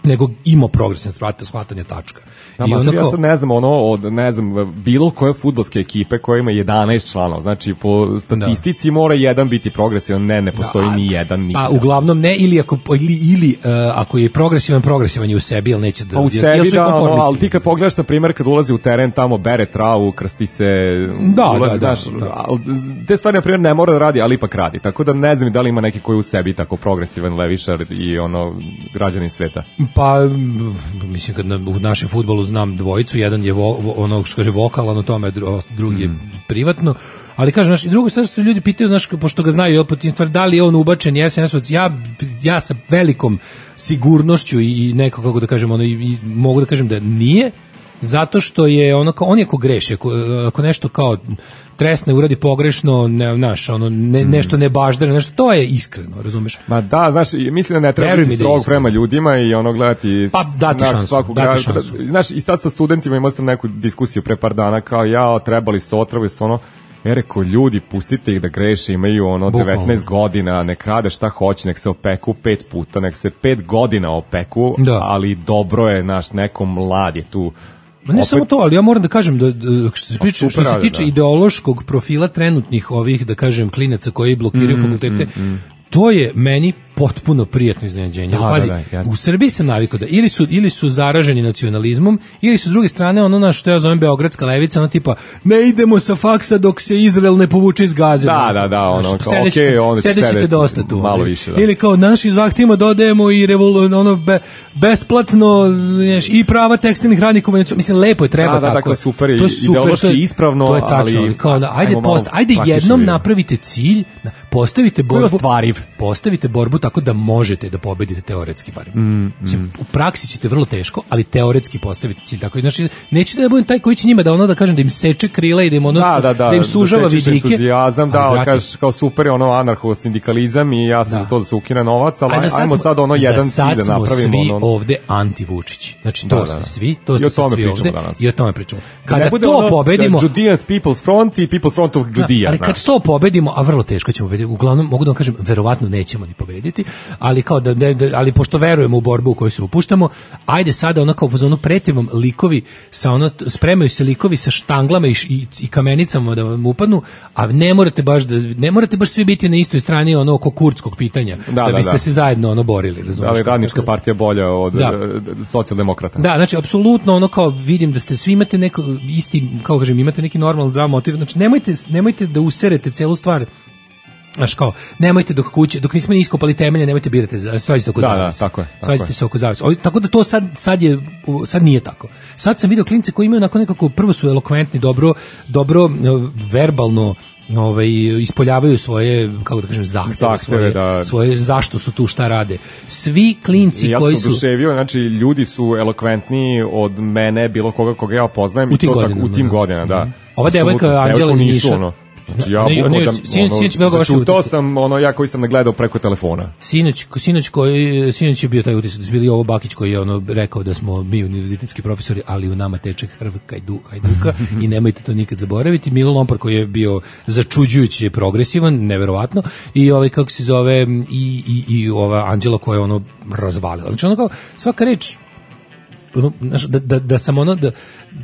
nego imao progresivno shvatanje tačka. Da, I onako, onako, ja sad ne znam, ono, od, ne znam, bilo koje fudbalske ekipe koja ima jedanaest članova, znači po statistici da. mora jedan biti progresivan, ne, ne postoji da, ni jedan. Ni pa uglavnom ne, ili ako, ili, ili uh, ako je progresivan, progresivan je u sebi, ali neće da... Pa u sebi da, ono, ali ti kad pogledaš, na primjer, kad ulazi u teren, tamo bere travu, krsti se, da, ulazi, da, znaš, da, da. te stvari, na primjer, ne mora da radi, ali ipak radi, tako da ne znam da li ima neki koji u sebi tako progresivan levičar i ono, građanin sveta. Pa, mislim, kad na, u našem fudbalu znam dvojicu, jedan je vo, ono što kaže vokalan o tome, drugi je mm. privatno, ali kažem, znaš, i drugo stvar su ljudi pitaju, znaš, pošto ga znaju po tim stvari, da li je on ubačen, jesam, jesam, ja, ja sa velikom sigurnošću i, i neko, kako da kažem, ono, i, i mogu da kažem da nije, zato što je ono kao, on je ako greši, ako, ako nešto kao tresne, uradi pogrešno, ne, naš, ono, ne, nešto ne baždane, nešto, to je iskreno, razumeš? Ma da, znaš, mislim da ne treba biti strog prema ljudima i ono gledati pa, dati šansu, svakog dati šansu. Znaš, i sad sa studentima imao sam neku diskusiju pre par dana, kao ja, trebali su, otrali su, ono, ja rekao, ljudi, pustite ih da greše, imaju ono Bukvalno. devetnaest godina, nek rade šta hoće, nek se opeku pet puta, nek se pet godina opeku, da. ali dobro je, naš, neko mlad je tu. Ma ne opet... samo to, ali ja moram da kažem da, da što se, piče, što se tiče da. ideološkog profila trenutnih ovih, da kažem, klinaca koji blokiraju mm, fakultete, mm, mm. to je meni potpuno prijatno iznenađenje. Da, Pazi, da, da, u Srbiji sam navikao da ili su, ili su zaraženi nacionalizmom, ili su s druge strane ono na što ja zovem beogradska levica, ono tipa, ne idemo sa faksa dok se Izrael ne povuče iz Gaze. Da, da, da, ono, kao, sedećete, okay, onda sedećete dosta tu. Malo više, da. Ili kao, naši zahtjevima dodajemo i revolu, ono, be, besplatno neš, i prava tekstilnih radnikova. Mislim, lepo je, treba da, da, tako. Tako je super, to je super, ideološki to je, ispravno, to je tačno, ali... Kao, da, ajde, post, ajde jednom napravite cilj, postavite borbu, postavite borbu tako da možete da pobedite teoretski barem. Mm, mm. U praksi ćete vrlo teško, ali teoretski postaviti cilj tako. Znači, nećete da budem taj koji će njima da ono da kažem da im seče krila i da im ono da, da, da, da im sužava da vidike. Entuzijazam, da, ali kažeš kao super je ono anarcho-sindikalizam i ja sam da. za to da se ukine novac, ali aj, ajmo sad ono jedan cilj da napravimo. Za sad smo svi ono... ovde anti-Vučić. Znači, to da, ste da. svi, to ste svi ovde danas. I o tome pričamo. Kada to ono, pobedimo... Judeans People's Front i People's Front of Judea. Ali kad to pobedimo, a vrlo teško ćemo pobediti, uglavnom, mogu da vam kažem, verovatno nećemo ni pobediti, ali kao da, da, da ali pošto verujemo u borbu u kojoj se upuštamo, ajde sada onako u zonu pretjevom likovi sa ono, spremaju se likovi sa štanglama i, i, i kamenicama da vam upadnu, a ne morate baš da, ne morate baš svi biti na istoj strani ono oko kurdskog pitanja, da, da biste da, da. se zajedno ono borili, razumiješ? Ali radnička partija bolja od da. socijaldemokrata. Da, znači apsolutno ono kao vidim da ste svi imate neko isti, kao kažem, imate neki normalan zdrav motiv, znači nemojte, nemojte da userete celu stvar. Znaš kao, nemojte dok kuće, dok nismo iskopali temelje, nemojte birate, svađite oko da, zavisi. Da, tako je. Svađite se oko zavisi. Tako da to sad, sad je, sad nije tako. Sad sam vidio klince koji imaju onako nekako, prvo su elokventni, dobro, dobro verbalno ovaj, ispoljavaju svoje, kako da kažem, zahteve, zahteve svoje, da. svoje, zašto su tu, šta rade. Svi klinci ja koji su... Ja sam oduševio, znači, ljudi su elokventniji od mene, bilo koga koga ja poznajem. U tim godinama. U tim godinama, da. Mm. Ova devojka Anđela iz Niša. Znači ja bukvalno ono, začutao sam ono ja koji sam nagledao preko telefona. Sinoć, sinoć koji sinoć je bio taj utisak da su bili ovo Bakić koji je ono rekao da smo mi univerzitetski profesori, ali u nama teče krv Hajduka i nemojte to nikad zaboraviti. Milo Lompar koji je bio začuđujuće progresivan, neverovatno, i ovaj kako se zove i i i ova Anđela koja je ono razvalila. Znači ono kao svaka reč ono, da, da, da sam ono da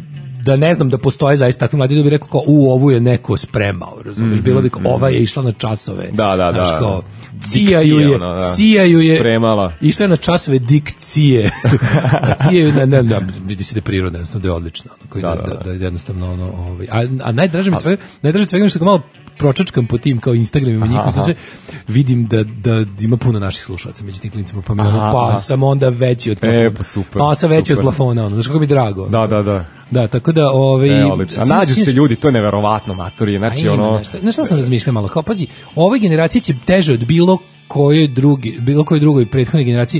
da ne znam da postoje zaista takvi mladi da bi rekao kao u ovu je neko spremao, razumiješ, bilo bi kao ova je išla na časove, da, da, znaš, da, kao cijaju je, ono, da. cijaju je spremala, išla je na časove dikcije, cijaju, ne, ne, ne, vidi se da je prirodno, jednostavno da je odlično, ono, koji da, da, da, da, da jednostavno, ono, ovaj, a, a najdraže mi sve, najdraže svega što ga malo pročačkam po tim kao Instagramima njih, to sve vidim da, da ima puno naših slušalaca među tim klincima, pa mi ono, pa sam onda veći od plafona, e, pa super, pa sam veći super. od plafona, ono, znaš kako mi drago, da, da, da. Da, tako da, ovaj, e, a nađu se ljudi, to je neverovatno, matori, znači a, ono, znaš šta sam razmišljao malo, kao pazi, ove generacije će teže od bilo koje drugi, bilo koje drugoj prethodnoj generaciji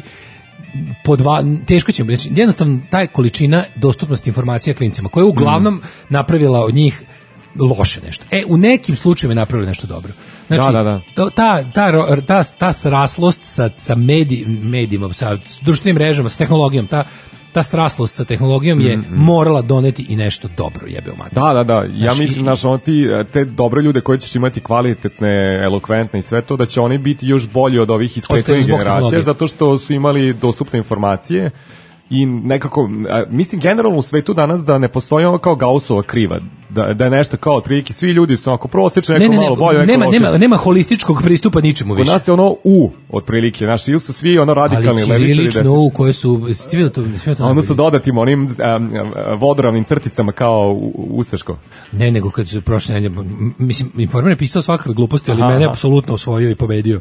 po dva, teško će, znači, jednostavno taj količina dostupnosti informacija klincima, koja je uglavnom mm. napravila od njih loše nešto. E, u nekim slučajevima napravili nešto dobro. Znači, da, da, da. To, ta, ta, ta, ta sraslost sa, sa medij, medijima, sa društvenim mrežama, sa tehnologijom, ta ta straslost sa tehnologijom je mm-hmm. morala doneti i nešto dobro, jebeo mater. Da, da, da, ja znači, mislim, znaš, ono ti, te dobre ljude koji ćeš imati kvalitetne, elokventne i sve to, da će oni biti još bolji od ovih iz prethodnih generacija, zato što su imali dostupne informacije i nekako, mislim generalno u svetu danas da ne postoji ono kao Gaussova kriva, da, da je nešto kao otprilike, svi ljudi su onako prosječno, neko ne, ne, malo bolje, neko nema, loše. Nema, nema holističkog pristupa ničemu više. Kod nas je ono U, otprilike, znaš, ili su svi ono radikalni levičari. Ali ćirilično U koje su, svi to, svi to onda su dodatim onim um, vodoravnim crticama kao ustaško. Ne, nego kad su prošle nedelje, mislim, Informer je pisao svakakve gluposti, ali aha, mene apsolutno osvojio i pobedio.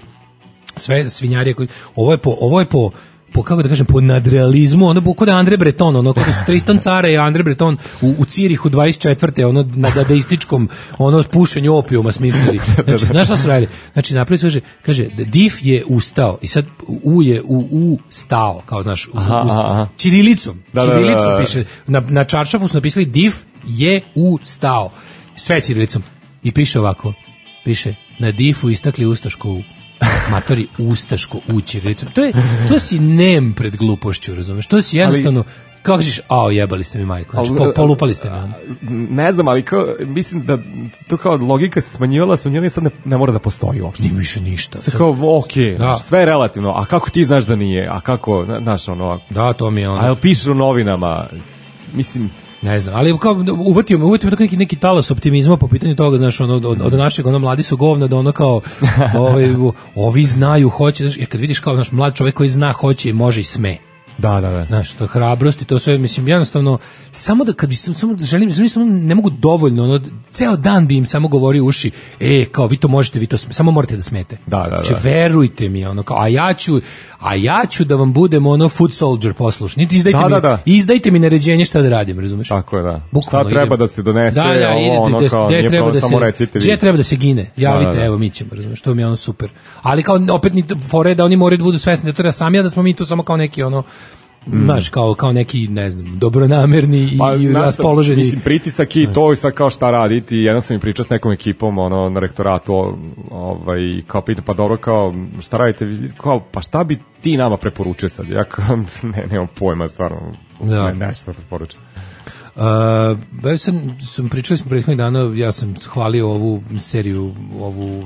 Sve svinjarije koji, ovo je po, ovo je po po kako da kažem po nadrealizmu, ono kod Andre Breton, ono kod su Tristan Cara i Andre Breton u, u Cirihu dvadeset četvrte ono na dadaističkom ono pušenju opijuma smislili. Znači, znaš šta su radili? Znači, napravi sve, kaže, dif je ustao i sad U je u U stao, kao znaš, u, aha, u, aha. Čirilicom. Da, Čirilicom da, da, da. piše, na, na čaršafu su napisali dif je U stao. Sve čirilicom. I piše ovako, piše, na difu istakli ustaško U. Matori ustaško u ćirilicom. To je, to si nem pred glupošću, razumeš? To si jednostavno, ali, kako kažeš, ao, jebali ste mi majku, znači, po, polupali ste me. Ne znam, ali kao, mislim da to kao logika se smanjivala, smanjivala i sad ne, ne mora da postoji uopšte. Nima više ništa. Sve kao, okej, okay, sve je relativno, a kako ti znaš da nije, a kako, znaš, ono... Da, to mi je ono... A jel piše u novinama, mislim... Ne znam, ali kao uvatio me, uvatio me tako neki, neki talas optimizma po pitanju toga, znaš, ono, od, od našeg, ono, mladi su govna, da ono kao, ovaj, ovi znaju, hoće, znaš, jer kad vidiš kao, naš mlad čovjek koji zna, hoće i može i sme. Da, da, da. Znaš, to hrabrost i to sve, mislim, jednostavno, samo da kad bi, samo da želim, želim, samo ne mogu dovoljno, ono, ceo dan bi im samo govorio uši, e, kao, vi to možete, vi to, samo morate da smete. Da, da, da. Znači, verujte mi, ono, kao, a ja ću, a ja ću da vam budem, ono, foot soldier poslušni, izdajte da, mi, da, da. izdajte mi naređenje šta da radim, razumeš? Tako je, da. Bukvalno, šta treba idem. Da se donese, da, da, ovo, ono, kao, nije treba pravo da samo se, recite vi. Gdje treba da se gine, javite, da, da, da. Evo, mi ćemo, razumeš, to mi je ono super. Ali kao, opet, ni fore da oni moraju da budu svesni da to ja sam ja, da smo mi tu samo kao neki, ono, Mm. Znaš, kao, kao neki, ne znam, dobronamerni pa, i raspoloženi. Mislim, pritisak i to i sad kao šta raditi. Jedno sam mi pričao s nekom ekipom ono, na rektoratu, ovaj, kao pitam, pa dobro, kao, šta radite? Kao, pa šta bi ti nama preporučio sad? Ja kao, ne, nemam pojma, stvarno, da. ne, ne što preporučio. Uh, već sam, sam pričali smo prethodnih dana, ja sam hvalio ovu seriju, ovu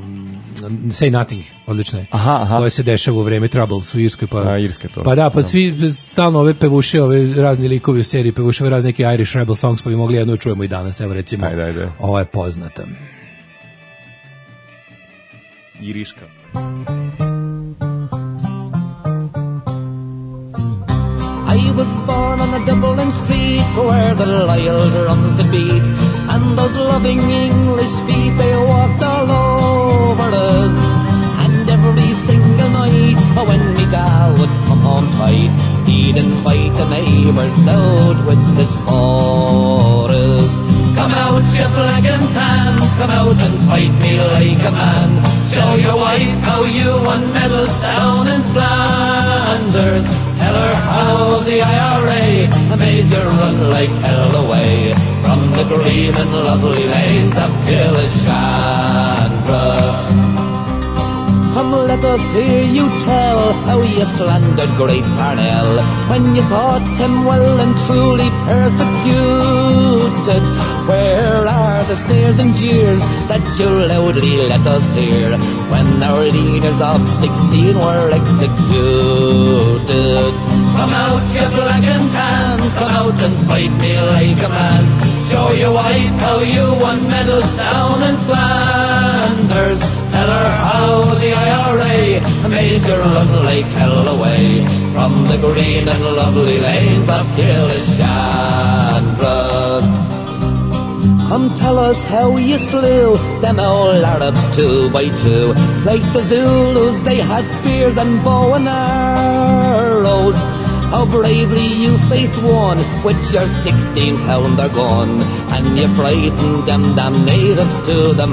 Say Nothing, odlična je, aha, aha. koja se dešava u vreme Troubles u Irskoj, pa, A, Irske to. pa da, pa svi stalno ove pevuše, ove razni likovi u seriji pevuše, ove razne neke Irish Rebel songs, pa bi mogli jedno čujemo i danas, evo recimo, ajde, ajde. Ova je poznata. Iriška. I was born on the Dublin street where the loyal drums did beat, and those loving English feet, they walked all over us. And every single night when me dad would come home tight, he'd invite the neighbours out with his chorus. Come out, you black and tans, come out and fight me like a man. Show your wife how you won medals down in Flanders. Tell her how the I R A made you run like hell away from the green and lovely lanes of Killishandra. Come let us hear you tell how you slandered great Parnell when you thought him well and truly persecuted. Where are the sneers and jeers that you loudly let us hear when our leaders of sixteen were executed? Come out, you black and tans, come out and fight me like a man. Show your wife how you won medals down in Flanders. Tell her how the I R A made you run like hell away from the green and lovely lanes of Killishandra. Come tell us how you slew them old Arabs two by two. Like the Zulus, they had spears and bow and arrows. How bravely you faced one with your sixteen pounder gun, and you frightened them damn natives to the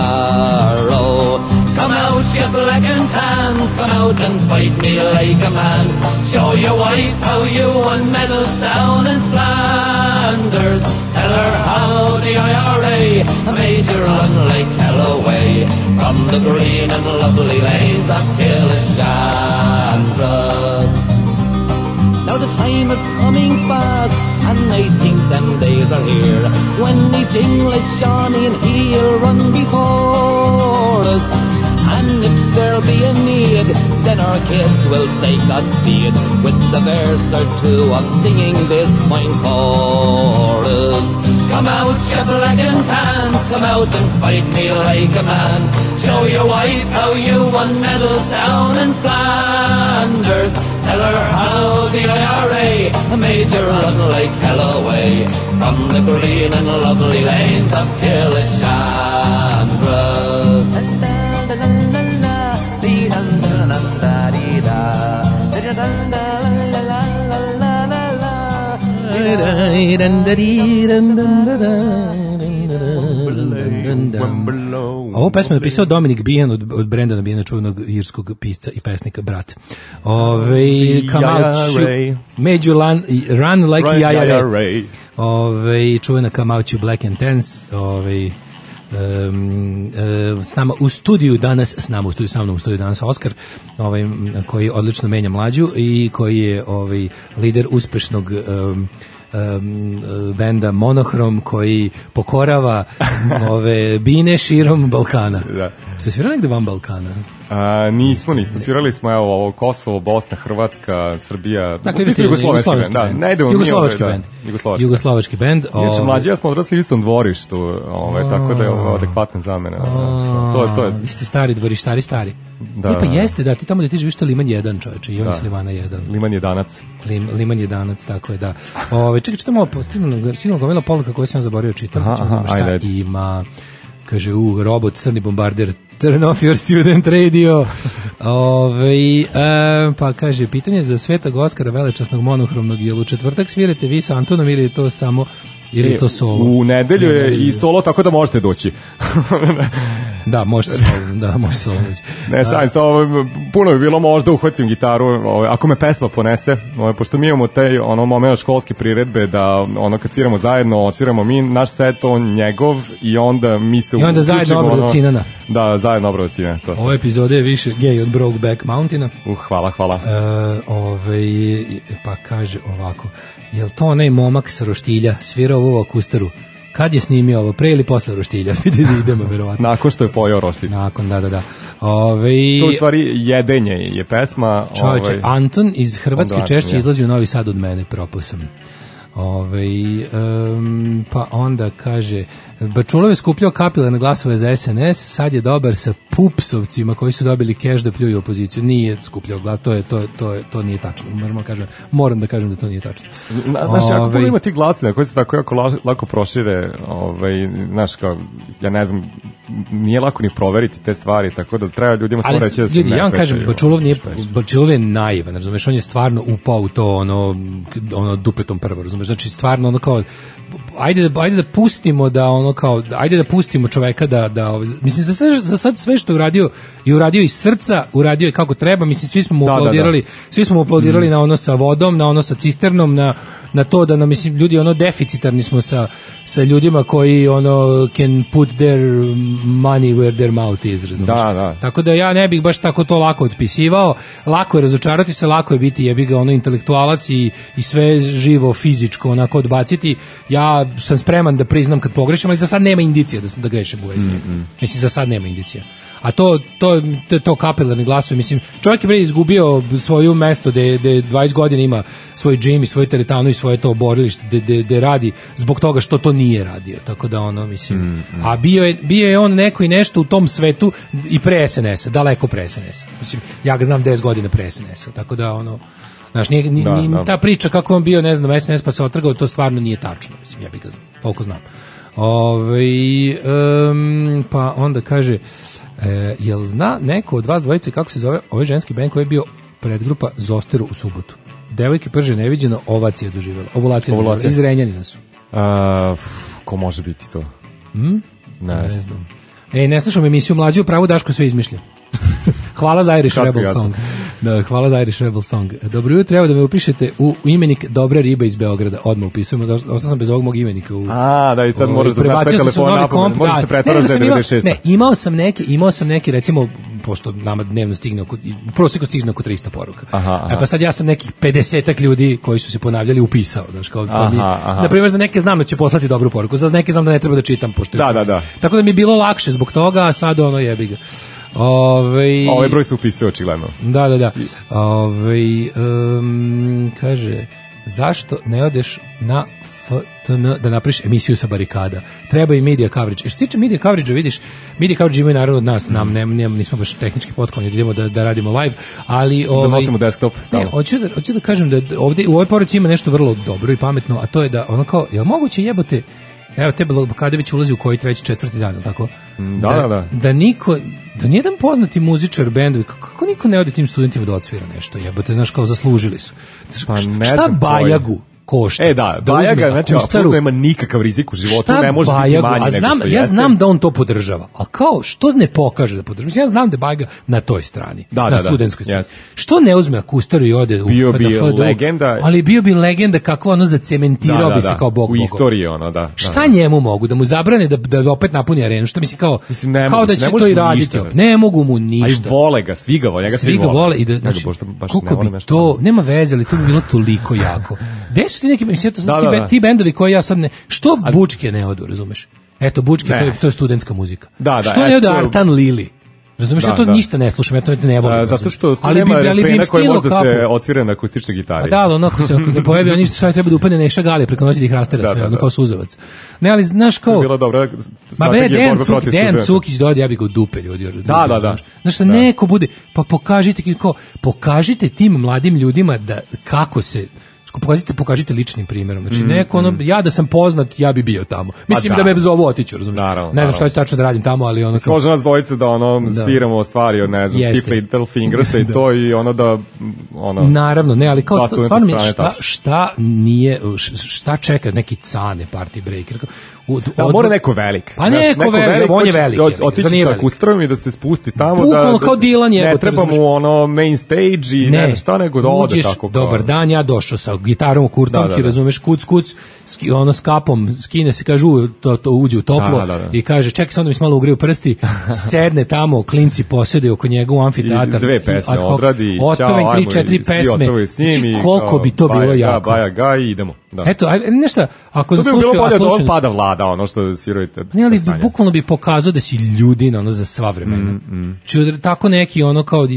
marrow. Come out, you black and tans, come out and fight me like a man. Show your wife how you won medals down in Flanders. Tell her how the I R A made you run like hell away from the green and lovely lanes of Killishandra. Now the the time is coming fast, and I think them days are here when each English Johnny and he'll run before us. And if there'll be a need, then our kids will say Godspeed with the verse or two of singing this fine chorus. Come out, you black and tans, come out and fight me like a man. Show your wife how you won medals down in Flanders. Tell her how the I R A made you run like hell away from the green and lovely lanes of Killishandra. Ovo pesmu je napisao Dominic Behan od, od Brendana Behana, čuvenog irskog pisca i pesnika Brat. Ove, come out, shoot, made you run, run like the I R A. Ove, čuvena Come Out You Black and Tans. Ove, Um, uh, s nama u studiju danas, s nama u studiju, sa mnom u studiju danas Oskar, ovaj, koji odlično menja mlađu i koji je ovaj, lider uspešnog um, um, benda Monohrom koji pokorava ove bine širom Balkana. Da. Ste svirali negde van Balkana? A, nismo, nismo. Svirali smo evo ovo Kosovo, Bosna, Hrvatska, Srbija. Dakle, Jugoslovenski bend. Da, ne idemo Jugoslovački bend. Jugoslovački. Jugoslovački bend. Inače, mlađi ja smo odrasli u istom dvorištu, ovaj, tako da je ovo adekvatna zamena. To, to je... Vi ste stari dvorištari, stari. Da. E pa jeste, da, ti tamo da ti živiš to Liman jedan, čoveče, i on je Livana jedan. Liman jedanac. Lim, Liman jedanac, tako je, da. Ove, čekaj, čitamo ovo, stigno gomila poruka koju sam zaboravio čitam. Aha, aha, šta ajde. Ima, kaže, u, robot, crni bombarder, turn off your student radio. Ove, e, pa kaže, pitanje za Svetog Oskara, velečasnog monohromnog, jel u četvrtak svirate vi sa Antonom ili je to samo... Ili je to solo? U nedelju je i solo, tako da možete doći. Da, možete solo, da, možete solo doći. Ne, šalim se, puno bi bilo možda uhvatim gitaru, ovaj, ako me pesma ponese, ovaj, pošto mi imamo taj ono moment školske priredbe da ono kad sviramo zajedno, odsviramo mi naš set, on njegov i onda mi se... I onda zajedno obrad Cinana. Da, zajedno obrad Cinana. To. Ove epizode je više gej od Brokeback Mountaina. Uh, hvala, hvala. E, ove, pa kaže ovako, jel to onaj momak sa Roštilja svirao ovo akustaru? Kad je snimio ovo, pre ili posle Roštilja? Vidi da idemo, verovatno. Nakon što je pojao Roštilj. Nakon, da, da, da. Ove, to u stvari jedenje je pesma. Čovječe, ovaj, Anton iz Hrvatske onda, češće ja. izlazi u Novi Sad od mene, propao sam. Ove, um, pa onda kaže, Bačulov je skupljao kapilarne glasove za S N S, sad je dobar sa pupsovcima koji su dobili keš da pljuju opoziciju. Nije skupljao glas, to je to to je to nije tačno. Moram kažem, moram da kažem da to nije tačno. Znaš, jako puno ima tih glasina koji se tako jako lako prošire, ovaj, znaš, kao, ja ne znam, nije lako ni proveriti te stvari, tako da treba ljudima samo reći da se ljudi, ne ja vam kažem, pečaju. Bačulov nije, Bačulov je naivan, razumeš, on je stvarno upao u to ono, ono dupetom prvo, razumeš, znači stvarno ono kao, ajde da, ajde da pustimo da ono kao, ajde da pustimo čoveka da, da mislim, za, sve, za sad sve što je uradio, i uradio iz srca, uradio je kako treba, mislim, svi smo mu aplaudirali, da, da. svi smo mu aplaudirali mm. na ono sa vodom, na ono sa cisternom, na na to da nam, mislim, ljudi ono deficitarni smo sa, sa ljudima koji ono can put their money where their mouth is, razumiješ? Da, da. Tako da ja ne bih baš tako to lako otpisivao, lako je razočarati se, lako je biti jebi ga ono intelektualac i, i sve živo fizičko onako odbaciti. Ja sam spreman da priznam kad pogrešim, ali za sad nema indicija da, da grešim u mm, mm. Mislim, za sad nema indicija. A to to to, to kapilarni glasovi, mislim, čovjek je bre izgubio svoju mesto da da dvadeset godina ima svoj džim i svoju teretanu i svoje to borilište da da radi zbog toga što to nije radio. Tako da ono, mislim, mm, mm. a bio je bio je on neko i nešto u tom svetu i pre S N S-a, daleko pre S N S-a. Mislim, ja ga znam deset godina pre S N S-a. Tako da ono, znaš, nije, nije, da, da. Ta priča kako on bio, ne znam, S N S pa se otrgao, to stvarno nije tačno. Mislim, ja bih ga toliko znam. Ove, um, pa onda kaže, E, jel zna neko od vas dvojice kako se zove ovaj ženski band koji je bio predgrupa Zosteru u subotu? Devojke prže neviđeno, ovacije doživjela. Ovulacije doživjela. Iz Renjanina su. A, ko može biti to? Hmm? Ne, ne znam. Ej, ne slušam emisiju Mlađu, pravu Daško sve izmišlja. Hvala za Irish Rebel Song. Da, hvala za Irish Rebel Song. Dobro jutro, treba da me upišete u imenik Dobra riba iz Beograda. Odmah upisujemo, ostao sam bez ovog mog imenika. U, A, da, i sad moraš da znaš sve telefon napomen. Možeš se pretvaraš da je devedeset šest. Ne, imao sam neke, imao sam neke, recimo, pošto nama dnevno stigne oko, u prosjeku stigne oko trista poruka. Aha, aha. E pa sad ja sam nekih pedesetak ljudi koji su se ponavljali upisao, znači kao Aha, mi, aha. na primjer za neke znam da će poslati dobru poruku, za neke znam da ne treba da čitam pošto. Da, da, da. Tako da mi je bilo lakše zbog toga, a sad ono jebi ga. Ove, Ovaj broj se upisuje očigledno. Da, da, da. Ove, um, kaže, zašto ne odeš na F T N da napraviš emisiju sa barikada? Treba i media coverage. I što se tiče media coverage, vidiš, media coverage imaju naravno od nas, nam ne, ne, nismo baš tehnički potkovani, idemo da, da radimo live, ali... Da ovaj, nosimo desktop. Ne, hoću da, hoću da kažem da ovde u ovoj poruci ima nešto vrlo dobro i pametno, a to je da ono kao, jel moguće jebote, evo te Blokadeveć ulazi u koji treći, četvrti dan, tako? Da, da, da. Da niko, da nijedan poznati muzičar, bendovi, kako niko ne ode tim studentima da odsvira nešto, jebote, znaš, kao zaslužili su. Pa ne Šta znam Bajagu košta? E da, Bajaga, znači, apsolutno nema nikakav rizik u životu, ne može biti manji nego znam, što ja jeste. znam da on to podržava, a kao, što ne pokaže da podržava? Mislim, ja znam da je Bajaga na toj strani, Da, na da, da, studentskoj strani. jeste. Što ne uzme akustaru i ode u Bio bi F D F D, legenda. ali bio bi legenda kakva ono zacementirao Da, da, bi se da. kao bog U bogov. istoriji ono, da. Šta da. njemu mogu? Da mu zabrane da, da opet napuni arenu? Što mislim kao, Mislim, ne kao mogu, da ne će može to i mu raditi. ništa. opet. Ne mogu mu ništa. A i vole ga, svi ga vole, njega Svi ga vole i da, Ja ga znači, baš- baš koliko ne volim bi nešto. to, nema veze, ali to bi bilo toliko jako. Gde su ti neki, mislim, to, Da, ti, da, be- da. ti bendovi koji ja sad ne, što Bučke ne odu, razumeš? Eto, Bučke, Ne. to je, to je studentska muzika. Da, da, što eto, ne odu to je- Artan Lili? Razumeš, Da, ja to da. ništa ne slušam, ja to ne volim. A, razumeš? zato što tu ali nema bi, ali bi im refrena koji skinuo može da se kapu. odsvira na akustičnoj gitari. A da, ali onako se ako se ne pojavi, on ništa sve treba da upadne Neša Galija preko noći da ih rastera Da, sve, da, ono da. kao suzavac. Ne, ali znaš To kao... je bila dobra Ma be, strategija Dejan, borbe Cuk, protiv Dejan studenta. Cukić dođe, ja bih ga u dupe, ljudi. Da, da, da. Znaš šta, Da. neko bude, pa pokažite, kao, pokažite tim mladim ljudima da kako se, pokažite, pokažite ličnim primjerom. Znači, Mm, neko, ono, ja da sam poznat, ja bi bio tamo. Mislim da. da me zovu otiću, razumiješ? Naravno, Ne znam šta naravno. ću tačno da radim tamo, ali ono... kao- Može nas dvojice da ono Da. sviramo stvari od ne znam Jeste. Stiff Little Fingers i Da. to i ono da ono Naravno, ne, ali kao dva sta- studenta stvarno mi je strane šta, tačno. šta nije, š- šta čeka neki cane party breaker? U- Da, od- mora neko velik. Pa Znaš, neko velik, on ko je će velik, od- jebi ga, zar Otići nije sa velik? kustarom i da se spusti tamo. Bukvalno da, kao Dylan Ne jebote, treba razumeš? mu ono main stage i ne, znam šta nego da ode uđeš, tako. kao- dobar dan, ja došao sa gitarom u kurtonki, Da, da, da. razumeš, kuc, kuc, ski, ono s kapom, skine se, kaže, u, to, to uđe u toplo Da, da, da. i kaže, čekaj samo da mi se malo ugreju prsti, sedne tamo, klinci posede oko njega u amfiteatar. I dve pesme ad hoc, odradi, otpevaj ćao, tri, ajmo, četiri i svi pesme. otpevaju s njim Znači, i koliko kao, bi to bilo baja ga, jako. Baja ga i idemo. Da. Eto, aj, nešto, ako To bi bilo slušaju, a bolje da on slušaju- pada vlada, ono što svirujete. Ne, ali stanje. bukvalno bi pokazao da si ljudina ono za sva vremena. Mm, mm. Tako neki ono kao...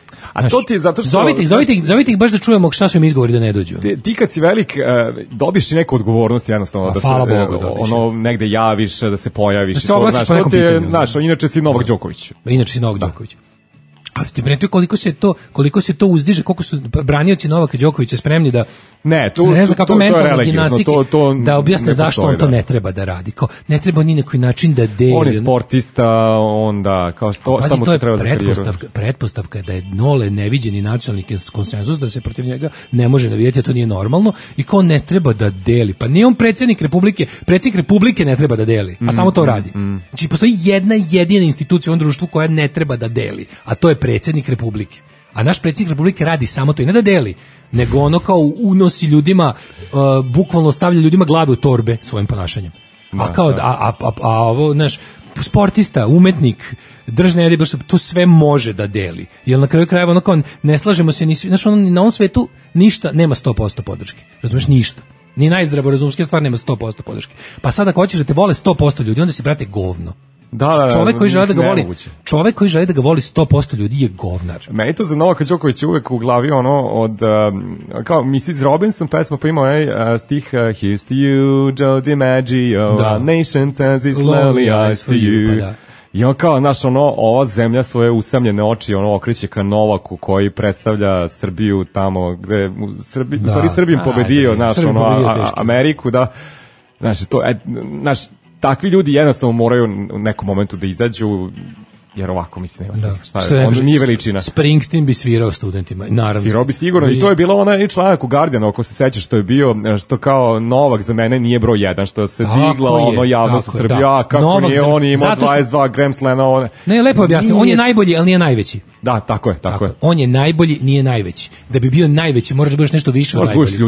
A znaš, to ti je zato što- Zovite ih, zovite ih, zovite ih baš da čujemo šta su im izgovori da ne dođu. Ti, ti kad si velik, uh, dobiš i neku odgovornost jednostavno A, da se hvala Bogu, e, dobiš. ono negde javiš, da se pojaviš. Da se i to, oglasiš znaš, po to nekom ti je, pitanju. znaš, inače si Novak Đoković. Inače si Novak Đoković. Ali ste primetili koliko se to koliko se to uzdiže, koliko su branioci Novaka Đokovića spremni da Ne, tu, ne znam tu- kako to- to je mentalne religiozno, gimnastike to- to da objasne ne zašto postoji, on to da. ne treba da radi. Kao ne treba ni na koji način da deli. On je sportista, onda, kao što, šta Pazi, mu to to je treba za karijeru? pretpostavka, pretpostavka da je Nole neviđeni nacionalni konsenzus, da se protiv njega ne može navijeti, a to nije normalno, i kao ne treba da deli. Pa nije on predsjednik Republike, predsjednik Republike ne treba da deli, a samo to radi. Znači, postoji jedna jedina institucija u ovom društvu koja ne treba da deli, a to je predsjednik Republike. A naš predsjednik Republike radi samo to i ne da deli, nego ono kao unosi ljudima, uh, bukvalno stavlja ljudima glave u torbe svojim ponašanjem. A Da, kao, da. a, a, a, a ovo, znaš, sportista, umetnik, držne jedi, to sve može da deli. Jer na kraju krajeva ono kao ne slažemo se ni svi, znaš, ono, na ovom svetu ništa nema sto posto podrške. Razumeš, ništa. Ni najzdravorazumskija stvar nema sto posto podrške. Pa sad ako hoćeš da te vole sto posto ljudi, onda si, brate, govno. Da, da, da, čovek koji želi da ga mislim, voli, nemoguće. čovek koji želi da ga voli sto posto ljudi je govnar. Meni to za Novaka Đokovića uvek u glavi ono od, um, kao missus Robinson pesma pa ima onaj uh, stih uh, Here's to you, Joe DiMaggio, Da. a nation turns its Lonely lonely eyes eyes to for you, you. pa da. I on kao, znaš, ono, ova zemlja svoje usamljene oči, ono, okreće ka Novaku koji predstavlja Srbiju tamo gde, u Srbi, Da. u stvari Srbijom Ajde, pobedio, znaš, Srbijom ono, pobedio a- a- teško. Ameriku, da, znaš, to, e, znaš, takvi ljudi jednostavno moraju u nekom momentu da izađu, jer ovako, mislim, nema smisla, šta Što je, ne onda kaže, nije veličina. Springsteen bi svirao studentima, naravno. Svirao bi sigurno i to je bilo onaj članak u Guardianu, ako se sećaš, što je bio, što kao Novak za mene nije broj jedan, što se Tako digla je, ono javnost u tako je, Srbiji, da. a kako Novak nije za- on imao zato što- dvadeset dva Grand Slama, one. Ne, lepo je objasnio, on je Nije- najbolji, ali nije najveći. Da, tako je, tako, je. On je najbolji, nije najveći. Da bi bio najveći, moraš da budeš nešto više od Možeš da budeš najboljih. ljudina.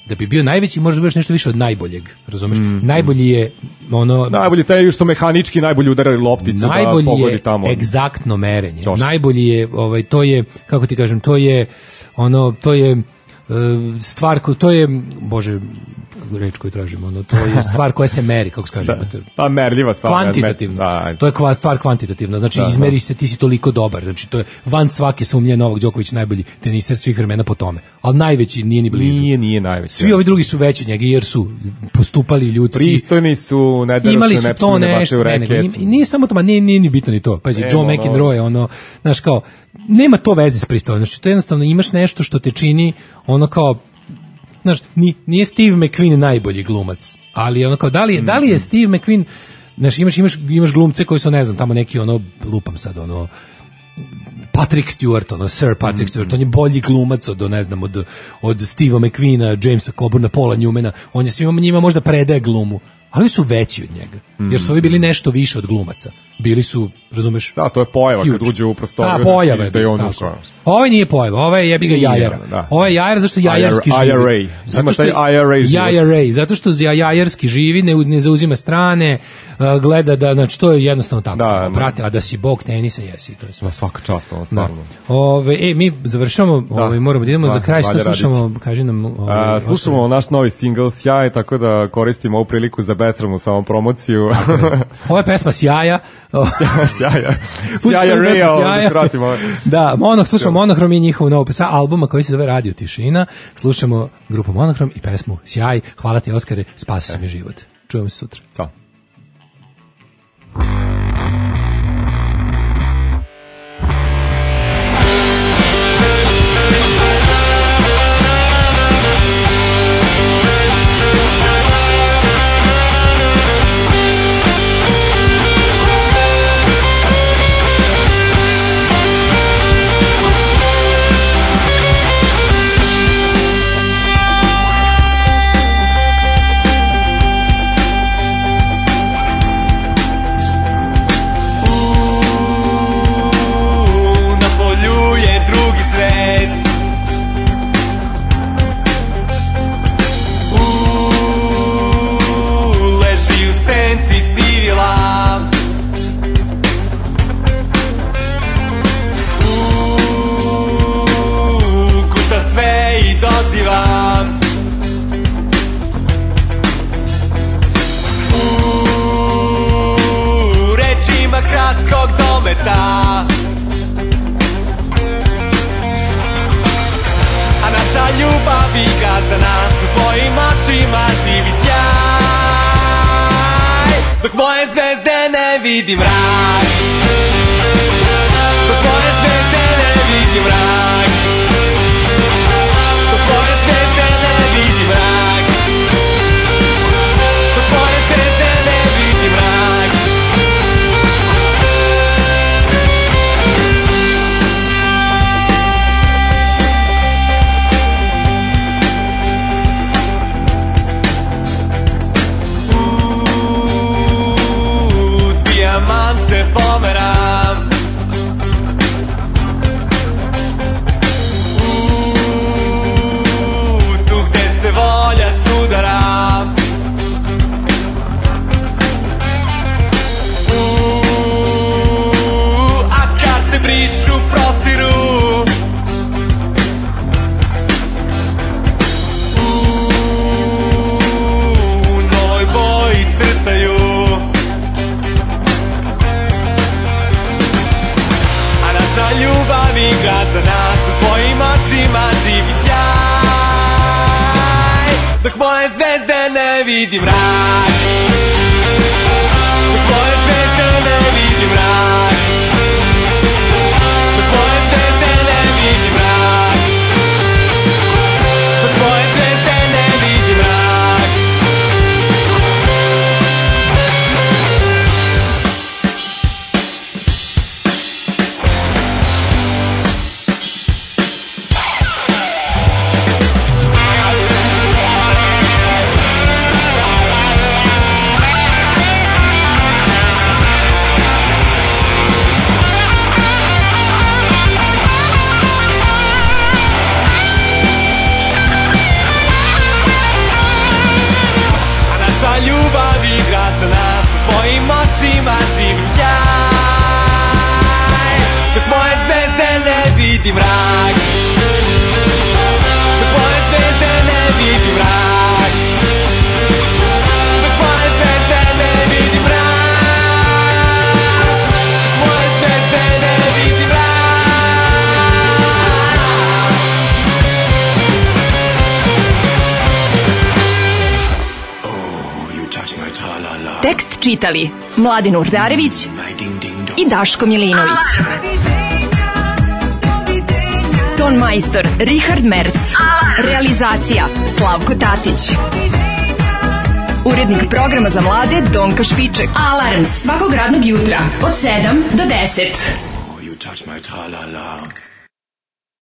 da bi bio najveći, možeš da budeš nešto više od najboljeg, razumeš? Mm. Najbolji je ono... Najbolji taj što mehanički najbolji udara lopticu da pogodi tamo. Najbolji je egzaktno merenje. Čoška. Najbolji je, ovaj, to je, kako ti kažem, to je, ono, to je stvar koju, to je, bože, reč koju tražimo, ono, to je stvar koja se meri, kako se kaže. Da, pa merljiva stvar. Kvantitativno. Da, to je kva, stvar kvantitativna, znači da, izmeri se, ti si toliko dobar, znači to je van svake sumnje Novak Đoković najbolji teniser svih vremena po tome, ali najveći nije ni blizu. Nije, nije najveći. Svi ovi drugi su veći od njega jer su postupali ljudski. Pristojni su, ne daru imali se, su to ne nešto, u reket. Ne, ne, nije samo to, ma nije, nije ni bitno ni to. Pazi, Joe McEnroe, ono, znaš kao, nema to veze s pristojnošću, to jednostavno imaš nešto što te čini ono kao, znaš, nije Steve McQueen najbolji glumac, ali ono kao, da li je, da li je Steve McQueen, znaš, imaš, imaš, imaš glumce koji su, ne znam, tamo neki ono, lupam sad, ono, Patrick Stewart, ono, Sir Patrick Stewart, on je bolji glumac od, ne znam, od, od Stevea McQueena, Jamesa Coburna, Paula Newmana, on je svima njima možda predaje glumu, ali su veći od njega, jer su ovi bili nešto više od glumaca. Bili su, razumeš? Da, to je pojava huge. Kad uđe u prostoriju. Da, pojava je. Da je on ovo nije pojava, ovo je jebi ga jajara. Da. Ovo je jajara zašto jajarski I R A. živi. Zato što I R A život. I R A, zato što jajarski živi, ne, ne zauzima strane, uh, gleda da, znači to je jednostavno tako. Da, brate, a da si bog tenisa, jesi, to je sve. Da, svaka čast, ovo stvarno. Da. Ove, e, mi završamo, da. Ove, moramo da idemo da, za kraj, što slušamo, kaži nam. Ove, a, slušamo naš novi single Sjaj, tako da koristimo ovu priliku za besramnu samopromociju. Ovo je pesma Sjaja. Sjaja. Sjaja Reja, ovdje se vratimo. Da, Monoh, slušamo Monohrom i njihovu novu pesa albuma koji se zove Radio Tišina. Slušamo grupu Monohrom i pesmu Sjaj. Hvala ti, Oskare, spasio mi život. Čujemo se sutra. Ćao. A naša ljubav igra za nas, u tvojim očima živi sjaj. Dok moje zvezde ne vidim mrak, dok moje zvezde ne vidim mrak, dok moje zvezde ne vidim mrak, dok moje zvezde ne vidim mrak. Diamant se pomeram, Uuu, tu gde se volja sudara, Uuu, a karte brišu prostiru, Uuu, u novoj boji crtaju. Naša ljubav igra za nas, u tvojim očima živi sjaj. Dok moje zvezde ne vidim mrak, dok moje zvezde ne vidim mrak, dok moje zvezde ne vidim mrak, dok moje zvezde ne vidim mrak. živ sjaj. Dok moje zvezde ne vidi mrak, dok moje zvezde ne vidi mrak, dok moje zvezde ne vidi mrak, dok moje zvezde ne vidi mrak. Tekst čitali Mladin Urdarević i Daško Milinović. Ton majstor Richard Merc. Realizacija Slavko Tatić. Urednik programa za mlade Donka Špiček. Alarms svakog radnog jutra od sedam do deset. You touch my tra-la-la.